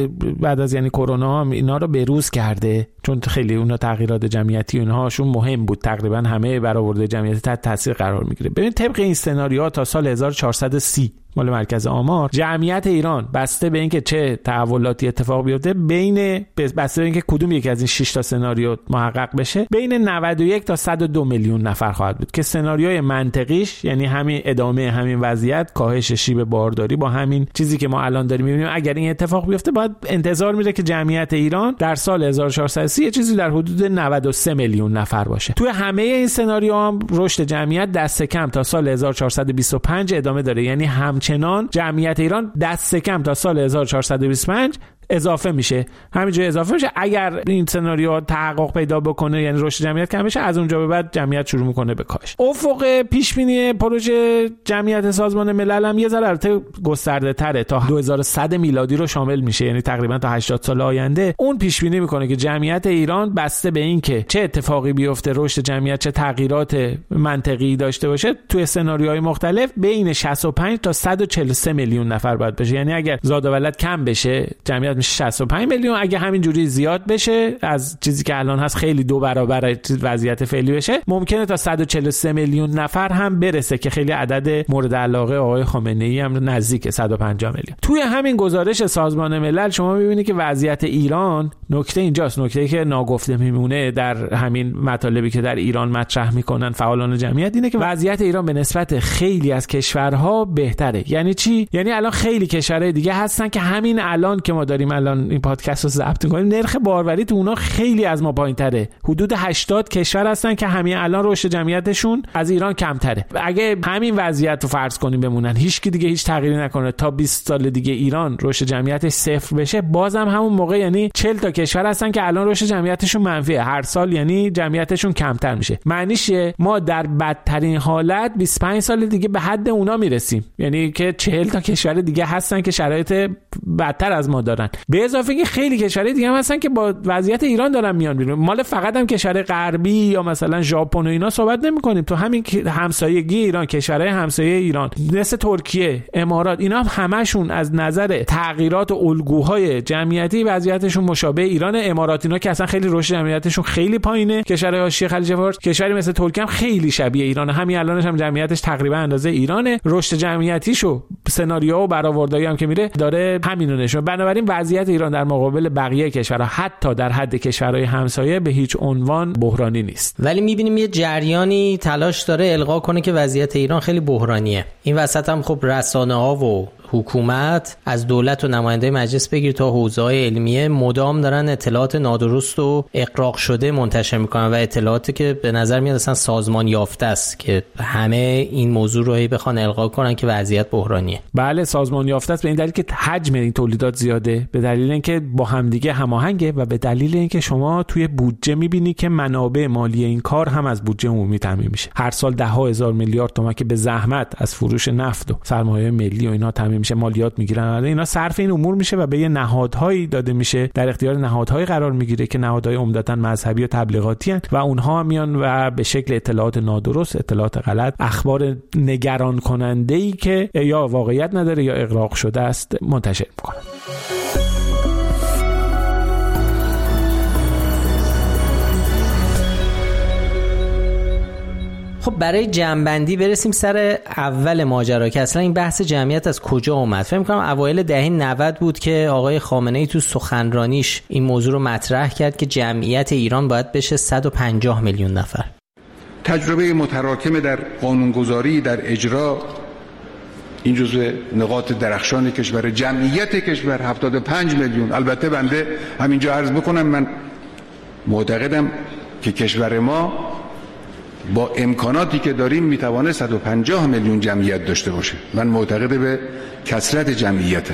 بعد از یعنی کرونا هم اینا رو بروز کرده، چون خیلی اونا تغییرات جمعیتی اونهاشون مهم بود، تقریبا همه برآورد جمعیتی تحت تاثیر قرار میگیره. ببین طبق این سناریوها تا سال هزار و چهارصد و سی مال مرکز آمار، جمعیت ایران بسته به اینکه چه تحولاتی اتفاق بیفته، بین بسته به اینکه کدوم یک از این شش تا سناریو محقق بشه، بین نود و یک تا صد و دو میلیون نفر خواهد بود، که سناریوی منطقیش یعنی همین ادامه همین وضعیت، کاهش شیب بارداری با همین چیزی که ما الان داریم می‌بینیم، اگر این اتفاق بیفته باید انتظار میره که جمعیت ایران در سال هزار و چهارصد و سی یه چیزی در حدود نود و سه میلیون نفر باشه. توی همه این سناریوها هم رشد جمعیت دست کم تا سال هزار و چهارصد و بیست و پنج ادامه داره، یعنی همچنان جمعیت ایران دست کم تا سال هزار و چهارصد و بیست و پنج اضافه میشه، همینجوری اضافه میشه. اگر این سناریو تحقق پیدا بکنه، یعنی رشد جمعیت کم بشه، از اونجا به بعد جمعیت شروع میکنه به کاهش. افق پیش بینی پروژه جمعیت سازمان ملل هم یه ذره البته گسترده تره، تا دو هزار و صد میلادی رو شامل میشه، یعنی تقریبا تا هشتاد سال آینده. اون پیش بینی میکنه که جمعیت ایران بسته به این که چه اتفاقی بیفته، رشد جمعیت چه تغییرات منطقی داشته باشه، توی سناریوهای مختلف بین شصت و پنج تا صد و چهل و سه میلیون نفر باید بشه. یعنی اگر زاد و ولد کم بشه جمعیت میشه شصت و پنج میلیون، اگه همین جوری زیاد بشه از چیزی که الان هست، خیلی دو برابر وضعیت فعلی بشه، ممکنه تا صد و چهل و سه میلیون نفر هم برسه، که خیلی عدد مورد علاقه آقای خامنه ای هم نزدیک صد و پنجاه میلیون. توی همین گزارش سازمان ملل شما می‌بینید که وضعیت ایران، نکته اینجاست، نکته‌ای که ناگفته میمونه در همین مطالبی که در ایران مطرح میکنن فعالان جمعیت، اینه که وضعیت ایران به نسبت خیلی از کشورها بهتره. یعنی چی؟ یعنی الان خیلی کشورهای دیگه هستن که همین الان که ما داریم الان این پادکست رو ضبط می‌کنیم، نرخ باروری تو اونا خیلی از ما پایین‌تره. حدود هشتاد کشور هستن که همین الان رشد جمعیتشون از ایران کمتره. اگه همین وضعیت رو فرض کنیم بمونن، هیچ کی دیگه هیچ تغییری نکنه، تا بیست سال دیگه ایران رشد جمعیتش صفر بشه، بازم همون موقع یعنی چهل تا کشور هستن که الان رشد جمعیتشون منفیه، هر سال یعنی جمعیتشون کمتر میشه. معنیش ما در بدترین حالت بیست و پنج سال دیگه به حد اونا میرسیم، یعنی که چهل تا کشور دیگه هستن که شرایط بدتر از ما دارن. به اضافه که خیلی کشورهای دیگه هم هستن که با وضعیت ایران دارن میان بیرون. مال فقط هم کشور غربی یا مثلا ژاپن و اینا صحبت نمی‌کنیم، تو همین همسایگی ایران، کشورهای همسایه ایران مثل ترکیه، امارات، اینا هم همشون از نظر تغییرات و الگوهای جمعیتی وضعیتشون مشابه ایران. اماراتینا که اصلا خیلی رشد جمعیتشون خیلی پایینه، کشورهای حاشیه خلیج فارس، کشوری مثل ترکیه هم خیلی شبیه ایرانه، همین الانش هم جمعیتش تقریبا اندازه ایرانه، رشد جمعیتیشو سناریو و برآوردهایی هم که میره داره همین رو نشون. بنابراین وضعیت ایران در مقابل بقیه کشورها حتی در حد کشورهای همسایه به هیچ عنوان بحرانی نیست. ولی میبینیم یه جریانی تلاش داره القا کنه که وضعیت ایران خیلی بحرانیه. این وسط هم خب رسانه‌ها و حکومت از دولت و نماینده مجلس بگیر تا حوزه‌های علمیه مدام دارن اطلاعات نادرست و اغراق شده منتشر میکنن و اطلاعاتی که به نظر میاد اصلا سازمان یافته است که همه این موضوع رو هی بخوان القا کنن که وضعیت بحرانیه. بله سازمان یافته است به این دلیل که حجم این تولیدات زیاده، به دلیل اینکه با همدیگه هماهنگه و به دلیل اینکه شما توی بودجه میبینی که منابع مالی این کار هم از بودجه عمومی تامین میشه. هر سال ده ها هزار میلیارد تومان که به زحمت از فروش نفت و سرمایه ملی و اینا تامین میشه، مالیات میگیرن، اینا صرف این امور میشه و به یه نهادهایی داده میشه، در اختیار نهادهایی قرار میگیره که نهادهای عمدتاً مذهبی و تبلیغاتی هستند و اونها میان و به شکل اطلاعات نادرست، اطلاعات غلط، اخبار نگران کننده‌ای که یا واقعیت نداره یا اغراق شده است منتشر میکنن. خب برای جمع‌بندی برسیم سر اول ماجرا که اصلا این بحث جمعیت از کجا اومد. فکر می‌کنم اوایل دهه نود بود که آقای خامنه‌ای تو سخنرانیش این موضوع رو مطرح کرد که جمعیت ایران باید بشه صد و پنجاه میلیون نفر. تجربه متراکم در قانونگذاری، در اجرا، این جزء نقاط درخشان کشور. جمعیت کشور هفتاد و پنج میلیون. البته بنده همینجا عرض بکنم من معتقدم که کشور ما با امکاناتی که داریم میتوانه صد و پنجاه میلیون جمعیت داشته باشه. من معتقد به کثرت جمعیتم.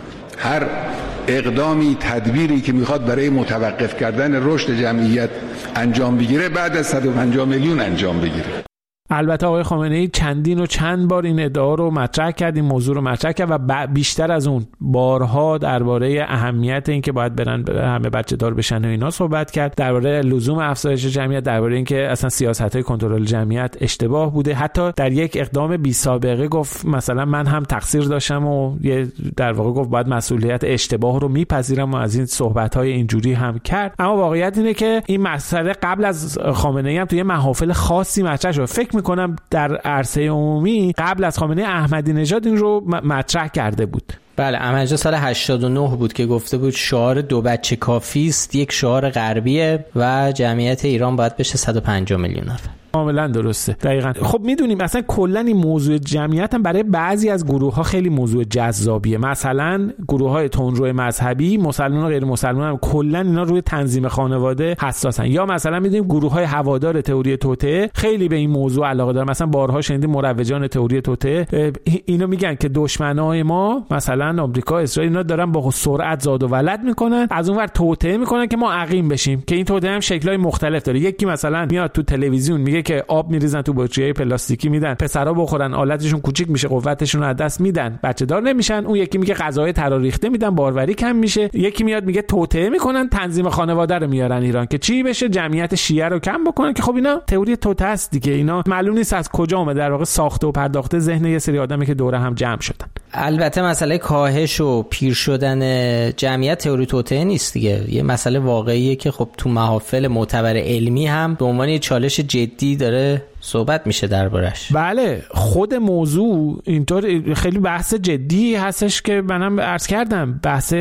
هر اقدامی، تدبیری که میخواد برای متوقف کردن رشد جمعیت انجام بگیره بعد از صد و پنجاه میلیون انجام بگیره. البته آقای خامنه‌ای چندین و چند بار این ادعا رو مطرح کرد، این موضوع رو مطرح کرد و بیشتر از اون بارها درباره اهمیت این که باید برن همه بچه دار بشن و اینا صحبت کرد، درباره لزوم افزایش جمعیت، درباره اینکه اصلا سیاست‌های کنترل جمعیت اشتباه بوده. حتی در یک اقدام بی سابقه گفت مثلا من هم تقصیر داشتم و یه در واقع گفت باید مسئولیت اشتباه رو میپذیرم و از این صحبت‌های اینجوری هم کرد. اما واقعیت اینه که این مسئله قبل از خامنه‌ای هم توی محافل خاصی مطرح شد. فکر میکنم در عرصه عمومی قبل از خامنه‌ای احمدی نژاد این رو مطرح کرده بود. بله احمدی نژاد سال هشتاد و نه بود که گفته بود شعار دو بچه کافی است یک شعار غربیه و جمعیت ایران باید بشه صد و پنجاه میلیون نفر. کاملا درسته. دقیقاً. خب میدونیم اصلا کلا این موضوع جمعیت هم برای بعضی از گروه ها خیلی موضوع جذابیه. مثلا گروه های تندرو مذهبی، مسلمان و غیر مسلمان هم کلا اینا روی تنظیم خانواده حساسن. یا مثلا میدونیم گروه های هوادار تئوری توطئه خیلی به این موضوع علاقه دارن. مثلا بارها شنیدیم مروجان تئوری توطئه اینو میگن که دشمنای ما مثلا آمریکا، اسرائیل اینا دارن با سرعت زاد و ولد میکنن، از اونور توطئه میکنن که ما عقیم بشیم، که این توطئه هم شکل‌های مختلف داره. یکی مثلا میاد تو تلویزیون میگه که آب میریزن تو بطری‌های پلاستیکی میدن، پسرا بخورن آلتشون کوچیک میشه، قوتشون رو از دست میدن، بچه دار نمیشن. اون یکی میگه غذای تراریخته میدن، باروری کم میشه. یکی میاد میگه توطئه میکنن، تنظیم خانواده رو میارن ایران که چی بشه، جمعیت شیعه رو کم بکنن. که خب اینا تئوری توطئه است دیگه، اینا معلوم نیست از کجا اومده، در واقع ساخته و پرداخته ذهن یه سری آدمی که دوره هم جمع شدن. البته مسئله کاهش و پیر شدن جمعیت تئوری توطئه نیست دیگه، یه مسئله واقعیه که خب تو محافل معتبر علمی هم به عنوان چالش جدی داره صحبت میشه دربارش. بله خود موضوع اینطور خیلی بحث جدی هستش که منم عرض کردم بحث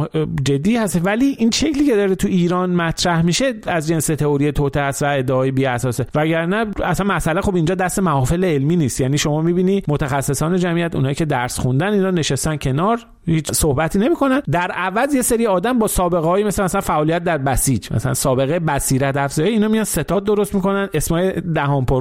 جدی هست، ولی این شکلی که داره تو ایران مطرح میشه از جنس تئوری توطئه است و ادعای بی اساسه. وگرنه اصلا مسئله خب اینجا دست محافل علمی نیست. یعنی شما میبینی متخصصان جمعیت، اونایی که درس خوندن، اینا نشستن کنار هیچ صحبتی نمیکنن، در عوض یه سری آدم با سابقه های مثلا مثلا فعالیت در بسیج، مثلا سابقه بصیرت افزایی، اینا میان ستاد درست میکنن، اسمای دهان پر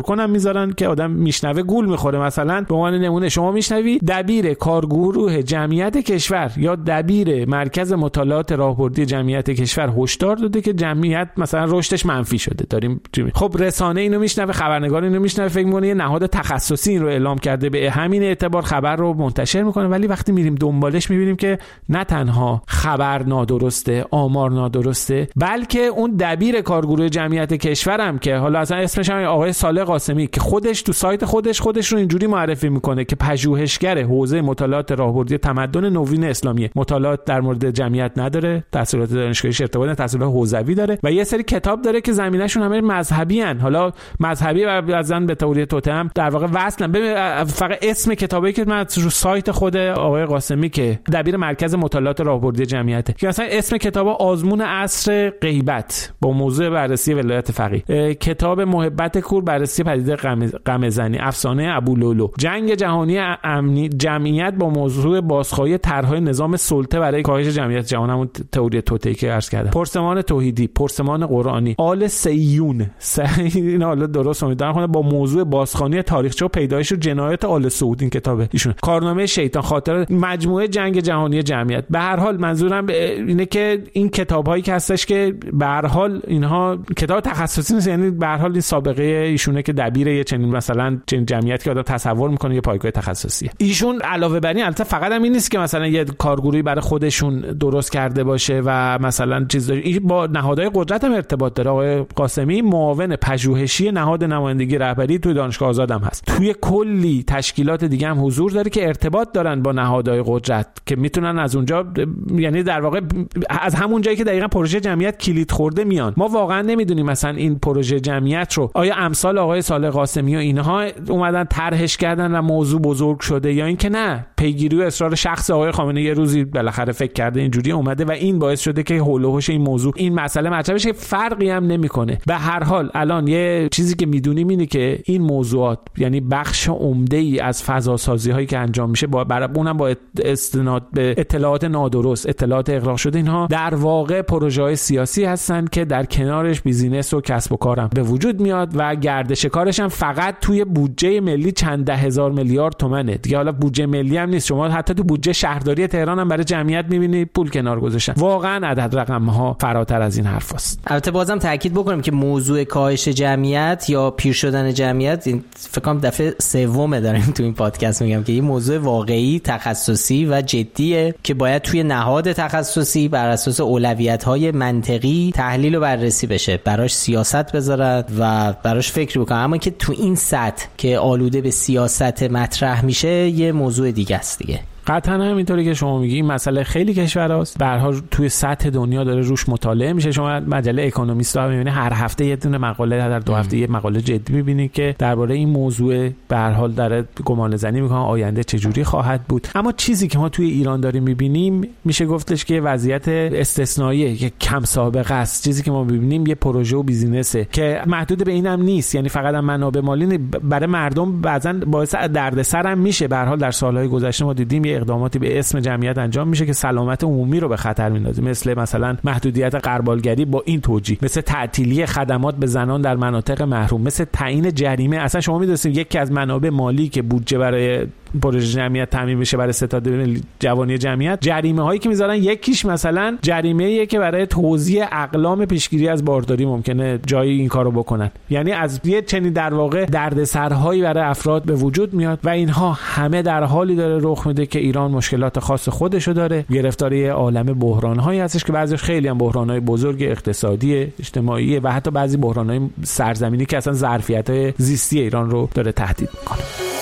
کنم میذارن که آدم میشنوه گول میخوره. مثلا به عنوان نمونه شما میشنوی دبیر کارگروه جمعیت کشور یا دبیر مرکز مطالعات راهبردی جمعیت کشور هشدار داده که جمعیت مثلا رشدش منفی شده. داریم خب رسانه اینو میشنوه، خبرنگار اینو میشنوه، فکر میکنه یه نهاد تخصصی این رو اعلام کرده، به همین اعتبار خبر رو منتشر میکنه. ولی وقتی میریم دنبالش میبینیم که نه تنها خبر نادرسته، آمار نادرسته، بلکه اون دبیر کارگروه جمعیت کشورم که حالا اصلا اسمش هم آقای صالح قاسمی که خودش تو سایت خودش خودش رو اینجوری معرفی میکنه که پژوهشگر حوزه مطالعات راهبردی تمدن نوین اسلامی، مطالعات در مورد جمعیت نداره، تحصیلات دانشگاهی ارتباط تحصیلات حوزوی داره و یه سری کتاب داره که زمینه‌شون همه مذهبی ان. حالا مذهبی و بعضن به تئوری توتم در واقع وصلن. ببین فقط اسم کتابی که من رو سایت خود آقای قاسمی که دبیر مرکز مطالعات راهبردی جمعیت که مثلا اسم کتاب آزمون عصر غیبت با موضوع بررسی ولایت فقیه، کتاب محبت کور بررسی پدیده غم زنی، افسانه ابولولو، جنگ جهانی امنی جمعیت با موضوع بازخواهی طرح‌های نظام سلطه برای کاهش جمعیت جهان، همون تئوری توطئه‌ای که عرض کردم، پرسمان توحیدی، پرسمان قرآنی، آل سیون این حالا درست امیدوارم کنه با موضوع بازخوانی تاریخچه و پیدایش و جنایات آل سعود، این کتابه ایشون، کارنامه شیطان، خاطر، مجموعه جنگ جهانی جمعیت. به هر حال منظورم اینه که این کتابایی که هستش که به هر حال اینها کتاب تخصصی نیست، یعنی به هر حال این سابقه ایشونه که دبیر یه چنین مثلا چنین جمعیتی که آدم تصور میکنه یه پایگاه تخصصیه. ایشون علاوه بر این البته فقط هم این نیست که مثلا یه کارگروهی برای خودشون درست کرده باشه و مثلا چیز داره، با نهادهای قدرت هم ارتباط داره. آقای قاسمی معاون پژوهشی نهاد نمایندگی رهبری توی دانشگاه آزاد هم هست، توی کلی تشکیلات دیگه هم حضور داره که ارتباط دارن با نهادهای قدرت که میتونن از اونجا، یعنی در واقع از همون جایی که دقیقاً پروژه جمعیت کلید خورده میان. ما واقعا نمیدونیم مثلا این پروژه جمعیت رو آیا امثال آقای صالح قاسمی و اینها اومدن طرحش کردن و موضوع بزرگ شده یا اینکه نه پیگیری و اصرار شخص آقای خامنه‌ای یه روزی بالاخره فکر کرده اینجوری اومده و این باعث شده که حول و حوش این موضوع این مسئله مطرح بشه. فرقی هم نمیکنه. به هر حال الان یه چیزی که میدونیم اینه که این موضوعات یعنی بخش عمده‌ای از فضا سازی هایی که انجام میشه با برای اونم با استناد به اطلاعات نادرست، اطلاعات اغراق شده، اینها در واقع پروژه‌های سیاسی هستن که در کنارش بیزینس و کسب و کارم به وجود میاد و گردش کارش هم فقط توی بودجه ملی چند ده هزار میلیارد تومانه دیگه. حالا بودجه ملی هم نیست، شما حتی تو بودجه شهرداری تهران هم برای جمعیت می‌بینی پول کنار گذاشتن. واقعا عدد رقم‌ها فراتر از این حرفاست. البته بازم تاکید بکنم که موضوع کاهش جمعیت یا پیر شدن جمعیت این فکر کنم دفعه سومه داریم تو این پادکست میگم که این موضوع واقعی تخصصی و جدیه که باید توی نهاد تخصصی بر اساس اولویت‌های منطقی تحلیل و بررسی بشه، براش سیاست بذارن و براش فکر بکنن. اما که تو این سطح که آلوده به سیاست مطرح میشه یه موضوع دیگه است دیگه. قطعا همینطوری که شما میگی این مسئله خیلی کشورهاست، به هر حال توی سطح دنیا داره روش مطالعه میشه. شما مجله اکونومیست رو میبینید هر هفته یه دونه مقاله، هر دو هفته یه مقاله جدی میبینید که درباره این موضوع به هر حال داره گمان زنی میکنه آینده چجوری خواهد بود. اما چیزی که ما توی ایران داریم میبینیم میشه گفتش که وضعیت استثنایی که کم سابقه است. چیزی که ما میبینیم یه پروژه و بیزینسه که محدود به اینم نیست، یعنی فقط هم منابع مالی برای مردم بعضا باعث دردسر هم میشه. به هر حال در سالهای گذشته ما دیدیم اقداماتی به اسم جمعیت انجام میشه که سلامت عمومی رو به خطر میندازه، مثل مثلا محدودیت غربالگری با این توجیه، مثل تعطیلی خدمات به زنان در مناطق محروم، مثل تعیین جریمه. اصلا شما میدونید یکی از منابع مالی که بودجه برای پروژه جمعیت تامین بشه برای ستاد جوانی جمعیت، جریمه هایی که میذارن یکیش مثلا جریمه ایه که برای توزیع اقلام پیشگیری از بارداری ممکنه جایی این کارو بکنن. یعنی از یه چنین در واقع دردسرهایی برای افراد به وجود میاد و اینها همه در حالی داره رخ میده که ایران مشکلات خاص خودشو داره، گرفتاری عالم بحران‌هایی هستش که بعضیش خیلی هم بحران‌های بزرگ اقتصادی، اجتماعی و حتی بعضی بحران‌های سرزمینی که اصلا ظرفیت‌های زیستی ایران رو داره تهدید می‌کنه.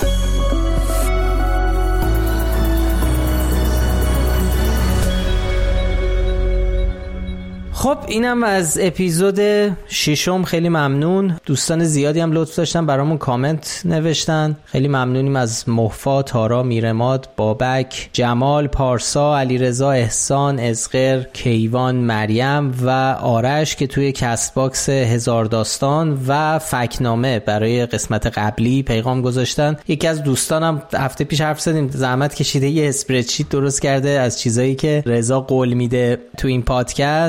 خب اینم از اپیزود ششم. خیلی ممنون. دوستان زیادی هم لطف داشتن برامون کامنت نوشتن. خیلی ممنونیم از مهفا، تارا، میرماد، بابک، جمال، پارسا، علیرضا، احسان، ازغر، کیوان، مریم و آرش که توی کست باکس هزار داستان و فکنامه برای قسمت قبلی پیغام گذاشتن. یکی از دوستانم هفته پیش حرف زدیم زحمت کشیده یه اسپردشیت درست کرده از چیزایی که رضا قول میده تو این پادکست که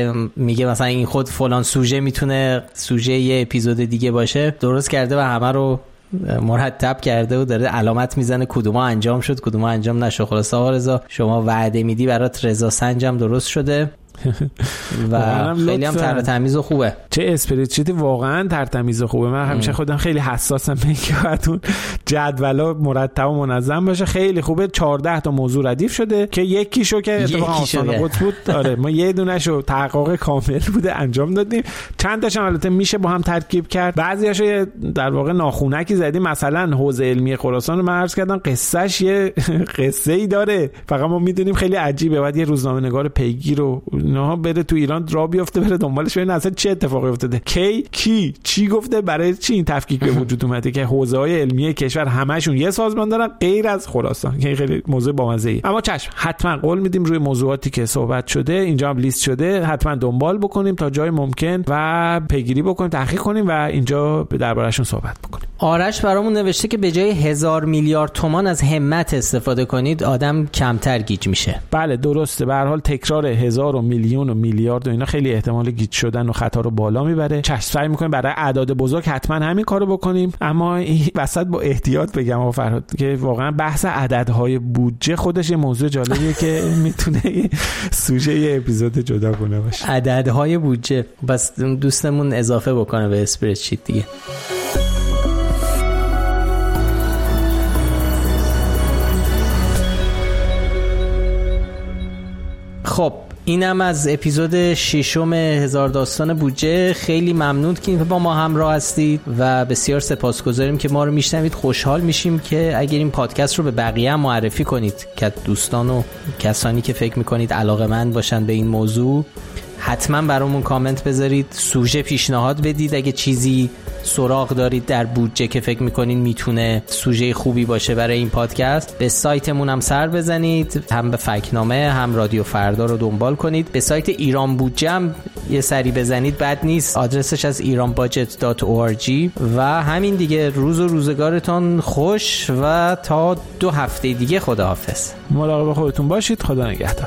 که میگه مثلا این خود فلان سوژه میتونه سوژه یه اپیزود دیگه باشه، درست کرده و همه رو مرتب کرده و داره علامت میزنه کدوما انجام شد کدوما انجام نشد. خلاص آقا رضا شما وعده میدی برات رضا سنجم درست شده و خیلی هم تر تمیز و خوبه. چه اسپریتشیتی واقعا تر تمیز و خوبه. من همیشه خودم خیلی حساسم به اینکه باید اون جدولا مرتب و منظم باشه. خیلی خوبه. چهارده تا موضوع ردیف شده که یکیشو که اتفاقا آسان قدس بود آره ما یه دونهشو تحقق کامل بوده انجام دادیم. چند تاشم البته میشه با هم ترکیب کرد. بعضیاشو در واقع ناخونکی زدیم. مثلا حوزه علمی خراسان رو من عرض کردم قصهش یه قصه ای داره، فقط ما میدونیم خیلی عجیبه. بعد یه روزنامه‌نگار پیگیر رو نه بره تو ایران را بیفته بره دنبالش ببینه اصلا چه اتفاقی افتاده، کی کی چی گفته، برای چی این تفکیک به وجود اومده که حوزه‌های علمی کشور همشون یه سازمان دارن غیر از خراسان. که خیلی موضوع بامزه‌ای. اما چشم حتما قول میدیم روی موضوعاتی که صحبت شده اینجا هم لیست شده حتما دنبال بکنیم تا جای ممکن و پیگیری بکنیم، تحقیق کنیم و اینجا به درباره‌شون صحبت بکنیم. آرش برامون نوشته که به جای هزار میلیارد تومان از همت استفاده کنید آدم کمتر گیج میشه. بله درسته. به هر حال تکرار هزار و میلیون و میلیارد و اینا خیلی احتمال گیج شدن و خطا رو بالا میبره. چشم سعی میکنیم برای اعداد بزرگ حتما همین کارو بکنیم، اما این وسط با احتیاط بگم آقا فرهاد که واقعا بحث عددهای بودجه خودش یه موضوع جالبیه که میتونه سوژه یه اپیزود جداگونه باشه. عددهای بودجه بس دوستمون اضافه بکنه به اسپریدشیت دیگه. خب اینم از اپیزود ششم هزار داستان بودجه. خیلی ممنون که با ما همراه هستید و بسیار سپاسگزاریم که ما رو میشنوید. خوشحال میشیم که اگر این پادکست رو به بقیه هم معرفی کنید که دوستان و کسانی که فکر میکنید علاقه‌مند باشن به این موضوع حتما برامون کامنت بذارید، سوژه پیشنهاد بدید. اگه چیزی سراغ دارید در بودجه که فکر میکنین میتونه سوژه خوبی باشه برای این پادکست، به سایتمون هم سر بزنید، هم به فکنامه هم رادیو فردا رو دنبال کنید. به سایت ایران بودجه هم یه سری بزنید، بد نیست. آدرسش از ایران باجت دات او آر جی و همین دیگه. روز و روزگارتان خوش و تا دو هفته دیگه خداحافظ. مراقب خودتون باشید. خدا نگهدار.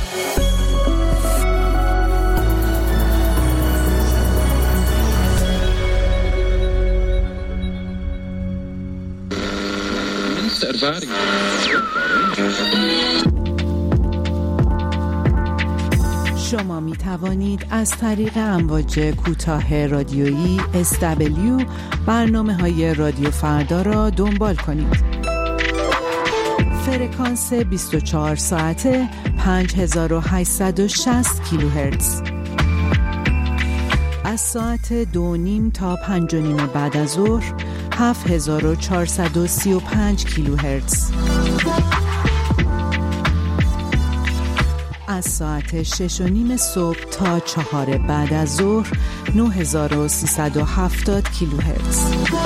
شما می توانید از طریق امواج کوتاه رادیویی اس دبلیو برنامه های رادیو فردا را دنبال کنید. فرکانس بیست و چهار ساعته پنج هزار و هشتصد و شصت کیلوهرتز. از ساعت دو نیم تا پنج و نیم بعد از ظهر هفت هزار و چهارصد و سی و پنج کیلوهرتز. از ساعت شش و نیم صبح تا چهار بعد از ظهر نه هزار و سیصد و هفتاد کیلوهرتز.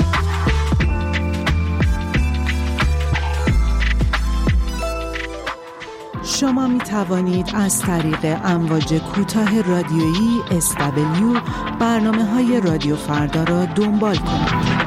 شما می توانید از طریق امواج کوتاه رادیویی اس دبلیو برنامه های رادیو فردا را دنبال کنید.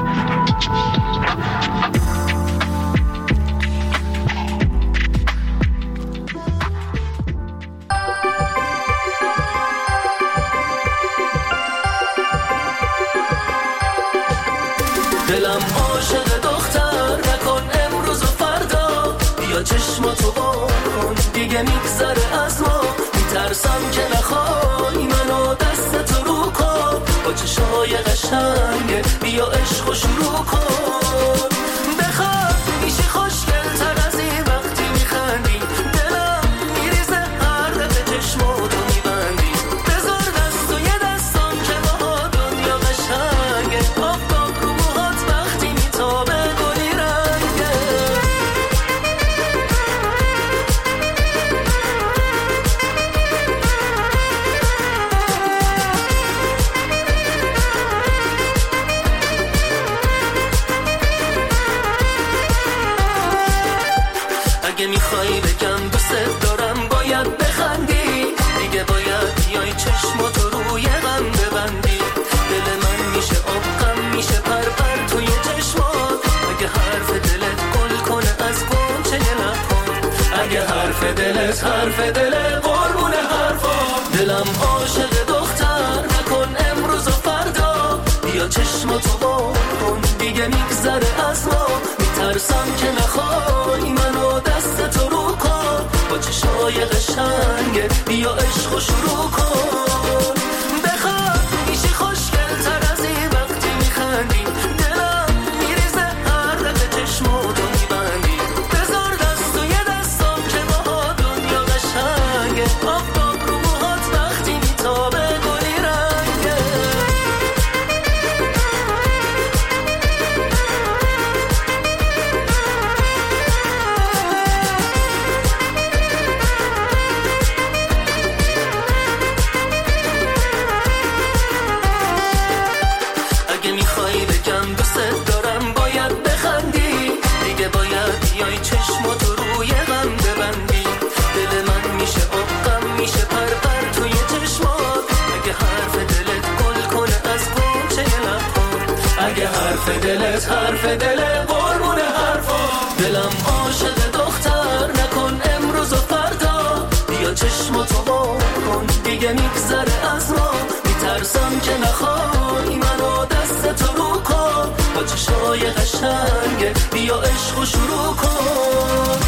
دلم عاشق دختر نکن امروز و فردا، بیا چشماتو بکن دیگه میگذره از ما، میترسم که نخوای منو دستت رو کن، با چشای قشنگه بیا عشقو شروع کن، بخواد میشی خوشگل تر از این وقتی میخندی، دلم میریزه هر دفعه چشماتو میبندی، بذار دست و یه دستم که با دنیا قشنگه، آفتاب رو موهات وقتی میتابه گلی رنگه. اگه میخوای بگم دوست دارم باید بخندی، دیگه باید بیای چشماتو روی غم ببندی، دل من میشه آب غم میشه پر پر توی چشمات، اگه حرف دلت گل کنه از گنچه لبات، اگه حرف دلت حرف دل قربون حرفات، دلم دلم عاشق دختر نکن امروز و فردا، بیا چشماتو با کن دیگه میگذره از ما، میترسم که نخوای منو دست تو رو کن، با چشای قشنگه بیا عشق و شروع کن، بخواد میشی خوشگل تر از این وقتی میخندی، دلم میریزه هر رد چشماتو میبندی، بذار دست توی دستم که با دنیا قشنگه، آفتاب رو موهات وقتی میتابه گلی رنگه. اگه میخوای بگم دوست دارم باید بخندی، دیگه باید بیای چشماتو روی غم ببندی، دل من میشه آقم میشه پر پر توی چشمات، اگه حرف دلت گل کنه از گوشه لبات، اگه حرف دلت حرف دل قربون حرفا، دلم عاشق دختر نکن امروز و فردا، بیا چشماتو با کن دیگه میگذره از ما، میترسم که نخوای منو دست تو رو کن، با چشای قشنگه بیا عشق و شروع کن.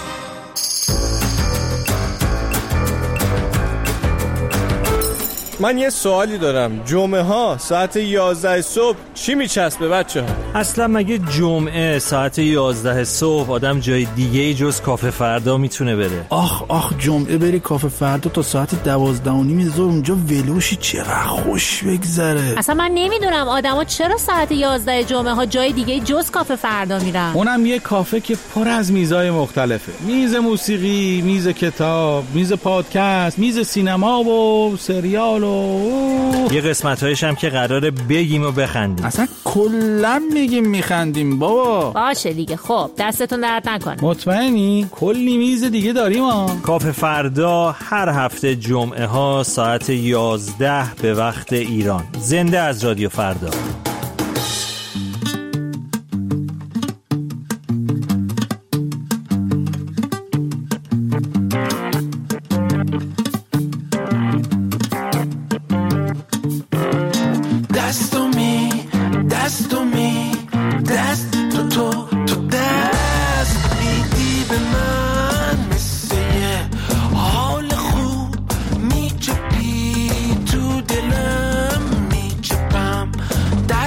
من یه سوالی دارم، جمعه ها ساعت یازده صبح چی میچسبه بچه ها؟ اصلا مگه جمعه ساعت یازده صبح آدم جای دیگه ای جز کافه فردا میتونه بره؟ آخ آخ جمعه بری کافه فردا تا ساعت دوازده و نیم ظهر اونجا ولوشی چقدر خوش بگذره. اصلا من نمیدونم آدما چرا ساعت یازده جمعه ها جای دیگه جز کافه فردا میرن. اونم یه کافه که پر از میزای مختلفه، میز موسیقی، میز کتاب، میز پادکست، میز سینما و سریال و یه قسمت‌هایش هم که قراره بگیم و بخندیم. اصلا کلا میگیم میخندیم بابا. باشه دیگه، خب دستتون درد نکنه. مطمئنی؟ کلی میز دیگه داریم ها. کافه فردا هر هفته جمعه ها ساعت یازده به وقت ایران، زنده از رادیو فردا. دست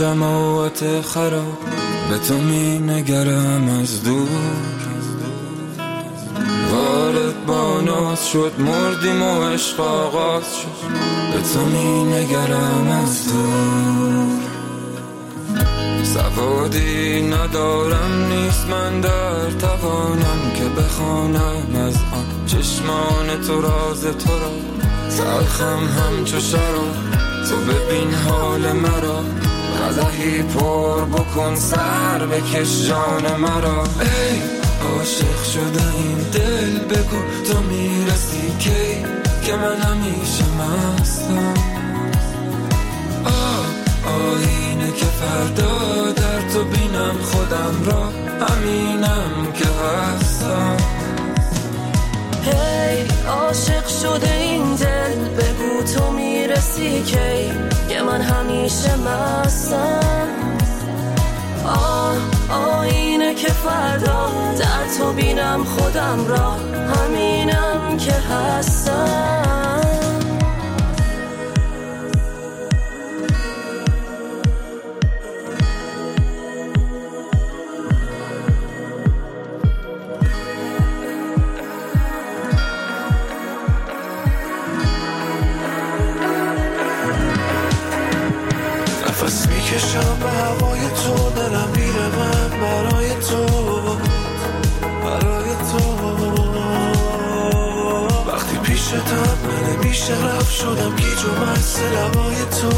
جماعت خراب به تو می نگرم از دور، وارد با ناز شد مردیم و عشق آغاز شد به تو می نگرم از دور. سوادی ندارم نیست من در توانم که بخوانم از آن چشمان تو راز تو را، تلخم همچو شراب تو ببین حال مرا، قدحی پر بکن سر بکش جان مرا. ای عاشق شده این دل بگو تو میرسی کی که من همیشه مستم. آه آینه که فردا در تو بینم خودم را، همینم که هستم. هی hey, عاشق شده این دل بگو تو میرسی کی که من همیشه مستم. آه آینه که فردا در تو بینم خودم را، همینم که هستم. نفس میکشم به هوای تو، دلم میره من برای تو برای تو. وقتی پیشتم من نمیشه رفت شدم گیج و مست لبای تو.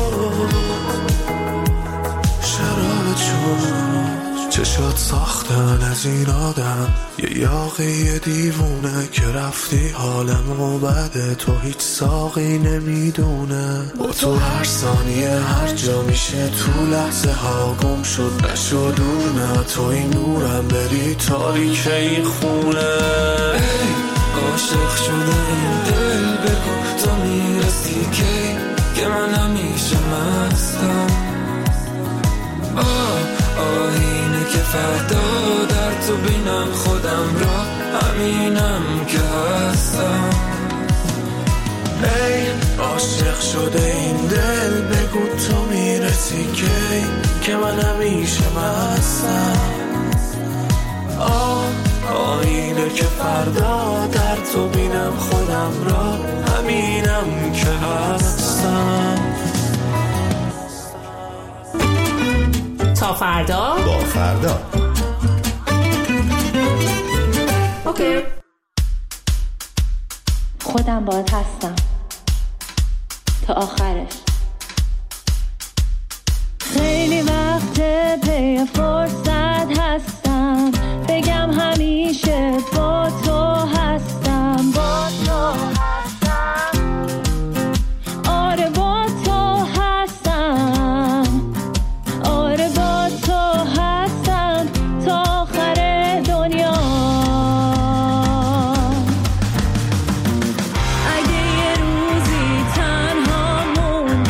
شراب چون چشات ساختن از این آدم، یه یاقی دیوونه که رفتی حالمو بده، تو هیچ ساقی نمیدونه. با تو هر ثانیه هر جا میشه تو لحظه ها گم شد نشو دور، نه تو این نورم بری تاریک این خونه. ای عاشق شده این دل بگو تو میرسی کی که من همیشه مستم. آه آینه که فردا در تو بینم خودم را، همینم که هستم. ای عاشق شده این دل بگو تو میرسی کی که من همیشه مستم. آه آینه که فردا در تو بینم خودم را، همینم که هستم. تا فردا با فردا اوکی. خودم باهات هستم تا آخرش. خیلی وقت پی فرصت هستم بگم همیشه با تو هستم، با تو هستم. آره با تو هستم، آره با تو هستم تا آخر دنیا. اگه یه روزی تنها موندم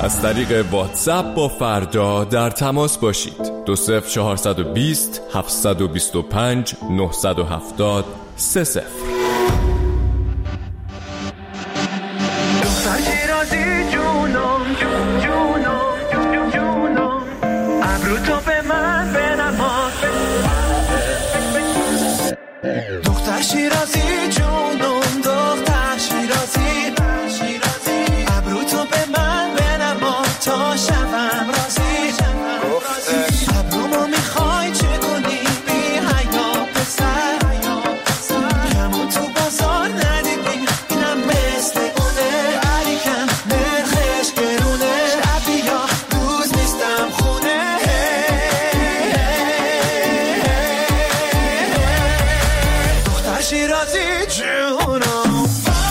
از طریق واتساپ با فردا در تماس باشید. دو صفر چهارصد و بیست هفتصد و بیست و پنج نهصد و هفتاد سه صفر. دختر شیرازی جونم جون جونم جون جونم ابرو تو به من بنما. دختر شیرازی جونم دختر شیرازی ابرو تو به من بنما تا شبم رازی. ابرومو میخوای چگونی بی حیا پسر کمون تو بازار ندیدی اینم مثل اونه علیکم نرخش گرونه شبی یا روز نیستم خونه. دختر شیرازی جونم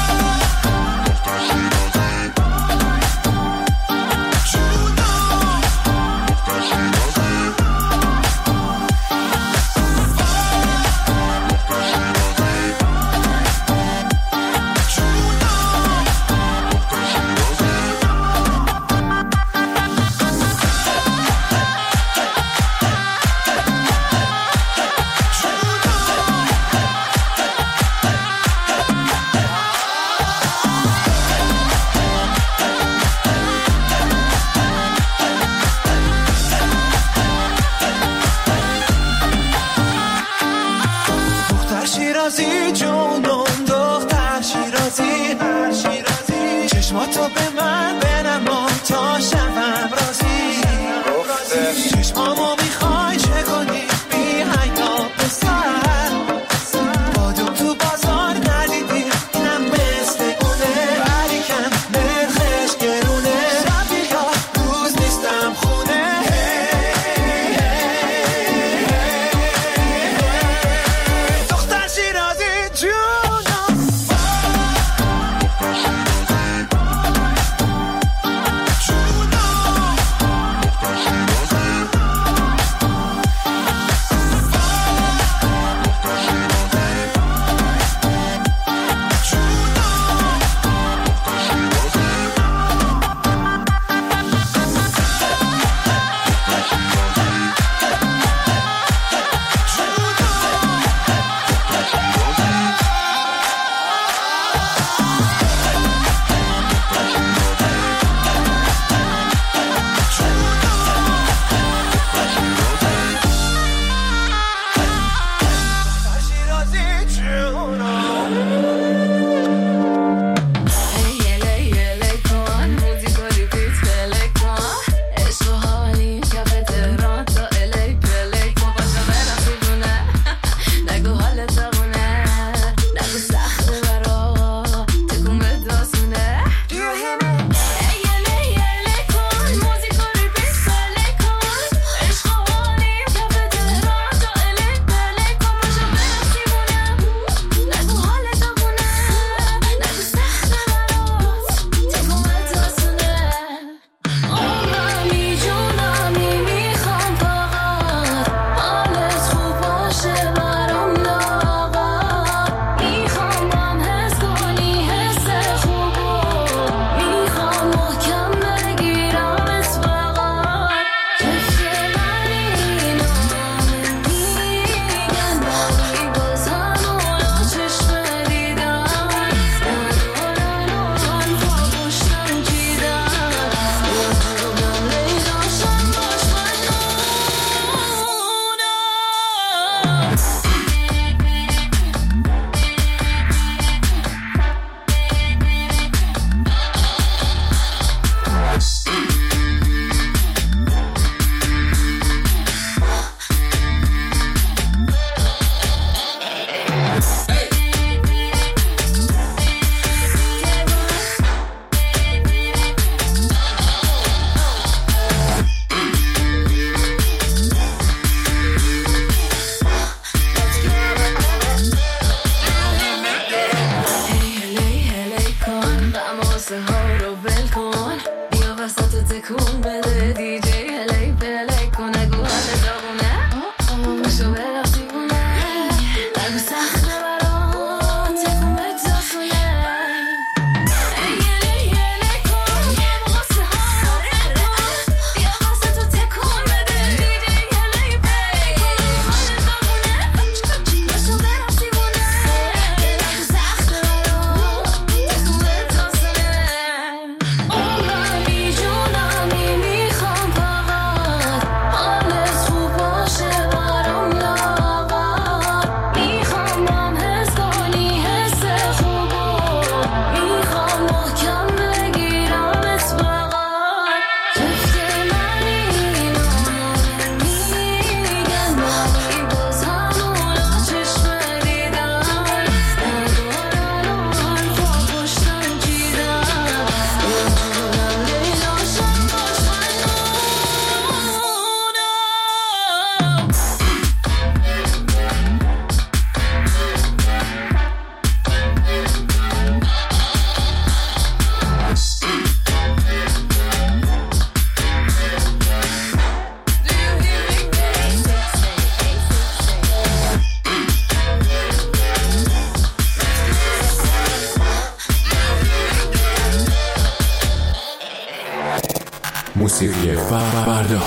شیرازی جونم دختر شیرازی چشماتو به من بنما تا شبم رازی. چشمامو میخوای چه کنی بی حیا پسر بادم تو بازار ندیدی اینم مثل اونه علیکم نرخش گرونه شبی یا روز نیستم خونه. موسیقی فردا.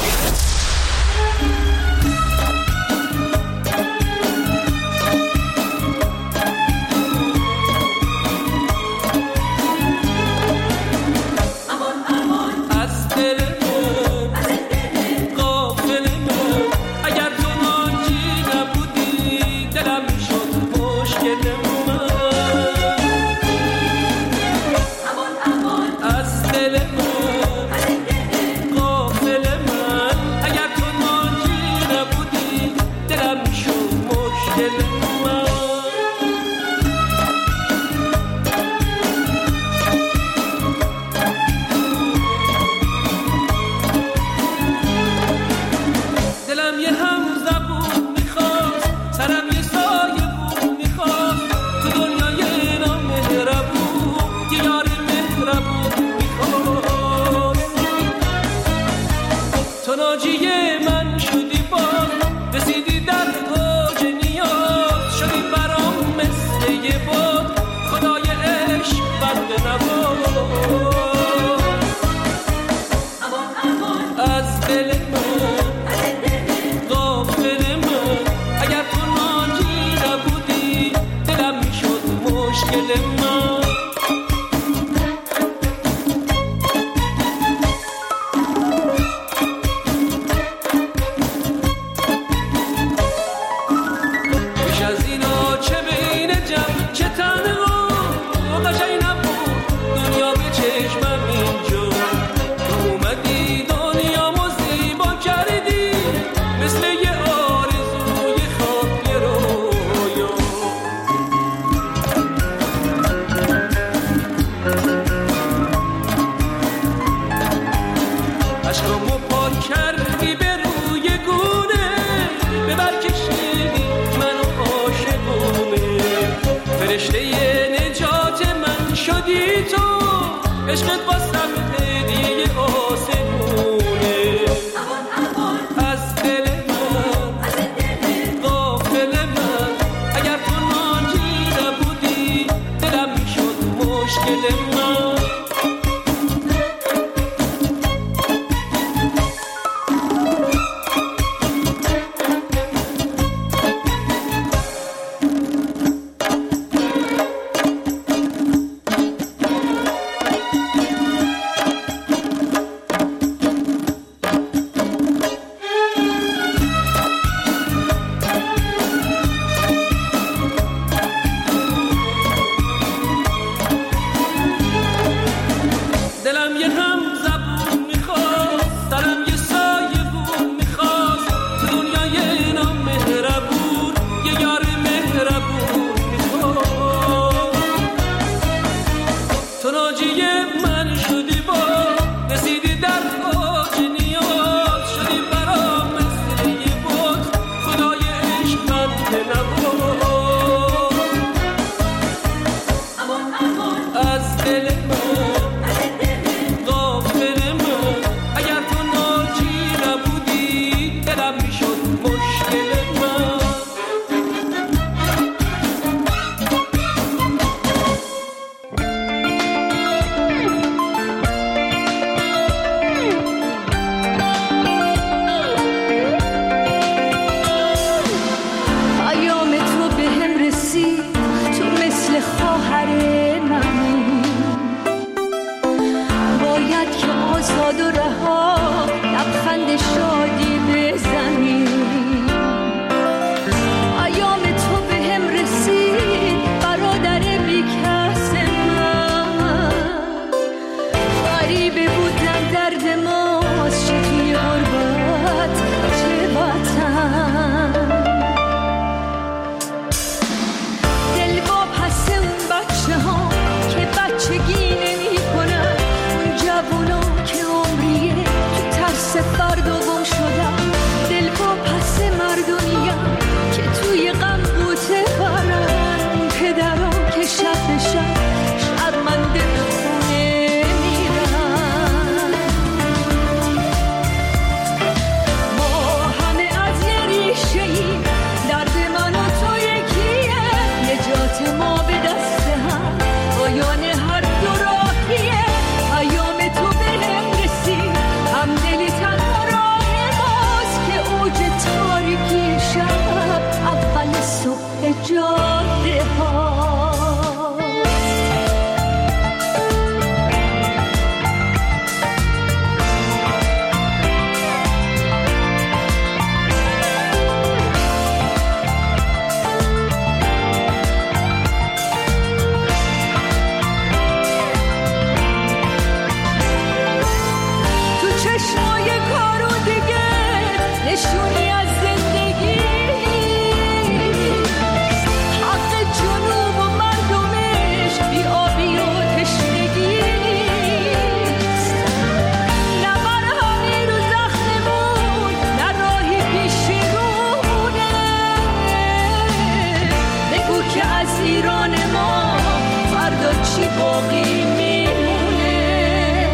از ایران ما فردا چی باقی میمونه؟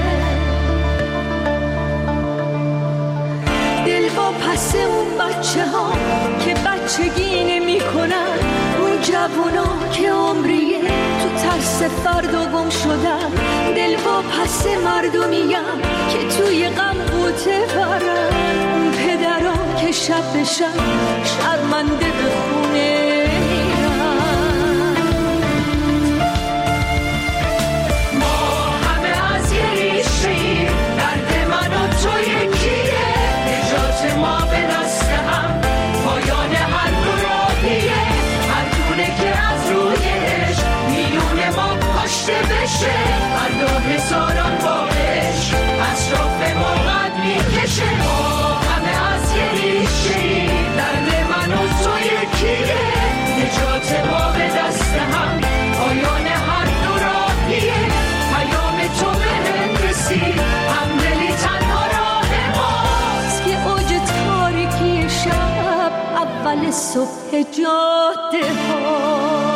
دل با پس اون بچه ها که بچگی نمی کنن، اون جوونا که عمریه تو ترس فردا گم شدن. دل با پس مردمیم که توی غم قوطه برن، اون پدرها که شب به شب شرمنده به خونه میرن. ما همه از یه ریشه‌ایم، درد من و تو یکیه، نجات ما به دست هم پایان هر دو راهیه. هر دونه که از روی عشق میون ما کاشته بشه، فردا هزاران بارش اطراف ما قد میکشه. ما همه از یه ریشه‌ایم، درد من و تو یکیه، نجات ما به دست هم پایان هر دو راهیه. پیام تو به هم رسید، همدلی تنها راه ماست که اوج تاریکی شب اول صبح جاده ها.